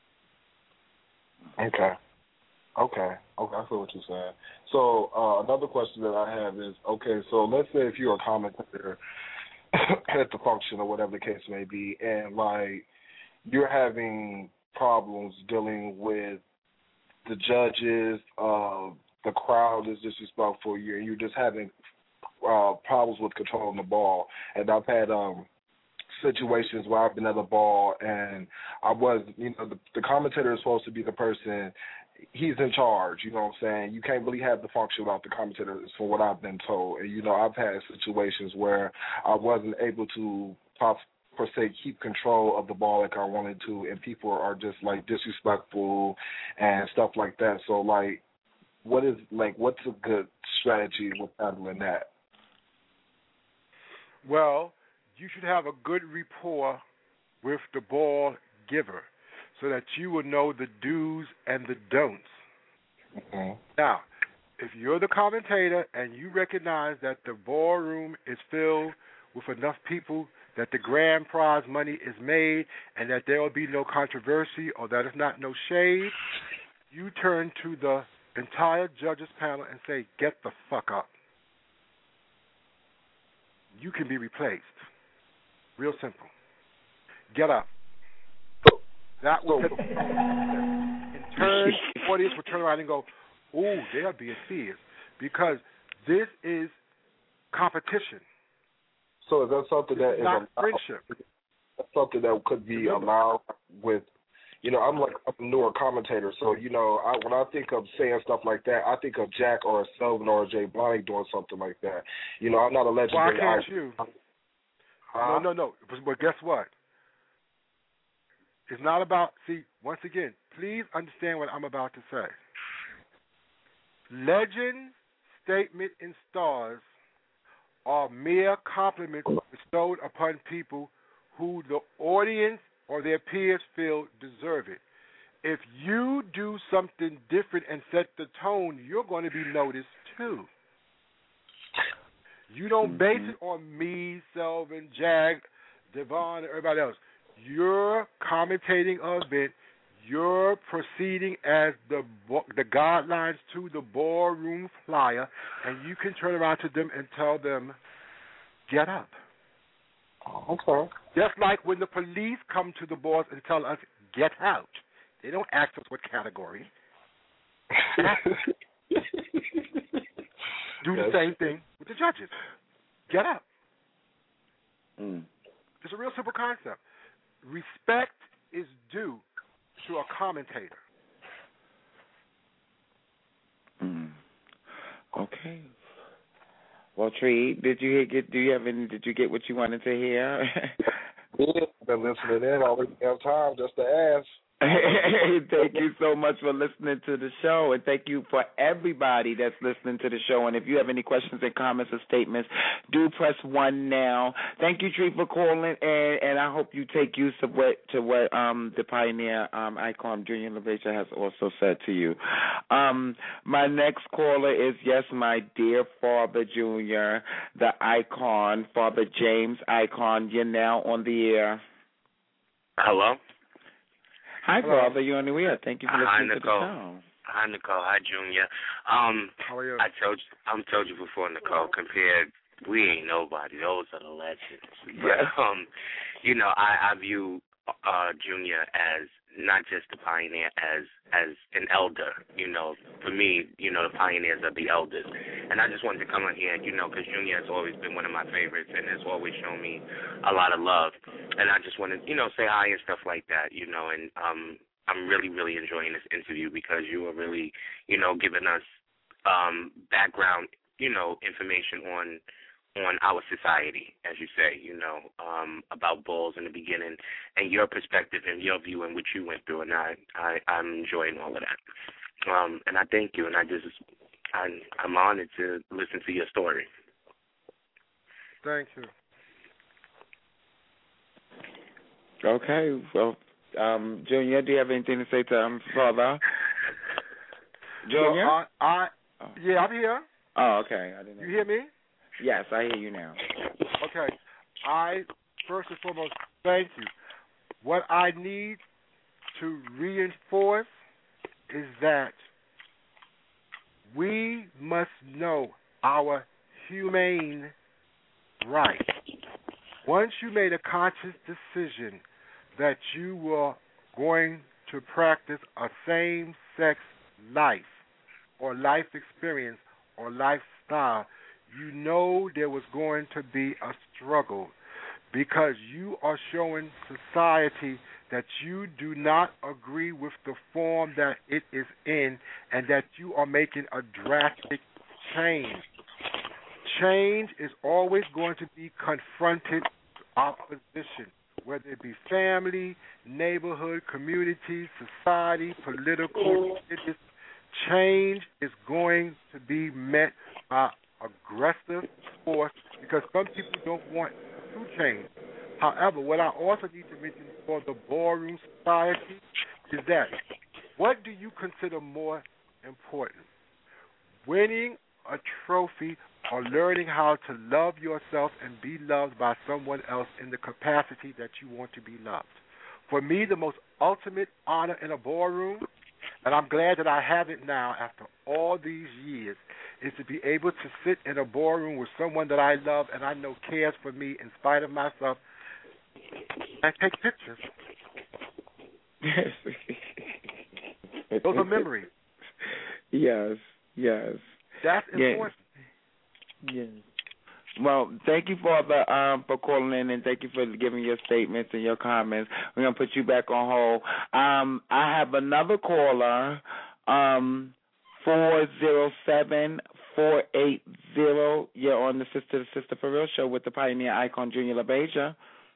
Okay. I feel what you're saying. So another question that I have is, okay, so let's say if you're a commentator at the function or whatever the case may be, and like you're having problems dealing with the judges, the crowd is disrespectful, and you're just having problems with controlling the ball. And I've had situations where I've been at the ball and I was, the commentator is supposed to be the person, he's in charge, you know what I'm saying? You can't really have the function without the commentator, is from what I've been told. And, I've had situations where I wasn't able to, per se, keep control of the ball like I wanted to, and people are just, like, disrespectful and stuff like that. So, like, what's a good strategy with handling that? Well, you should have a good rapport with the ball giver so that you will know the do's and the don'ts. Mm-hmm. Now, if you're the commentator and you recognize that the ballroom is filled with enough people that the grand prize money is made and that there will be no controversy or that it's not no shade, you turn to the entire judges panel and say, get the fuck up. You can be replaced. Real simple. Get up. That will, in turn, the audience will turn around and go, ooh, they are being fierce, because this is competition. So is that something that is not friendship? That's something that could be allowed with, I'm a newer commentator, so, when I think of saying stuff like that, I think of Jack or a Selvin or a Jay Blonny doing something like that. I'm not a legendary. Why can't you? No. But guess what? It's not about, once again, please understand what I'm about to say. Legends, statement, and stars are mere compliments bestowed upon people who the audience or their peers feel deserve it. If you do something different and set the tone, you're going to be noticed too. You don't base it on me, Selvin, Jag, Devon, and everybody else. You're commentating an event. You're proceeding as the guidelines to the ballroom flyer, and you can turn around to them and tell them, get up. Okay. Just like when the police come to the boards and tell us, get out. They don't ask us what category. Do the same thing with the judges. Get up. It's a real simple concept. Respect is due to a commentator. Okay. Well, Tree, did you get what you wanted to hear? Yeah, been listening in. I always have time just to ask. Thank you so much for listening to the show, and thank you for everybody that's listening to the show. And if you have any questions and comments or statements, do press 1 now. Thank you, Tree, for calling, and I hope you take use of what the pioneer icon Junior LaBeija has also said to you. My next caller is, yes, my dear Father Junior, the icon, Father James Icon. You're now on the air. Hello. Hi, Father. You're on the air. Thank you for listening to the show. Hi, Nicole. Hi, Junior. How are you? I told you before, Nicole. Compared, we ain't nobody. Those are the legends. But I view Junior as not just a pioneer, as an elder. For me, the pioneers are the elders. And I just wanted to come on here, because Junior has always been one of my favorites and has always shown me a lot of love. And I just want to, say hi and stuff like that, and I'm really, really enjoying this interview because you are really, giving us background, information on our society, as you say, about balls in the beginning and your perspective and your view and what you went through, and I'm enjoying all of that. And I thank you, and I'm honored to listen to your story. Thank you. Okay, well, Junior, do you have anything to say to Father? Junior? Yeah, I'm here. Oh, okay. I didn't know. You hear me? Yes, I hear you now. Okay. I, first and foremost, thank you. What I need to reinforce is that we must know our humane rights. Once you made a conscious decision that you were going to practice a same-sex life or life experience or lifestyle, you know there was going to be a struggle because you are showing society that you do not agree with the form that it is in and that you are making a drastic change. Change is always going to be confronted with opposition, whether it be family, neighborhood, community, society, political, religious. Change is going to be met by aggressive force because some people don't want to change. However, what I also need to mention for the ballroom society is that what do you consider more important? Winning a trophy or learning how to love yourself and be loved by someone else in the capacity that you want to be loved. For me, the most ultimate honor in a ballroom, and I'm glad that I have it now after all these years, is to be able to sit in a ballroom with someone that I love and I know cares for me in spite of myself and take pictures. Those are memories. Yes. That's important. Yes. Well, thank you for calling in, and thank you for giving your statements and your comments. We're going to put you back on hold. I have another caller, 407-480. You're on the Sister to Sister for Real show with the pioneer icon, Junior LaBeija.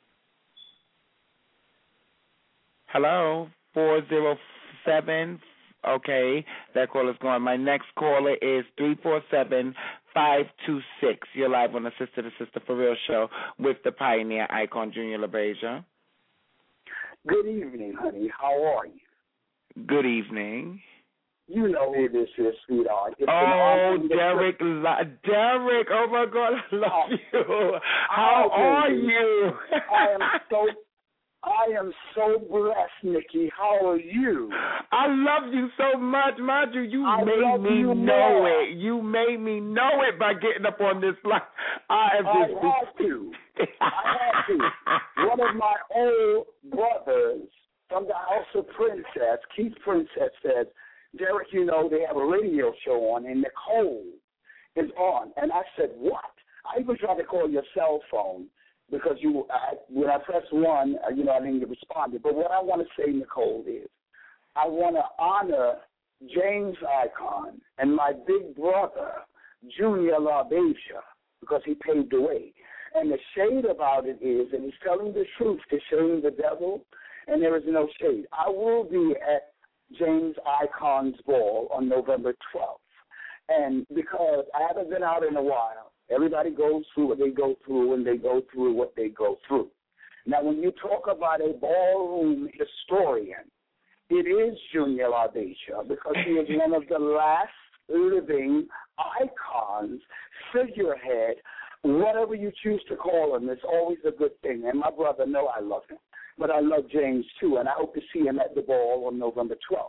Hello, 407. Okay, that caller's gone. My next caller is 347-526. You're live on the Sister to Sister for Real show with the pioneer icon, Junior LaBeija. Good evening, honey. How are you? Good evening. You know who this is, sweetheart. Derek, oh my God, I love you. How are you? I am so blessed, Nikki. How are you? I love you so much, mind you. You made me know it. You made me know it by getting up on this line. I had to. One of my old brothers from the House of Princess, Keith Princess, said, Derek, you know, they have a radio show on, and Nicole is on. And I said, what? I even tried to call your cell phone because when I pressed 1, I didn't get responded. But what I want to say, Nicole, is I want to honor James Icon and my big brother, Junior LaBeija, because he paved the way. And the shade about it is, and he's telling the truth to shame the devil, and there is no shade. I will be at James Icon's ball on November 12th. And because I haven't been out in a while, everybody goes through what they go through and they go through what they go through. Now, when you talk about a ballroom historian, it is Junior LaBeija because he is one of the last living icons, figurehead, whatever you choose to call him. It's always a good thing. And my brother, I love him. But I love James, too, and I hope to see him at the ball on November 12th.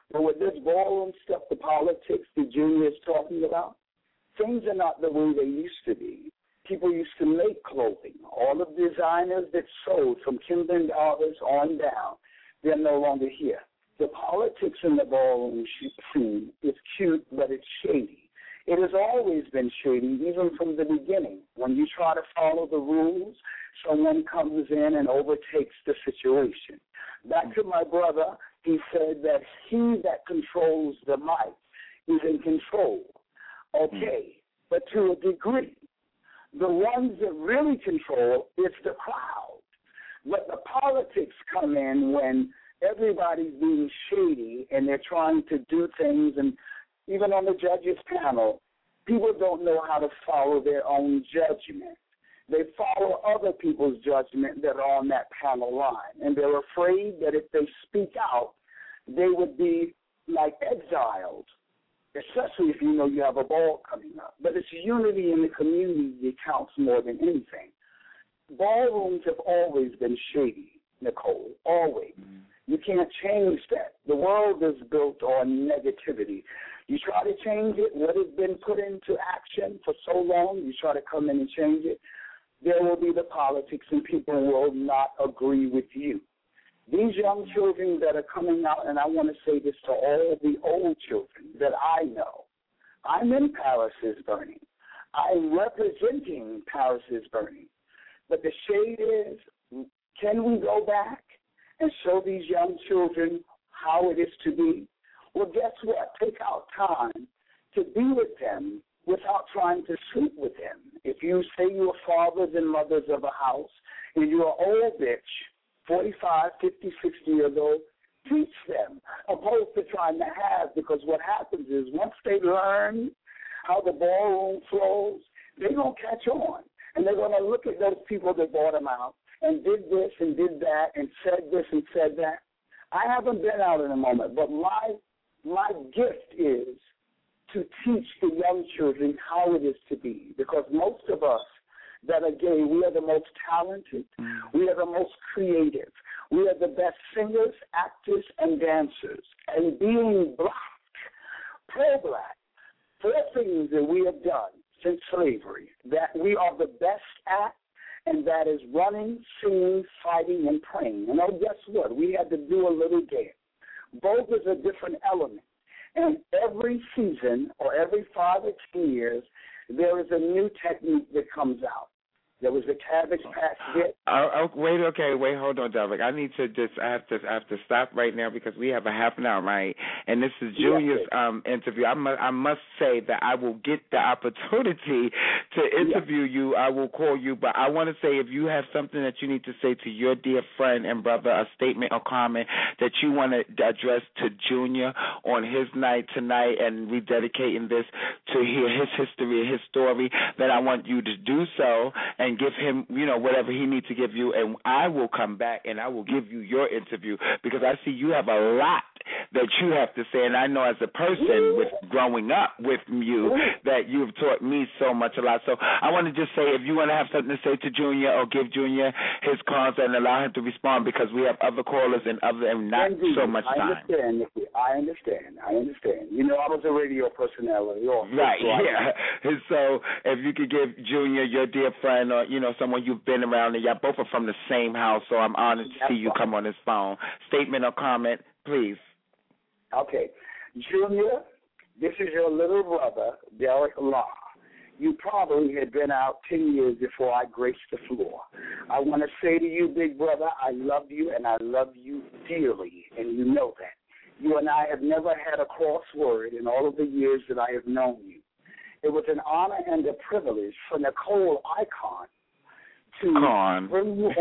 But with this ballroom stuff, the politics that Junior is talking about, things are not the way they used to be. People used to make clothing. All the designers that sold from Kimberly Arthurs on down, they're no longer here. The politics in the ballroom scene is cute, but it's shady. It has always been shady, even from the beginning. When you try to follow the rules, someone comes in and overtakes the situation. Back to my brother, he said that he that controls the mic is in control. Okay, but to a degree. The ones that really control is the crowd. But the politics come in when everybody's being shady and they're trying to do things, and even on the judges panel, people don't know how to follow their own judgment. They follow other people's judgment that are on that panel line, and they're afraid that if they speak out, they would be like exiled, especially if you know you have a ball coming up. But it's unity in the community that counts more than anything. Ballrooms have always been shady, Nicole, always. You can't change that. The world is built on negativity. You try to change it, what has been put into action for so long, you try to come in and change it, there will be the politics and people will not agree with you. These young children that are coming out, and I want to say this to all the old children that I know, I'm in Paris is Burning. I'm representing Paris is Burning. But the shade is, can we go back and show these young children how it is to be? Well, guess what? Take out time to be with them without trying to sleep with them. If you say you're fathers and mothers of a house and you're an old bitch, 45, 50, 60 years old, teach them, opposed to trying to have, because what happens is once they learn how the ballroom flows, they're going to catch on. And they're going to look at those people that bought them out and did this and did that and said this and said that. I haven't been out in a moment, but my gift is to teach the young children how it is to be, because most of us that are gay, we are the most talented, we are the most creative, we are the best singers, actors, and dancers. And being black, pro-black, 4 things that we have done since slavery that we are the best at, and that is running, singing, fighting, and praying. And guess what? We had to do a little dance. Both is a different element. And every season or every 5 or 10 years, there is a new technique that comes out. There was a Cabbage Patch Kid. Wait, hold on, Derek. I need to I have to stop right now because we have a half an hour, right? And this is Junior's interview. I must say that I will get the opportunity to interview you. I will call you, but I want to say if you have something that you need to say to your dear friend and brother, a statement or comment that you want to address to Junior on his night tonight and rededicating this to hear his history, his story, then I want you to do so and give him, whatever he needs to give you, and I will come back and I will give you your interview because I see you have a lot that you have to say, and I know as a person with growing up with you that you've taught me so much a lot. So I want to just say if you want to have something to say to Junior or give Junior his calls and allow him to respond because we have other callers and not so much time. I understand. I was a radio personality also. Right, So if you could give Junior, your dear friend, or someone you've been around, and y'all both are from the same house, so I'm honored to see you come on this phone. Statement or comment, please. Okay. Junior, this is your little brother, Derek Law. You probably had been out 10 years before I graced the floor. I want to say to you, big brother, I love you, and I love you dearly, and you know that. You and I have never had a crossword in all of the years that I have known you. It was an honor and a privilege for Nicole Icon to bring you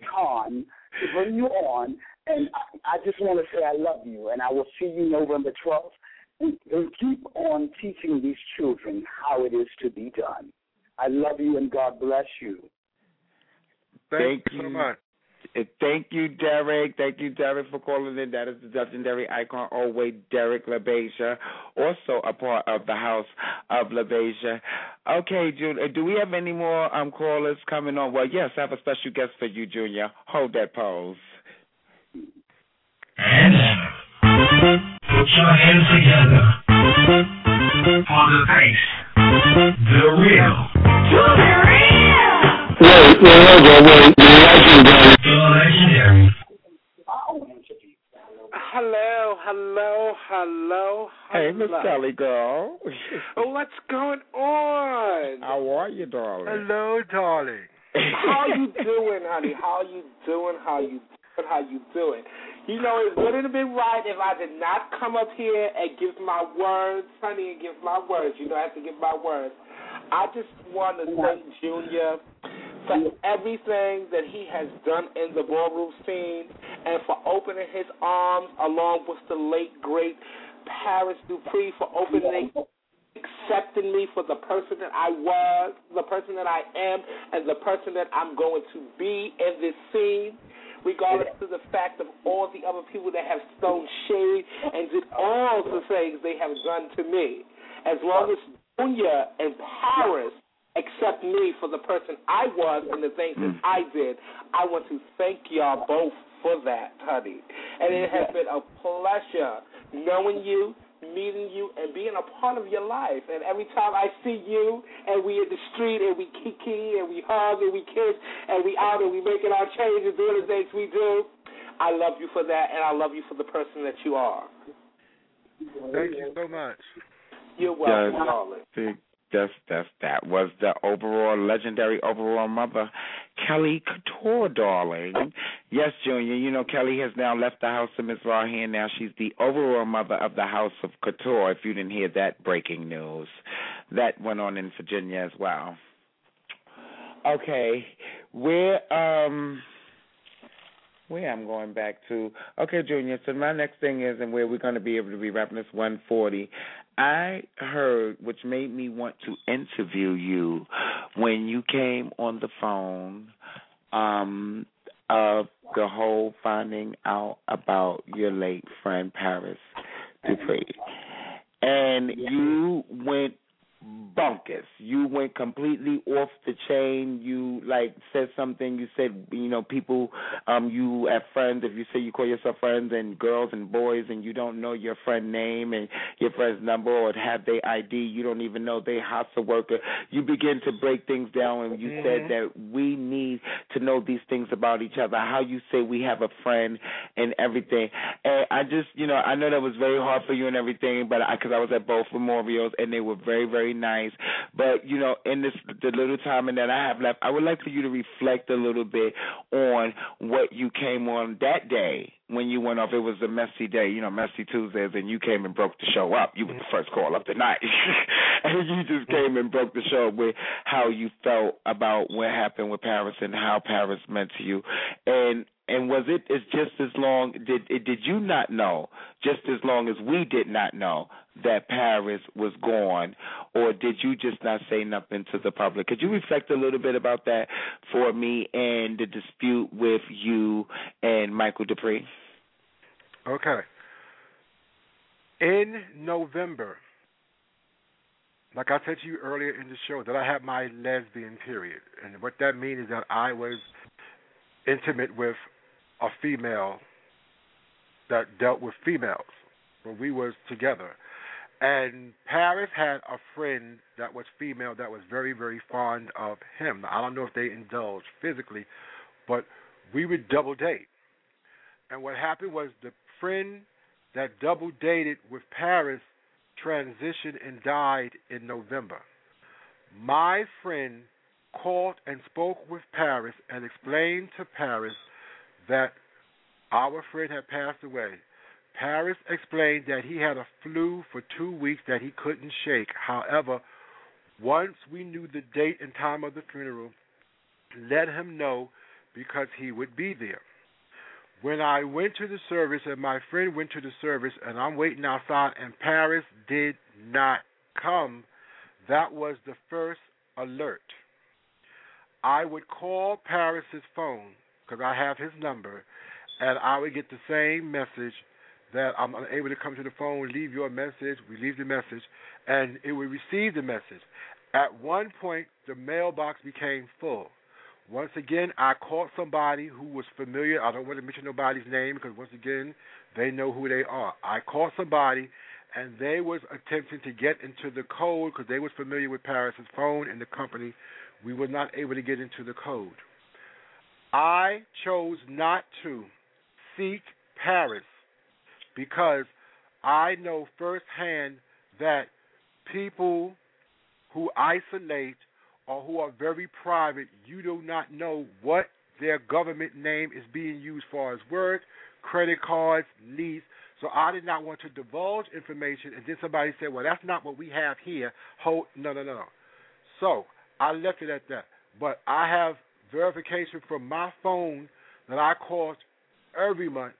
on, and I just want to say I love you, and I will see you November 12th, and keep on teaching these children how it is to be done. I love you, and God bless you. Thank you so much. Thank you, Derek. Thank you, Derek, for calling in. That is the legendary icon, always Derek LaBeija, also a part of the House of LaBeija. Okay, Junior, do we have any more callers coming on? Well, yes, I have a special guest for you, Junior. Hold that pose. And Put your hands together for the bass, the real. To the real. Wait, the legendary. Hello. Hey, Miss Kelly girl. What's going on? How are you, darling? Hello, darling. How you doing, honey? How you doing? You know, it wouldn't have been right if I did not come up here and give my words, honey, and give my words. You know, I have to give my words. I just want to thank Junior for everything that he has done in the ballroom scene and for opening his arms along with the late, great Paris Dupree for accepting me for the person that I was, the person that I am, and the person that I'm going to be in this scene, regardless of the fact of all the other people that have thrown shade and did all the things they have done to me. As long as Junior and Paris accept me for the person I was and the things that I did, I want to thank y'all both for that, honey. And it has been a pleasure knowing you, meeting you, and being a part of your life. And every time I see you and we in the street and we kiki and we hug and we kiss and we out and we making our changes, doing the things we do, I love you for that, and I love you for the person that you are. Thank you so much. You're welcome, darling. That was the legendary overall mother, Kelly Couture, darling. Yes, Junior, you know Kelly has now left the house of Ms. Rahan. Now she's the overall mother of the house of Couture, if you didn't hear that breaking news. That went on in Virginia as well. Okay, where I'm going back to. Okay, Junior, so my next thing is, and where we're going to be able to be wrapping this 140, I heard, which made me want to interview you, when you came on the phone, of the whole finding out about your late friend Paris Dupree. And you went bonkers. You went completely off the chain. You said something. You said, people, you have friends. If you say you call yourself friends and girls and boys, and you don't know your friend name and your friend's number or have their ID, you don't even know they hostile worker. You begin to break things down, and you said that we need to know these things about each other. How you say we have a friend and everything. And I just, I know that was very hard for you and everything, but because I was at both memorials and they were very, very nice. But, in the little time that I have left, I would like for you to reflect a little bit on what you came on that day when you went off. It was a messy day, messy Tuesdays, and you came and broke the show up. You were the first call of the night. And you just came and broke the show with how you felt about what happened with Paris and how Paris meant to you. And was it just as long, did you not know, just as long as we did not know, that Paris was gone, or did you just not say nothing to the public? Could you reflect a little bit about that for me and the dispute with you and Michael Dupree? Okay. In November, like I said to you earlier in the show, that I had my lesbian period. And what that means is that I was intimate with a female that dealt with females when we was together. And Paris had a friend that was female that was very, very fond of him. I don't know if they indulged physically, but we would double date. And what happened was the friend that double dated with Paris transitioned and died in November. My friend called and spoke with Paris and explained to Paris that our friend had passed away. Paris explained that he had a flu for 2 weeks that he couldn't shake. However, once we knew the date and time of the funeral, let him know because he would be there. When I went to the service and my friend went to the service and I'm waiting outside and Paris did not come, that was the first alert. I would call Paris's phone because I have his number, and I would get the same message that I'm unable to come to the phone, leave your message, we leave the message, and it would receive the message. At one point, the mailbox became full. Once again, I called somebody who was familiar. I don't want to mention nobody's name because, once again, they know who they are. I called somebody, and they was attempting to get into the code because they was familiar with Paris's phone and the company. We were not able to get into the code. I chose not to seek Paris because I know firsthand that people who isolate or who are very private, you do not know what their government name is being used for as work, credit cards, lease. So I did not want to divulge information, and then somebody said, well, that's not what we have here. No. So I left it at that. But I have verification from my phone that I called every month.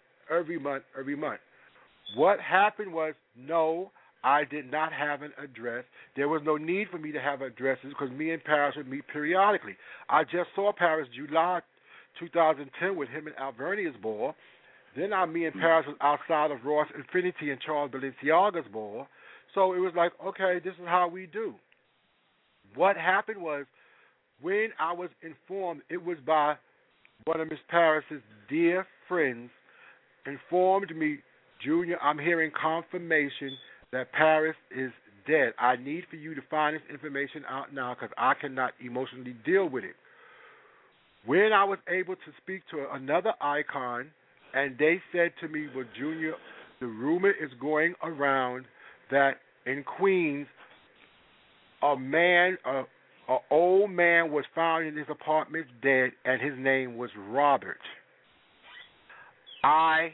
What happened was, no, I did not have an address. There was no need for me to have addresses because me and Paris would meet periodically. I just saw Paris July 2010 with him and Alvernia's ball. Then me and Paris was outside of Ross Infinity and Charles Balenciaga's ball. So it was like, okay, this is how we do. What happened was, when I was informed, it was by one of Miss Paris's dear friends, informed me, Junior, I'm hearing confirmation that Paris is dead. I need for you to find this information out now because I cannot emotionally deal with it. When I was able to speak to another icon, and they said to me, well, Junior, the rumor is going around that in Queens, an old man was found in his apartment dead, and his name was Robert. I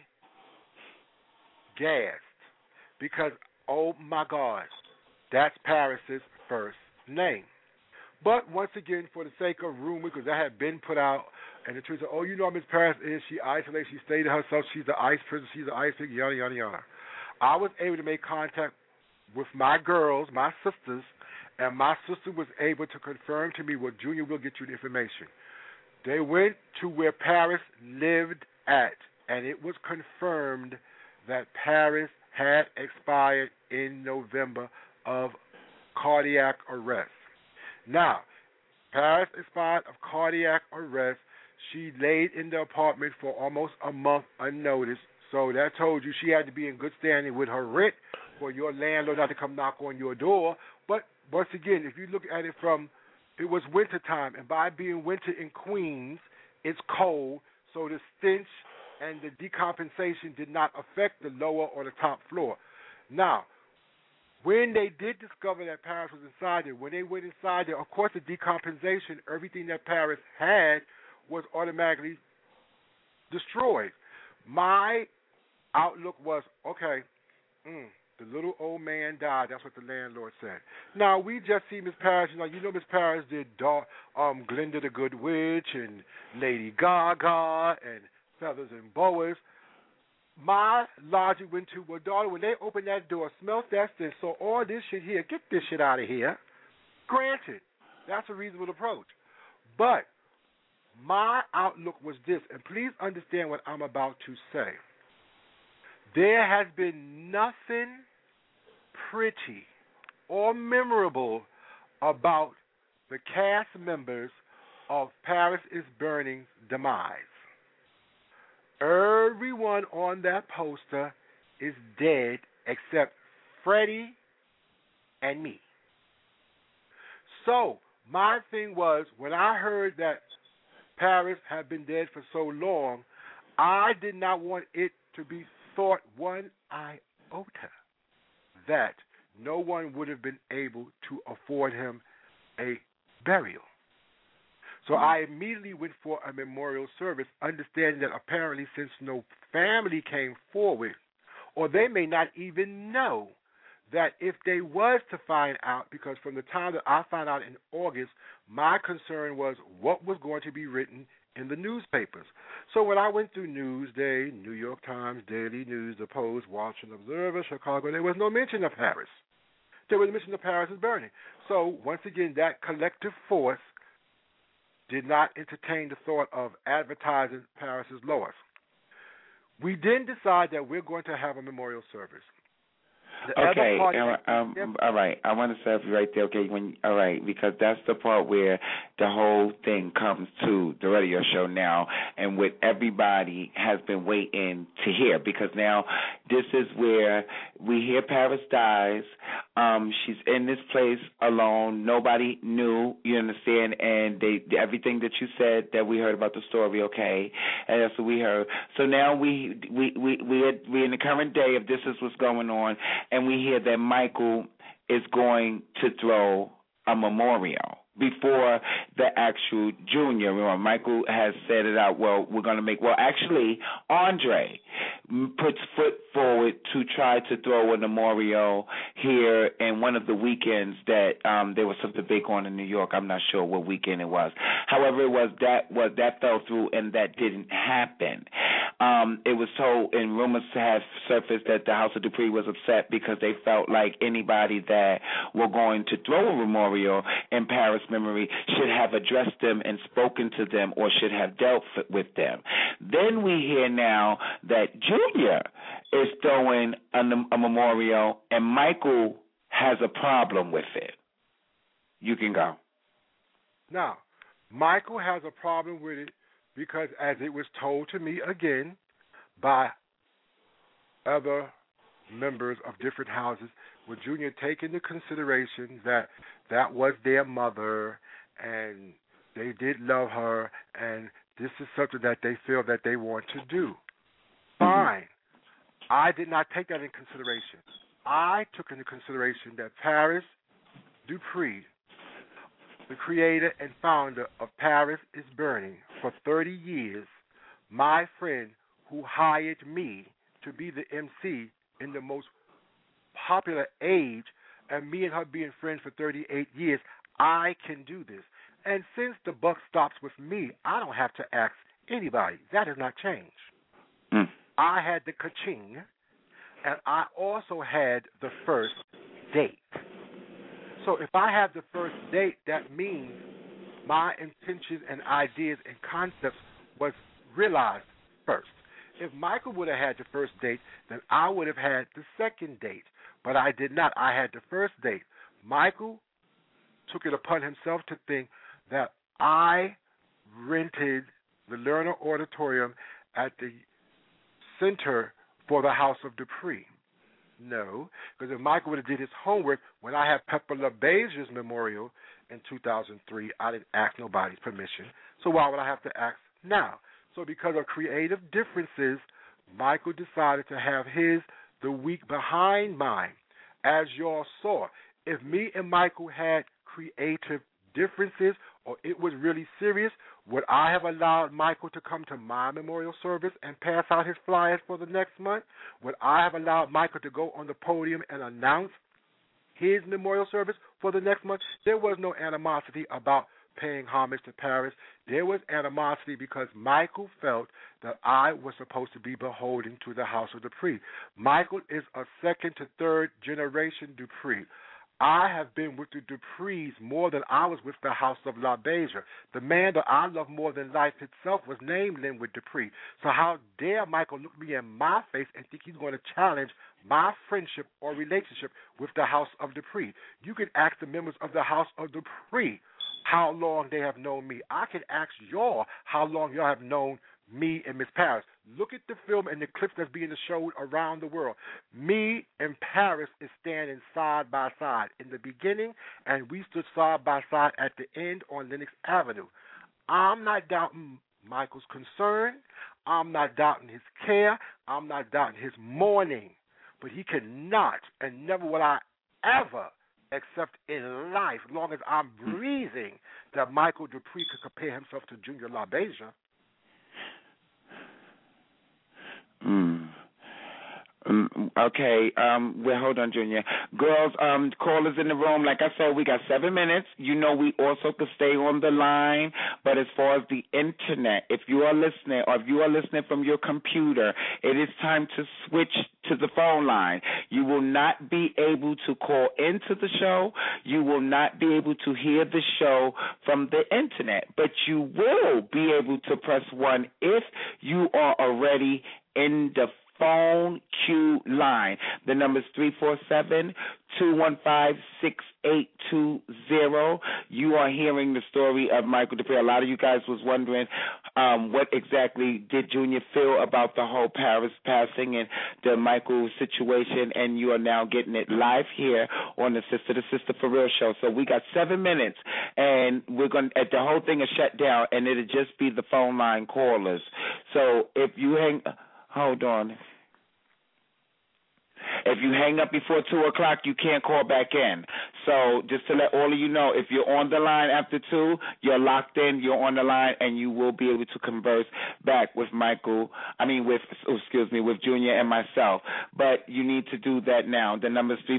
gasped because, oh my God, that's Paris's first name. But once again, for the sake of rumor, because that had been put out, and the truth is, oh, you know Miss Paris is, she isolates, she stayed to herself, she's the ice princess, she's the ice pig, yada, yada, yada. I was able to make contact with my girls, my sisters, and my sister was able to confirm to me, well, Junior will get you the information. They went to where Paris lived at, and it was confirmed that Paris had expired in November of cardiac arrest. Now, Paris expired of cardiac arrest. She laid in the apartment for almost a month unnoticed, so that told you she had to be in good standing with her rent for your landlord not to come knock on your door. But once again, if you look at it from, it was winter time, and by being winter in Queens, it's cold, so the stench and the decompensation did not affect the lower or the top floor. Now, when they did discover that Paris was inside there, when they went inside there, of course the decompensation, everything that Paris had was automatically destroyed. My outlook was, okay, the little old man died. That's what the landlord said. Now, we just see Miss Paris. You know Miss Paris did Glinda the Good Witch and Lady Gaga and Feathers and Boas. My logic went to, well, daughter, when they opened that door, smelt that stench, so all this shit here, get this shit out of here. Granted, that's a reasonable approach. But my outlook was this, and please understand what I'm about to say. There has been nothing pretty or memorable about the cast members of Paris is Burning's demise. Everyone on that poster is dead except Freddie and me. So my thing was, when I heard that Paris had been dead for so long, I did not want it to be thought one iota that no one would have been able to afford him a burial. So I immediately went for a memorial service, understanding that apparently since no family came forward, or they may not even know that if they was to find out, because from the time that I found out in August, my concern was what was going to be written in the newspapers. So when I went through Newsday, New York Times, Daily News, The Post, Washington Observer, Chicago, there was no mention of Paris. There was a mention of Paris is Burning. So once again, that collective force did not entertain the thought of advertising Paris's loss. We then decide that we're going to have a memorial service. Okay, all right. I want to stop you right there, okay? All right, because that's the part where the whole thing comes to the radio show now, and what everybody has been waiting to hear, because now this is where we hear Paris dies. She's in this place alone. Nobody knew, you understand, and everything that you said that we heard about the story, okay, and that's what we heard. So now we're in the current day of this is what's going on, and we hear that Michael is going to throw a memorial before the actual junior. Remember, Michael has set it out, actually, Andre puts foot forward to try to throw a memorial here in one of the weekends that there was something big on in New York. I'm not sure what weekend it was. However, that fell through and that didn't happen. It was told, and rumors have surfaced that the House of Dupree was upset because they felt like anybody that were going to throw a memorial in Paris' memory should have addressed them and spoken to them or should have dealt with them. Then we hear now that Junior is throwing a memorial and Michael has a problem with it. You can go. Now, Michael has a problem with it because, as it was told to me again by other members of different houses, with Junior taking into consideration that that was their mother and they did love her and this is something that they feel that they want to do. Fine. I did not take that in consideration. I took into consideration that Paris Dupree, the creator and founder of Paris is Burning, for 30 years, my friend who hired me to be the MC in the most popular age, and me and her being friends for 38 years, I can do this. And since the buck stops with me, I don't have to ask anybody. That has not changed. I had the ka-ching, and I also had the first date. So if I have the first date, that means my intentions and ideas and concepts was realized first. If Michael would have had the first date, then I would have had the second date. But I did not. I had the first date. Michael took it upon himself to think that I rented the Lerner Auditorium at the center for the House of Dupree. No, because if Michael would have did his homework, when I had Pepper LaBeouf's memorial in 2003, I didn't ask nobody's permission. So why would I have to ask now? So because of creative differences, Michael decided to have his the week behind mine. As y'all saw, if me and Michael had creative differences or it was really serious, would I have allowed Michael to come to my memorial service and pass out his flyers for the next month? Would I have allowed Michael to go on the podium and announce his memorial service for the next month? There was no animosity about paying homage to Paris. There was animosity because Michael felt that I was supposed to be beholden to the House of Dupree. Michael is a second to third generation Dupree. I have been with the Duprees more than I was with the House of LaBeouf. The man that I love more than life itself was named Linwood Dupree. So how dare Michael look me in my face and think he's going to challenge my friendship or relationship with the House of Dupree? You can ask the members of the House of Dupree how long they have known me. I can ask y'all how long y'all have known me and Miss Paris. Look at the film and the clips that's being showed around the world. Me and Paris is standing side by side in the beginning, and we stood side by side at the end on Lenox Avenue. I'm not doubting Michael's concern. I'm not doubting his care. I'm not doubting his mourning. But he cannot, and never will I ever accept in life, as long as I'm breathing, that Michael Dupree could compare himself to Junior LaBeouf. Okay, well, hold on, Junior. Girls, callers in the room, like I said, we got 7 minutes. You know we also could stay on the line, but as far as the Internet, if you are listening or if you are listening from your computer, it is time to switch to the phone line. You will not be able to call into the show. You will not be able to hear the show from the Internet, but you will be able to press 1 if you are already in the phone queue line. The number is 347-215-6820. You are hearing the story of Michael Dupree. A lot of you guys was wondering what exactly did Junior feel about the whole Paris passing and the Michael situation, and you are now getting it live here on the Sister to Sister for Real show. So we got 7 minutes, and we're going to, the whole thing is shut down, and it'll just be the phone line callers. So if you hold on. If you hang up before 2 o'clock, you can't call back in. So just to let all of you know, if you're on the line after 2, you're locked in, you're on the line, and you will be able to converse back with with Junior and myself. But you need to do that now. The number is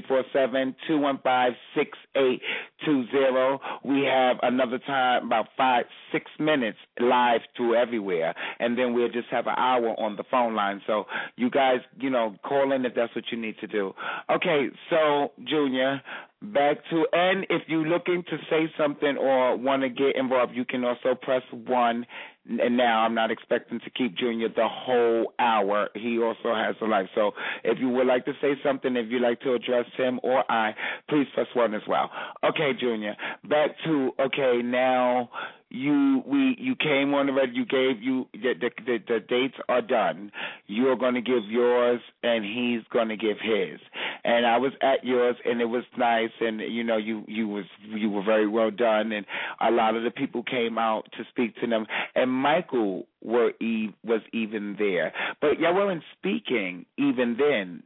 347-215-6820. We have another time, about 5-6 minutes live through everywhere, and then we'll just have an hour on the phone line. So you guys, call in if that's what you need to do. Okay, so Junior, back to, and if you're looking to say something or want to get involved, you can also press 1. And now I'm not expecting to keep Junior the whole hour. He also has a life. So if you would like to say something, if you'd like to address him or I, please press 1 as well. Okay, Junior, back to, now you came on the red. You gave the dates are done. You're going to give yours, and he's going to give his. And I was at yours, and it was nice, and you were very well done, and a lot of the people came out to speak to them, and Michael was even there, but y'all weren't speaking even then.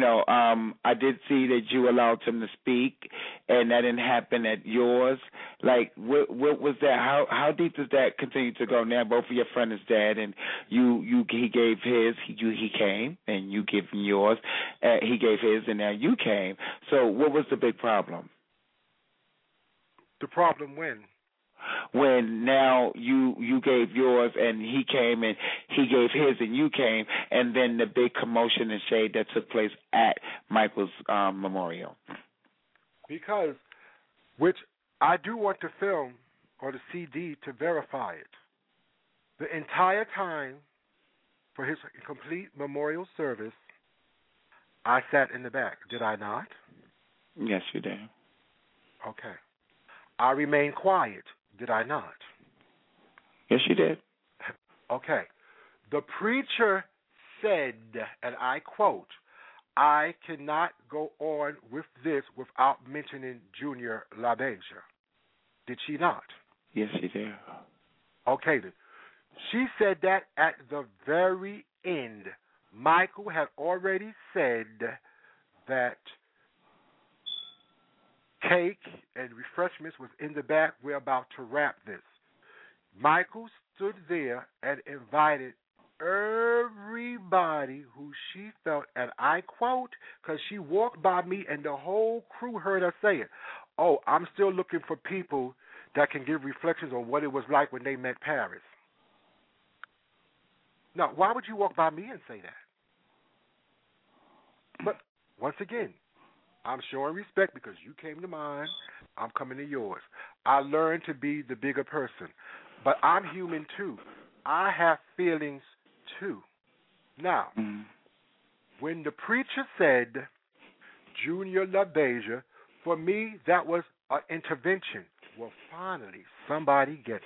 I did see that you allowed him to speak, and that didn't happen at yours. Like, what was that? How deep does that continue to go? Now both of your friends is dead, and he gave his, he came, and you give yours. He gave his, and now you came. So what was the big problem? The problem when now you gave yours and he came and he gave his and you came, and then the big commotion and shade that took place at Michael's memorial. Because, which I do want to film or the CD to verify it, the entire time for his complete memorial service, I sat in the back. Did I not? Yes, you did. Okay. I remained quiet. Did I not? Yes, you did. Okay. The preacher said, and I quote, I cannot go on with this without mentioning Junior LaBeija. Did she not? Yes, she did. Okay, then. She said that at the very end. Michael had already said that cake and refreshments was in the back. We're about to wrap this. Michael stood there and invited everybody who she felt, and I quote, because she walked by me and the whole crew heard her say it, oh, I'm still looking for people that can give reflections on what it was like when they met Paris. Now, why would you walk by me and say that? But once again, I'm showing respect because you came to mine. I'm coming to yours. I learned to be the bigger person. But I'm human too. I have feelings too. Now, when the preacher said Junior LaBeija, for me, that was an intervention. Well, finally, somebody gets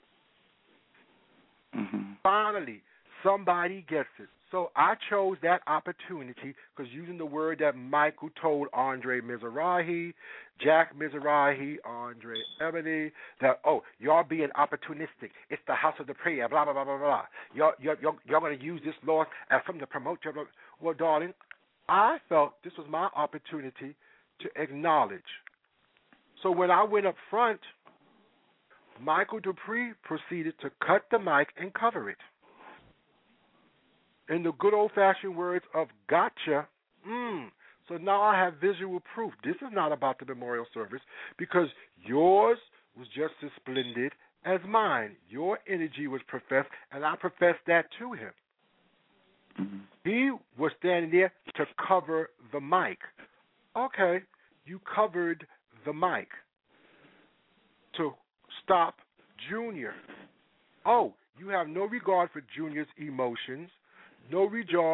it. Finally, somebody gets it. So I chose that opportunity because using the word that Michael told Andre Mizrahi, Jack Mizrahi, Andre Ebony, that, oh, y'all being opportunistic. It's the house of the prayer, blah, blah, blah, blah, blah. Y'all going to use this law as something to promote your... Well, darling, I felt this was my opportunity to acknowledge. So when I went up front, Michael Dupree proceeded to cut the mic and cover it. In the good old-fashioned words of gotcha, so now I have visual proof. This is not about the memorial service because yours was just as splendid as mine. Your energy was professed, and I professed that to him. He was standing there to cover the mic. Okay, you covered the mic to stop Junior. Oh, you have no regard for Junior's emotions. No regard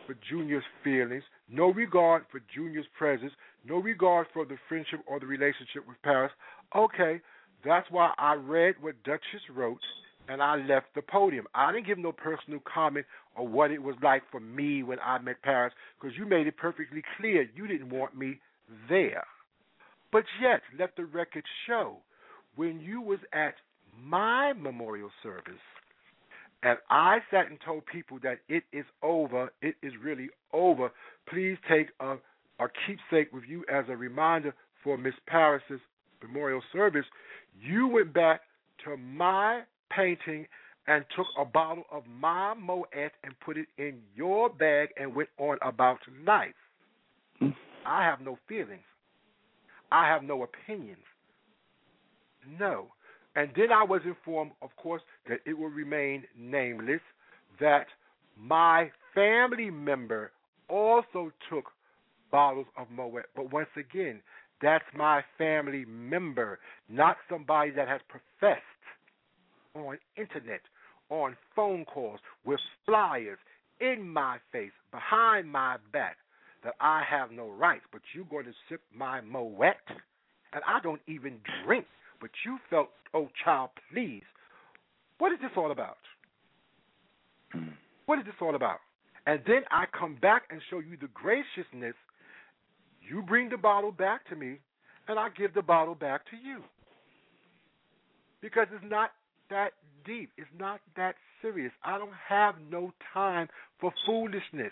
for Junior's feelings, no regard for Junior's presence, no regard for the friendship or the relationship with Paris. Okay, that's why I read what Duchess wrote, and I left the podium. I didn't give no personal comment on what it was like for me when I met Paris, because you made it perfectly clear you didn't want me there. But yet, let the record show, when you was at my memorial service, and I sat and told people that it is over, it is really over, please take a keepsake with you as a reminder for Miss Paris's memorial service, you went back to my painting and took a bottle of my Moet and put it in your bag and went on about life. I have no feelings. I have no opinions. No. And then I was informed, of course, that it will remain nameless, that my family member also took bottles of Moet. But once again, that's my family member, not somebody that has professed on internet, on phone calls, with flyers in my face, behind my back, that I have no rights. But you're going to sip my Moet, and I don't even drink. But you felt, oh, child, please. What is this all about? What is this all about? And then I come back and show you the graciousness. You bring the bottle back to me, and I give the bottle back to you. Because it's not that deep. It's not that serious. I don't have no time for foolishness.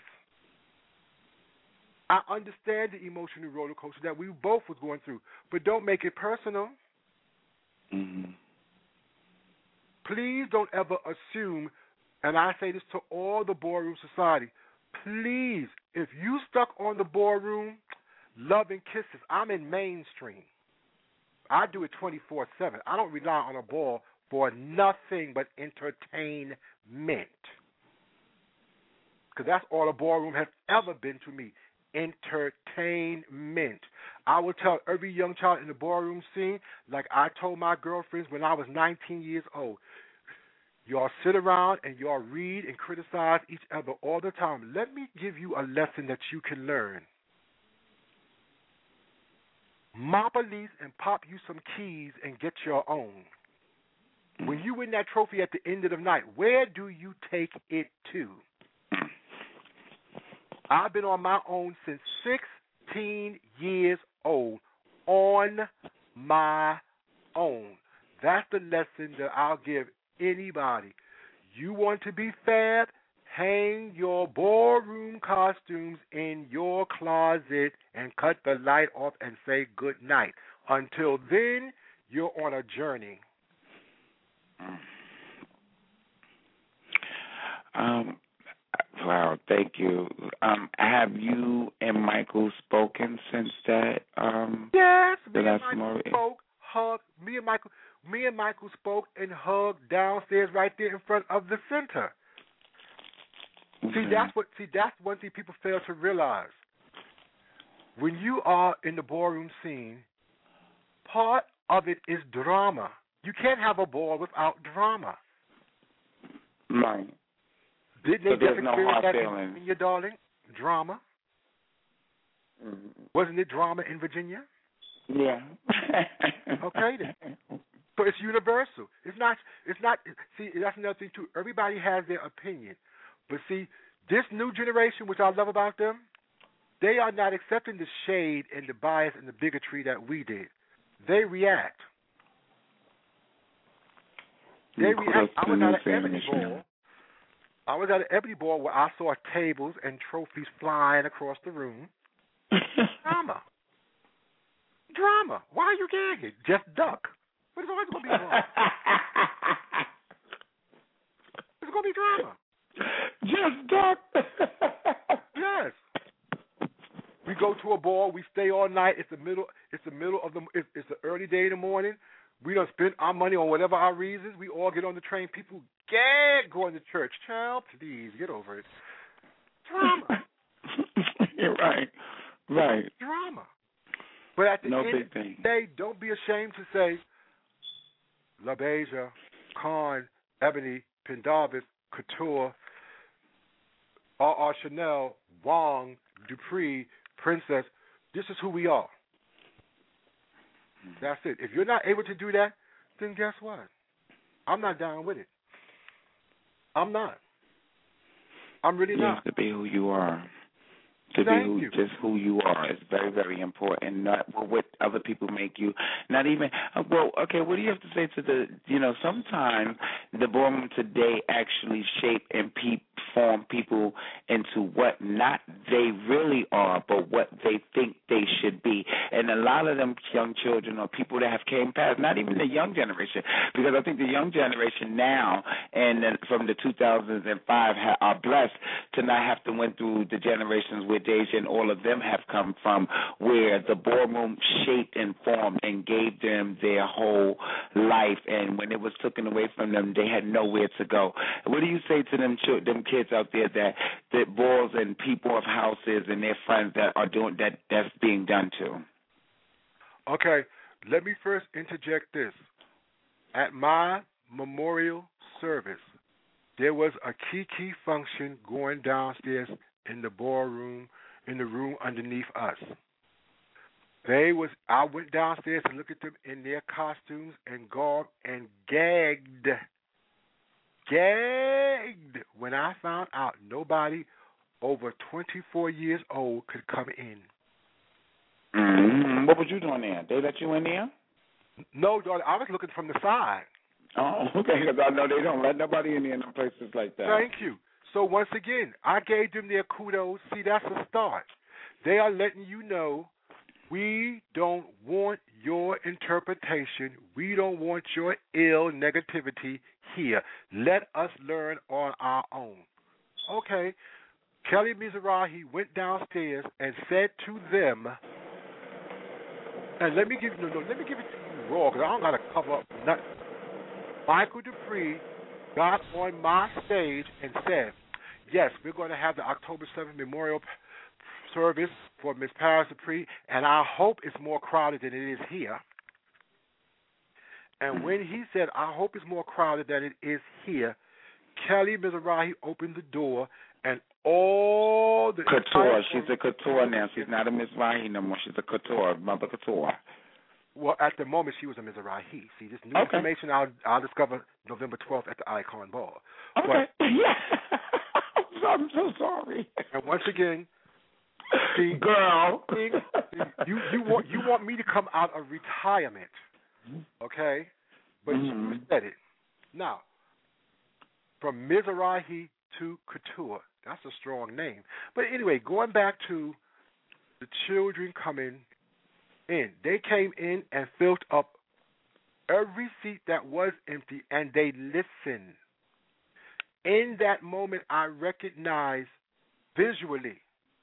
I understand the emotional roller coaster that we both was going through, but don't make it personal. Mm-hmm. Please don't ever assume, and I say this to all the Ballroom Society, please, if you stuck on the Ballroom, love and kisses, I'm in mainstream. I do it 24/7. I don't rely on a ball for nothing but entertainment. Because that's all a ballroom has ever been to me, entertainment. I will tell every young child in the ballroom scene, like I told my girlfriends when I was 19 years old, y'all sit around and y'all read and criticize each other all the time. Let me give you a lesson that you can learn. Mop a lease and pop you some keys and get your own. When you win that trophy at the end of the night, where do you take it to? I've been on my own since 16 years old, on my own. That's the lesson that I'll give anybody. You want to be fab? Hang your ballroom costumes in your closet and cut the light off and say good night. Until then, you're on a journey. Wow, thank you. Have you and Michael spoken since that? Yes, me and Michael spoke and hugged downstairs right there in front of the center. Mm-hmm. That's one thing people fail to realize. When you are in the ballroom scene, part of it is drama. You can't have a ball without drama. Right. Didn't they just experience that in your darling? Drama? Mm-hmm. Wasn't it drama in Virginia? Yeah. Okay then. So it's universal. It's not, see, that's another thing too. Everybody has their opinion. But see, this new generation, which I love about them, they are not accepting the shade and the bias and the bigotry that we did. They react. I was at an Ebony Ball where I saw tables and trophies flying across the room. Drama. Why are you gagging? Just duck. But it's always going to be drama. It's going to be drama. Just duck. Yes. We go to a ball. We stay all night. It's the early day in the morning. We don't spend our money on whatever our reasons. We all get on the train. People gag going to church. Child, please get over it. Drama. You're right. Right. Drama. But at the end of the day, don't be ashamed to say, LaBeija, Khan, Ebony, Pendarvis, Couture, R.R. Chanel, Wong, Dupree, Princess. This is who we are. That's it. If you're not able to do that, then guess what? I'm not down with it. I'm not. I'm really not. You have to be who you are. Just who you are is very, very important. Not what other people make you. Not even, what do you have to say to sometimes the ballroom today actually shape and form people into what not they really are, but what they think they should be. And a lot of them young children or people that have came past, not even the young generation, because I think the young generation now and then from the 2005 are blessed to not have to went through the generations where Deja and all of them have come from, where the ballroom shaped and formed and gave them their whole life, and when it was taken away from them, they had nowhere to go. What do you say to them kids out there that balls and people of houses and their friends that are doing that's being done to? Okay, let me first interject this. At my memorial service, there was a kiki function going downstairs in the ballroom, in the room underneath us. I went downstairs to look at them in their costumes and garb and gagged when I found out nobody over 24 years old could come in. Mm-hmm. What was you doing there? They let you in there? No, daughter, I was looking from the side. Oh, okay, because I know they don't let nobody in there in places like that. Thank you. So once again, I gave them their kudos. See, that's a start. They are letting you know we don't want your interpretation. We don't want your ill negativity here. Let us learn on our own. Okay. Kelly Mizrahi went downstairs and said to them, and let me give it to you raw because I don't got to cover up nothing. Michael Dupree got on my stage and said, yes, we're going to have the October 7th memorial service for Miss Paris Dupree, and I hope it's more crowded than it is here. And when he said, I hope it's more crowded than it is here, Kelly Mizrahi opened the door, and all the... Couture. She's a couture now. She's not a Mizrahi no more. She's a couture, Mother Couture. Well, at the moment, she was a Mizrahi. See, this new information I'll discover November 12th at the Icon Ball. Okay. I'm so sorry. And once again, see, girl, you want me to come out of retirement, okay? But you said it. Now, from Mizrahi to Couture, that's a strong name. But anyway, going back to the children coming in, they came in and filled up every seat that was empty, and they listened. In that moment, I recognized visually,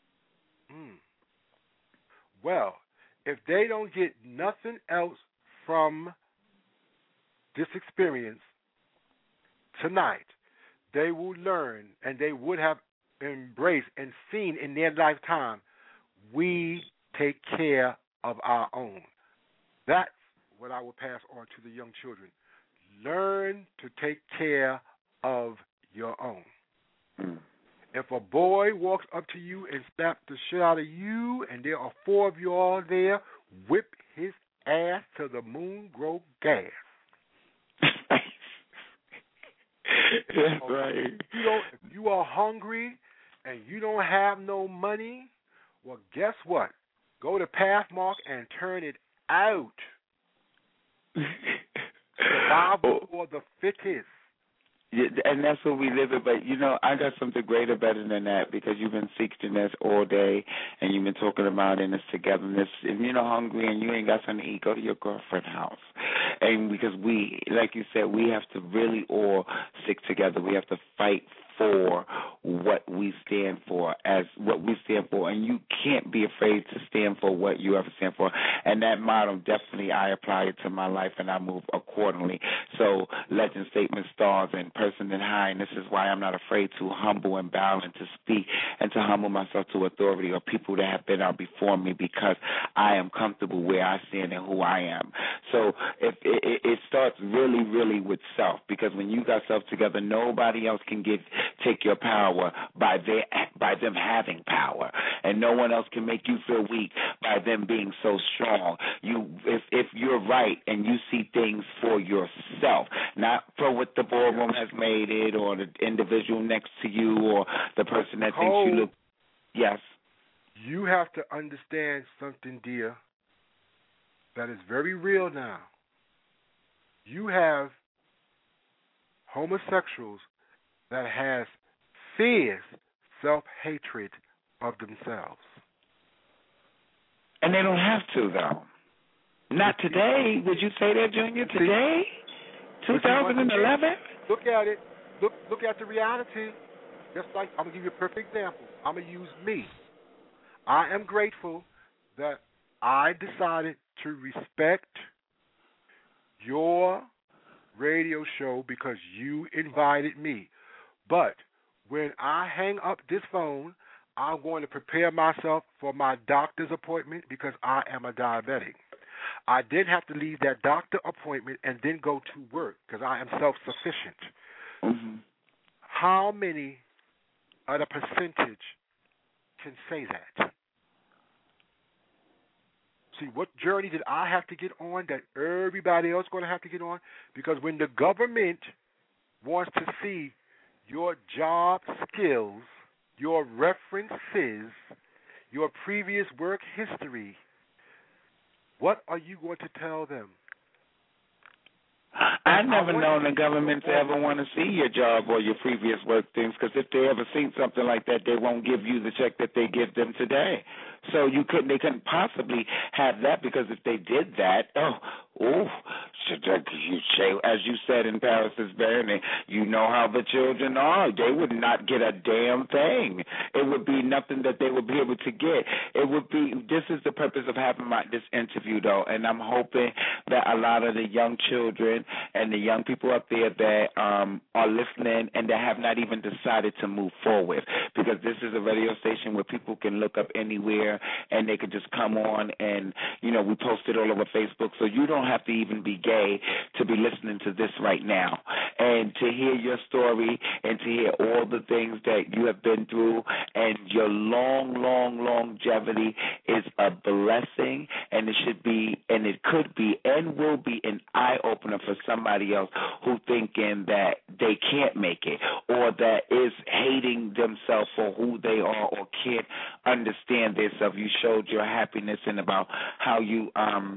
well, if they don't get nothing else from this experience tonight, they will learn, and they would have embraced and seen in their lifetime, we take care of our own. That's what I will pass on to the young children. Learn to take care of your own. If a boy walks up to you and slaps the shit out of you, and there are 4 of you all there, whip his ass till the moon grow gas. That's right. If you are hungry and you don't have no money, well, guess what? Go to Pathmark and turn it out. Survival for the fittest. Yeah, and that's what we live in. But, I got something greater, better than that, because you've been seeking this all day, and you've been talking about in this togetherness. If you're not hungry and you ain't got something to eat, go to your girlfriend's house. And because we, like you said, we have to really all stick together. We have to fight for what we stand for, and you can't be afraid to stand for what you ever stand for. And that motto, definitely, I apply it to my life, and I move accordingly. So, legend, statement, stars, and person in high, and this is why I'm not afraid to humble and bow and to speak and to humble myself to authority or people that have been out before me, because I am comfortable where I stand and who I am. So, if it starts really, really with self, because when you got self together, nobody else can give take your power by them having power, and no one else can make you feel weak by them being so strong. If you're right and you see things for yourself, not for what the ballroom has made it, or the individual next to you, or the person that thinks you look. Yes. You have to understand something, dear, that is very real now. You have homosexuals that has fierce self-hatred of themselves. And they don't have to, though. Not today. Would you say that, Junior? Today? 2011? Look at it. Look at the reality. Just like, I'm going to give you a perfect example. I'm going to use me. I am grateful that I decided to respect your radio show because you invited me. But when I hang up this phone, I'm going to prepare myself for my doctor's appointment because I am a diabetic. I then have to leave that doctor appointment and then go to work because I am self-sufficient. Mm-hmm. How many of the percentage can say that? See, what journey did I have to get on that everybody else is going to have to get on? Because when the government wants to see your job skills, your references, your previous work history, what are you going to tell them? I've never known the government to ever want to see your job or your previous work things, because if they ever seen something like that, they won't give you the check that they give them today. So they couldn't possibly have that, because if they did that, as you said in Paris's Burning, you know how the children are. They would not get a damn thing. It would be nothing that they would be able to get. It would be. This is the purpose of having this interview, though, and I'm hoping that a lot of the young children and the young people up there that are listening and that have not even decided to move forward, because this is a radio station where people can look up anywhere and they could just come on, and we post it all over Facebook, so you don't have to even be gay to be listening to this right now, and to hear your story and to hear all the things that you have been through, and your long longevity is a blessing, and it should be, and it could be, and will be an eye opener for somebody else who thinking that they can't make it, or that is hating themselves for who they are, or can't understand themselves. You showed your happiness and about how you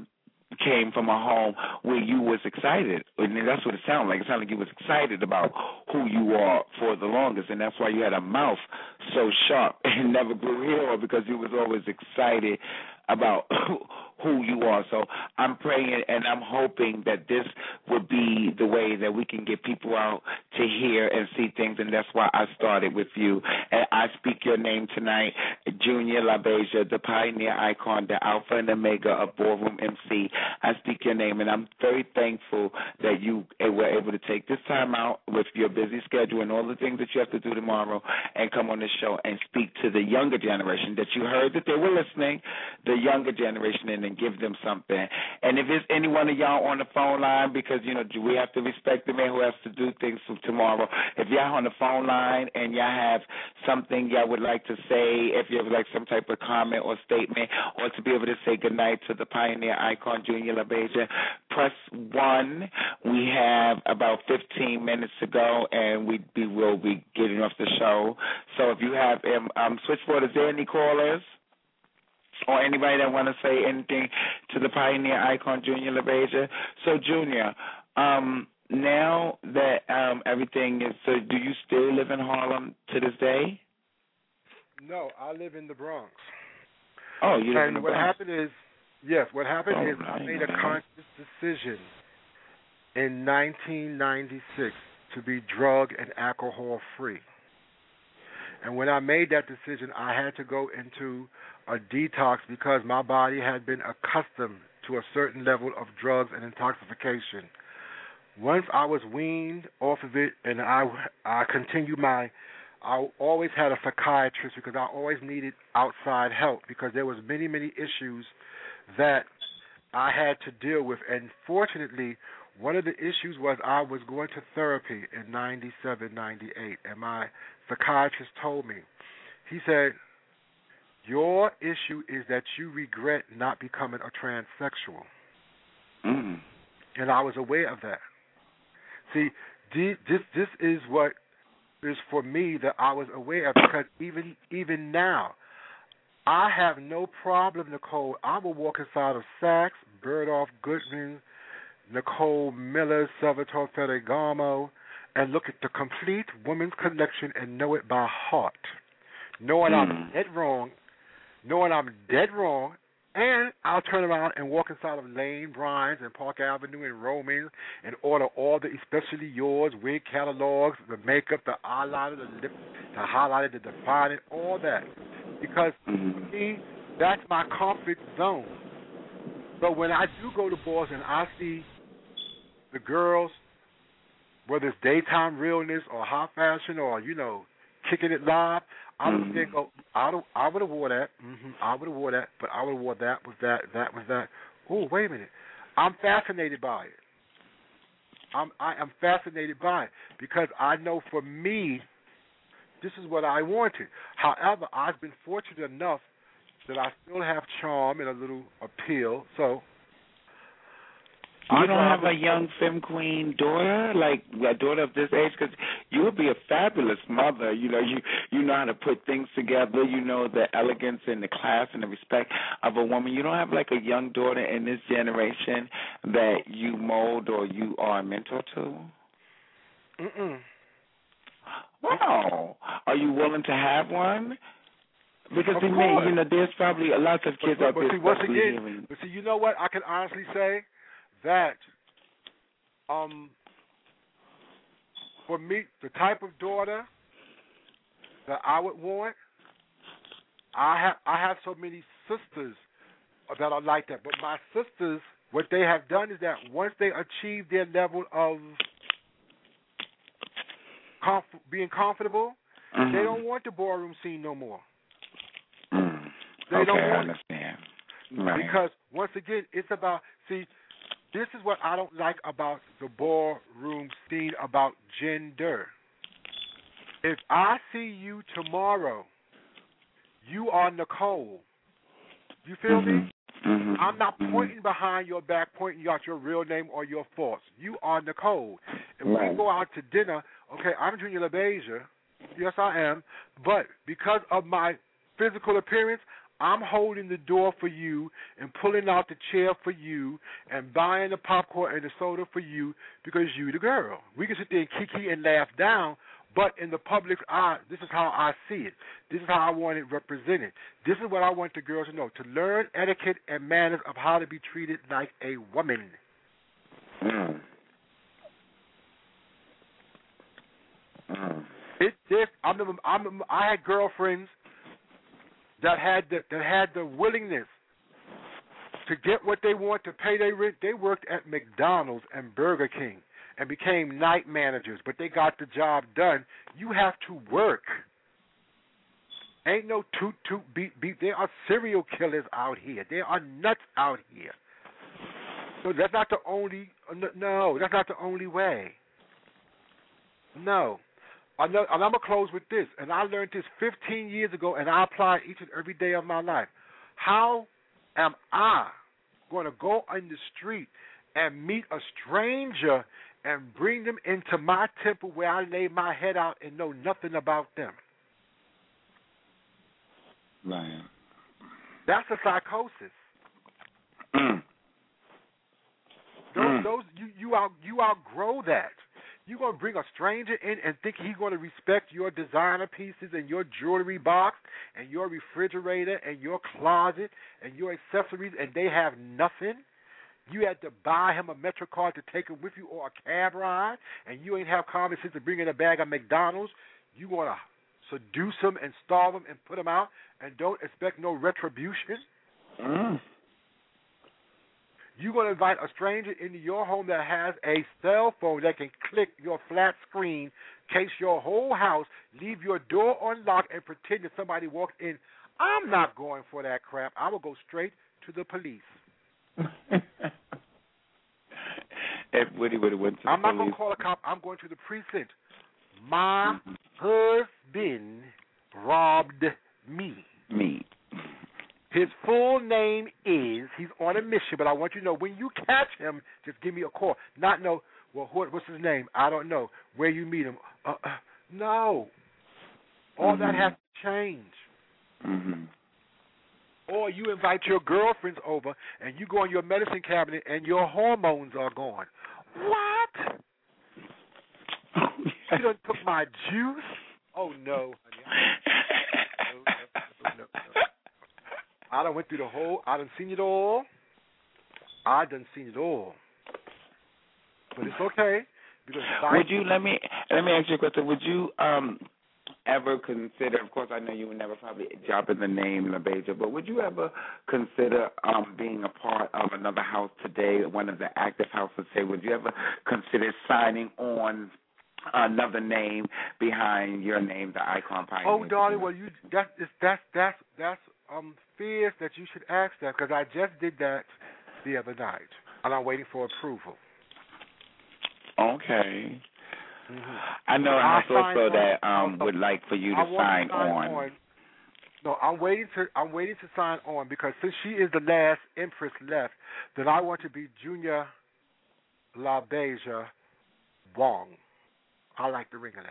came from a home where you was excited, and that's what it sounded like. It sounded like you was excited about who you are for the longest, and that's why you had a mouth so sharp and never grew hair, because you was always excited about who you are. So I'm praying and I'm hoping that this would be the way that we can get people out to hear and see things, and that's why I started with you. And I speak your name tonight, Junior LaBeija, the pioneer icon, the alpha and omega of Ballroom MC. I speak your name, and I'm very thankful that you were able to take this time out with your busy schedule and all the things that you have to do tomorrow and come on the show and speak to the younger generation, that you heard that they were listening, the younger generation, and give them something. And if there's any one of y'all on the phone line, because, we have to respect the man who has to do things for tomorrow. If y'all on the phone line and y'all have something y'all would like to say, if you have like some type of comment or statement, or to be able to say goodnight to the pioneer icon, Junior LaBeija, press 1. We have about 15 minutes to go, and we'll be getting off the show. So if you have switchboard, is there any callers? Or anybody that want to say anything to the pioneer icon, Junior LaBeija? So, Junior, now that everything is, so do you still live in Harlem to this day? No, I live in the Bronx. Oh, you live in the Bronx. What happened is I made a conscious decision in 1996 to be drug and alcohol free. And when I made that decision, I had to go into a detox because my body had been accustomed to a certain level of drugs and intoxication. Once I was weaned off of it, and I continued I always had a psychiatrist because I always needed outside help because there was many issues that I had to deal with. And fortunately, one of the issues was I was going to therapy in 97, 98, and my psychiatrist told me, he said, your issue is that you regret not becoming a transsexual. Mm. And I was aware of that. See, this is what is for me that I was aware of, because even now, I have no problem, Nicole. I will walk inside of Saks, Bergdorf Goodman, Nicole Miller, Salvatore Ferragamo, and look at the complete women's collection and know it by heart. Knowing I'm dead wrong, and I'll turn around and walk inside of Lane Bryant's and Park Avenue and Roman and order all the especially yours, wig catalogs, the makeup, the eyeliner, the lip, the highlighter, the defining, all that. Because for me, that's my comfort zone. So when I do go to bars and I see the girls, whether it's daytime realness or high fashion or, kicking it live, I would think, I would have wore that. I would have wore that, but I would have wore that was that. Oh, wait a minute. I'm fascinated by it. I am fascinated by it because I know for me, this is what I wanted. However, I've been fortunate enough that I still have charm and a little appeal. So you don't have a young femme queen daughter, like a daughter of this age, because you would be a fabulous mother. You know how to put things together. You know the elegance and the class and the respect of a woman. You don't have like a young daughter in this generation that you mold or you are a mentor to? Wow. Are you willing to have one? Because to me, there's probably a lot of kids out there. Once again, you know what? I can honestly say that for me, the type of daughter that I would want, I have so many sisters that are like that. But my sisters, what they have done is that once they achieve their level of being comfortable, they don't want the ballroom scene no more. They don't want it. Right. Because once again, it's about, this is what I don't like about the ballroom scene about gender. If I see you tomorrow, you are Nicole. You feel me? I'm not pointing behind your back, pointing you out your real name or your faults. You are Nicole. If we go out to dinner, okay, I'm Junior LaBeija. Yes, I am. But because of my physical appearance, I'm holding the door for you and pulling out the chair for you and buying the popcorn and the soda for you because you the girl. We can sit there and kiki and laugh down, but in the public's eye, this is how I see it. This is how I want it represented. This is what I want the girls to know, to learn etiquette and manners of how to be treated like a woman. I had girlfriends that had the willingness to get what they want, to pay their rent. They worked at McDonald's and Burger King and became night managers, but they got the job done. You have to work. Ain't no toot beep. There are serial killers out here. There are nuts out here. So that's not the only. No, that's not the only way. No. And I'm going to close with this, and I learned this 15 years ago, and I apply it each and every day of my life. How am I going to go in the street and meet a stranger and bring them into my temple where I lay my head out and know nothing about them? Right. That's a psychosis. You outgrow that. You're going to bring a stranger in and think he's going to respect your designer pieces and your jewelry box and your refrigerator and your closet and your accessories, and they have nothing? You had to buy him a Metro card to take him with you or a cab ride, and you ain't have common sense to bring in a bag of McDonald's. You want to seduce him and starve him and put him out and don't expect no retribution? You're going to invite a stranger into your home that has a cell phone that can click your flat screen, case your whole house, leave your door unlocked, and pretend that somebody walked in. I'm not going for that crap. I will go straight to the police. if Woody would have went to the I'm not police. going to call a cop. I'm going to the precinct. My husband robbed me. His full name is, he's on a mission, but I want you to know, when you catch him, just give me a call. Not know, well, what's his name? I don't know. Where you meet him? No. All that has to change. Or you invite your girlfriends over, and you go in your medicine cabinet, and your hormones are gone. What? You done took my juice? Oh, no. No. I done went through the whole, I done seen it all. But it's okay. Because would you, let me ask you a question. Would you ever consider, of course I know you would never probably drop in the name LaBeija, but would you ever consider being a part of another house today, one of the active houses today? Would you ever consider signing on another name behind your name, the Icon Pioneer? Oh, darling, well, that's fears that you should ask that, because I just did that the other night, and I'm waiting for approval. Okay. I know also that would like for you to sign on. No, I'm waiting to sign on, because since she is the last Empress left, then I want to be Junior LaBeija Wong. I like the ring of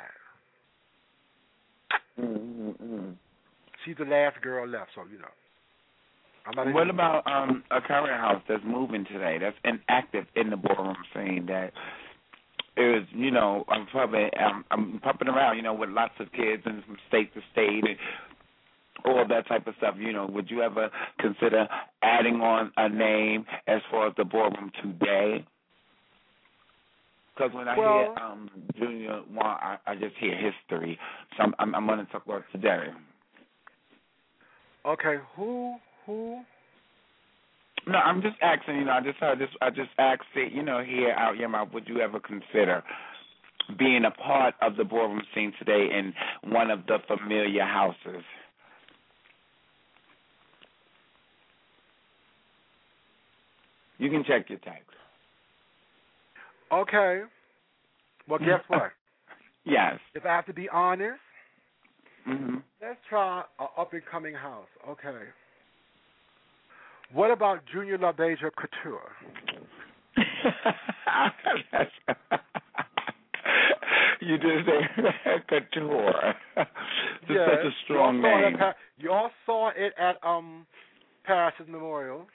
that. She's the last girl left, so you know. What about a current house that's moving today, that's inactive in the ballroom scene, that is, you know, I'm pumping around, you know, with lots of kids and from state to state and all that type of stuff, you know? Would you ever consider adding on a name as far as the ballroom today? Because when I hear Junior, I just hear history. So I'm going to talk about today. Okay, who? No, I'm just asking. You know, I just asked it. You know, here out your mouth. Would you ever consider being a part of the ballroom scene today in one of the familiar houses? You can check your text. Okay. Well, guess what? Yes. If I have to be honest, let's try an up-and-coming house. Okay. What about Junior LaBeija Couture? You just say Couture. It's such a strong name. You all saw it at Paris Memorial.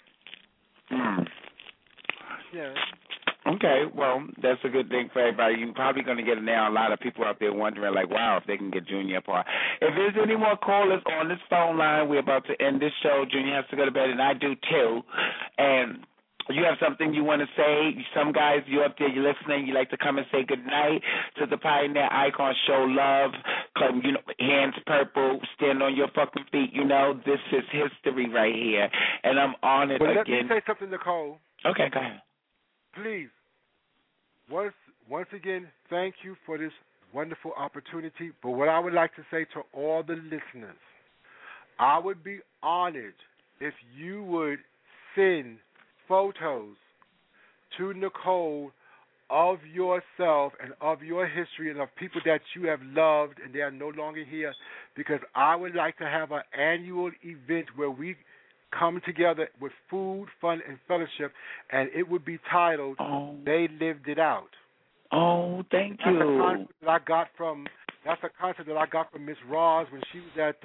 Yeah. Okay, well, that's a good thing for everybody. You're probably going to get now a lot of people out there wondering, like, wow, if they can get Junior apart. If there's any more callers on this phone line, we're about to end this show. Junior has to go to bed, and I do too. And you have something you want to say? Some guys, you're up there, you're listening, you like to come and say good night to the Pioneer Icon, show love, come, you know, hands purple, stand on your fucking feet. You know, this is history right here. And I'm honored again. Let me say something, Nicole. Okay, go ahead. Please. Once again, thank you for this wonderful opportunity. But what I would like to say to all the listeners, I would be honored if you would send photos to Nicole of yourself and of your history and of people that you have loved and they are no longer here, because I would like to have an annual event where we come together with food, fun, and fellowship, and it would be titled They Lived It Out. Oh, thank you. That's a concept that I got from Miss Roz when she was at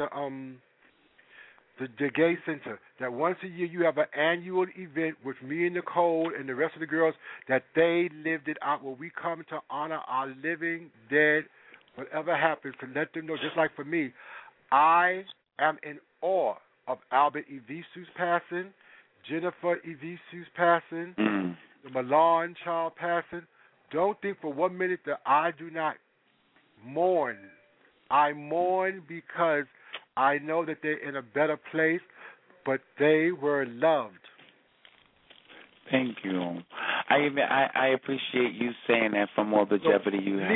the Gay Center. That once a year you have an annual event with me and Nicole and the rest of the girls that they lived it out, where we come to honor our living, dead, whatever happens, to let them know, just like for me, I am in awe of Albert Evisu's passing, Jennifer Evisu's passing, the Milan child passing. Don't think for 1 minute that I do not mourn. I mourn because I know that they're in a better place, but they were loved. Thank you. I appreciate you saying that from all the longevity you have.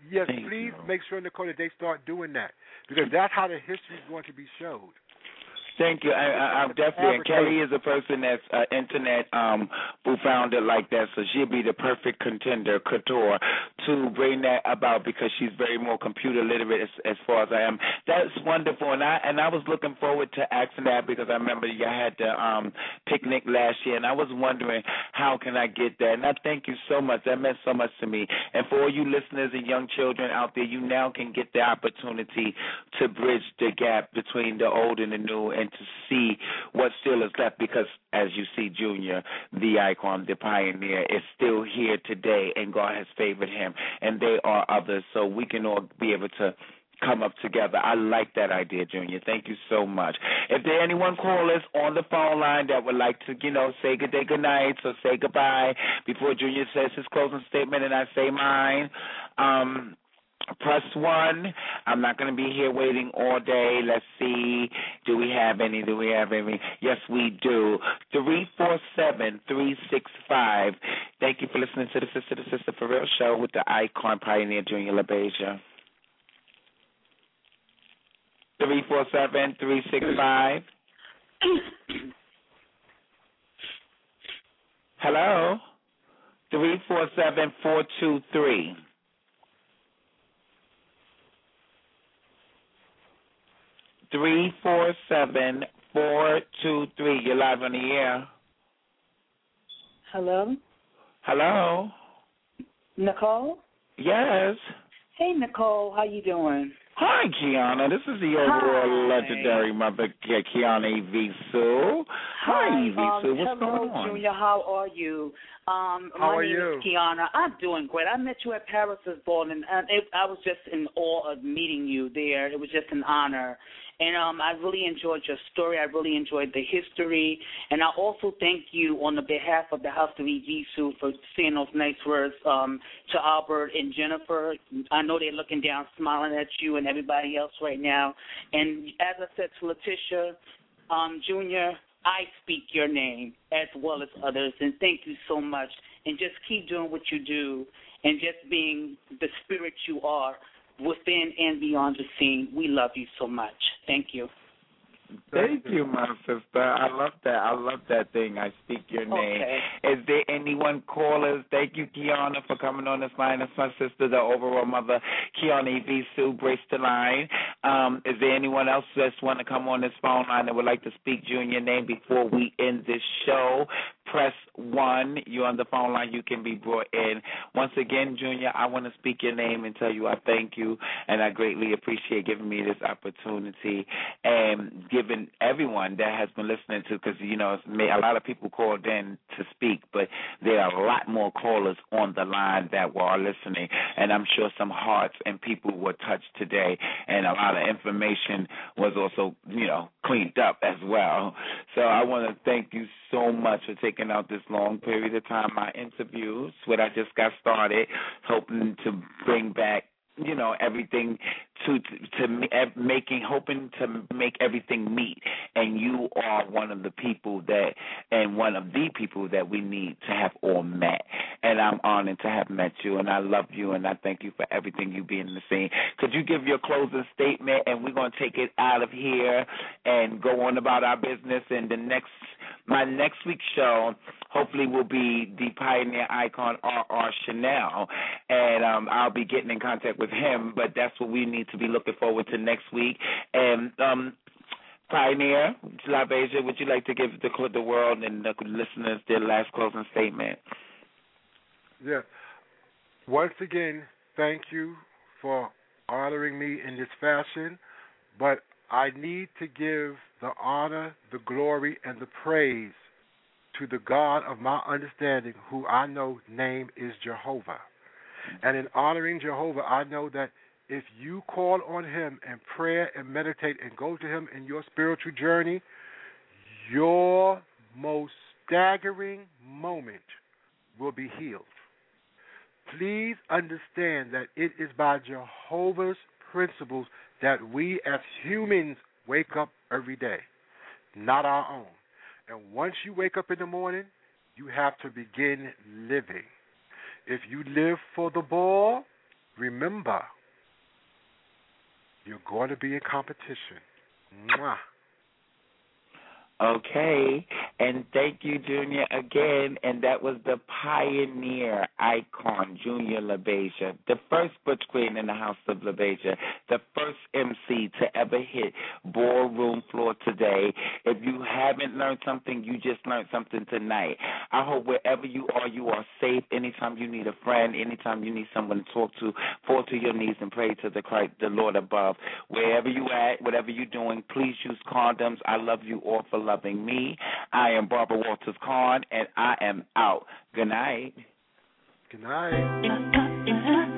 Please make sure, Nicole, that they start doing that, because that's how the history is going to be showed. Thank you. I'm definitely. And Kelly is a person that's internet who found it like that, so she'll be the perfect contender, couture, to bring that about because she's very more computer literate as far as I am. That's wonderful, and I was looking forward to asking that because I remember you had the picnic last year, and I was wondering how can I get that. And I thank you so much. That meant so much to me. And for all you listeners and young children out there, you now can get the opportunity to bridge the gap between the old and the new, and to see what still is left because, as you see, Junior, the icon, the pioneer, is still here today, and God has favored him, and there are others, so we can all be able to come up together. I like that idea, Junior. Thank you so much. If there are anyone callers on the phone line that would like to, say good day, good night, or say goodbye before Junior says his closing statement and I say mine, press 1. I'm not going to be here waiting all day. Let's see. Do we have any? Yes, we do. 347-365. Thank you for listening to the Sister for Real show with the icon pioneer Junior LaBeija. 347-365. Hello? 347-423. 347-423. You're live on the air. Hello? Hello? Nicole? Yes. Hey, Nicole. How you doing? Hi, Kiana. This is the overall legendary mother, Kiana Evisu. Hi, Evisu. What's going on? Junior. How are you? How my are name you? is Kiana. I'm doing great. I met you at Paris' ball, and I was just in awe of meeting you there. It was just an honor. And I really enjoyed your story. I really enjoyed the history. And I also thank you on the behalf of the House of Evisu for saying those nice words to Albert and Jennifer. I know they're looking down, smiling at you and everybody else right now. And as I said to Letitia, Junior, I speak your name as well as others. And thank you so much. And just keep doing what you do and just being the spirit you are within and beyond the scene. We love you so much. Thank you. Thank you, my sister. I love that. I love that thing. I speak your name. Okay. Is there anyone callers? Thank you, Kiana, for coming on this line. That's my sister, the overall mother, Kiana Evisu, brace the line. Is there anyone else that want to come on this phone line that would like to speak Junior name before we end this show? Press 1. You're on the phone line. You can be brought in. Once again, Junior, I want to speak your name and tell you I thank you, and I greatly appreciate giving me this opportunity and giving everyone that has been listening to, because, a lot of people called in to speak, but there are a lot more callers on the line that were listening, and I'm sure some hearts and people were touched today, and a lot of information was also, cleaned up as well. So I want to thank you so much for taking out this long period of time. My interviews, what I just got started, hoping to bring back, everything hoping to make everything meet. And you are one of the people that we need to have all met. And I'm honored to have met you, and I love you, and I thank you for everything you being in the scene. Could you give your closing statement, and we're going to take it out of here and go on about our business. And my next week's show hopefully will be the pioneer icon R.R. Chanel, and I'll be getting in contact with him, but that's what we need to be looking forward to next week. And Pioneer LaBeija, would you like to give the world and the listeners their last closing statement? Yeah. Once again, thank you for honoring me in this fashion, but I need to give the honor, the glory, and the praise to the God of my understanding, who I know name is Jehovah. And in honoring Jehovah, I know that if you call on him and pray and meditate and go to him in your spiritual journey, your most staggering moment will be healed. Please understand that it is by Jehovah's principles that we as humans wake up every day, not our own. And once you wake up in the morning, you have to begin living. If you live for the ball, remember, you're going to be in competition. Mwah. Okay, and thank you, Junior, again. And that was the pioneer icon, Junior LaBeija, the first Butch Queen in the House of LaBeija, the first MC to ever hit ballroom floor today. If you haven't learned something, you just learned something tonight. I hope wherever you are safe. Anytime you need a friend, anytime you need someone to talk to, fall to your knees and pray to the Christ, the Lord above. Wherever you at, whatever you're doing, please use condoms. I love you all for loving me. I am Barbara Walters Carn, and I am out. Good night. Good night.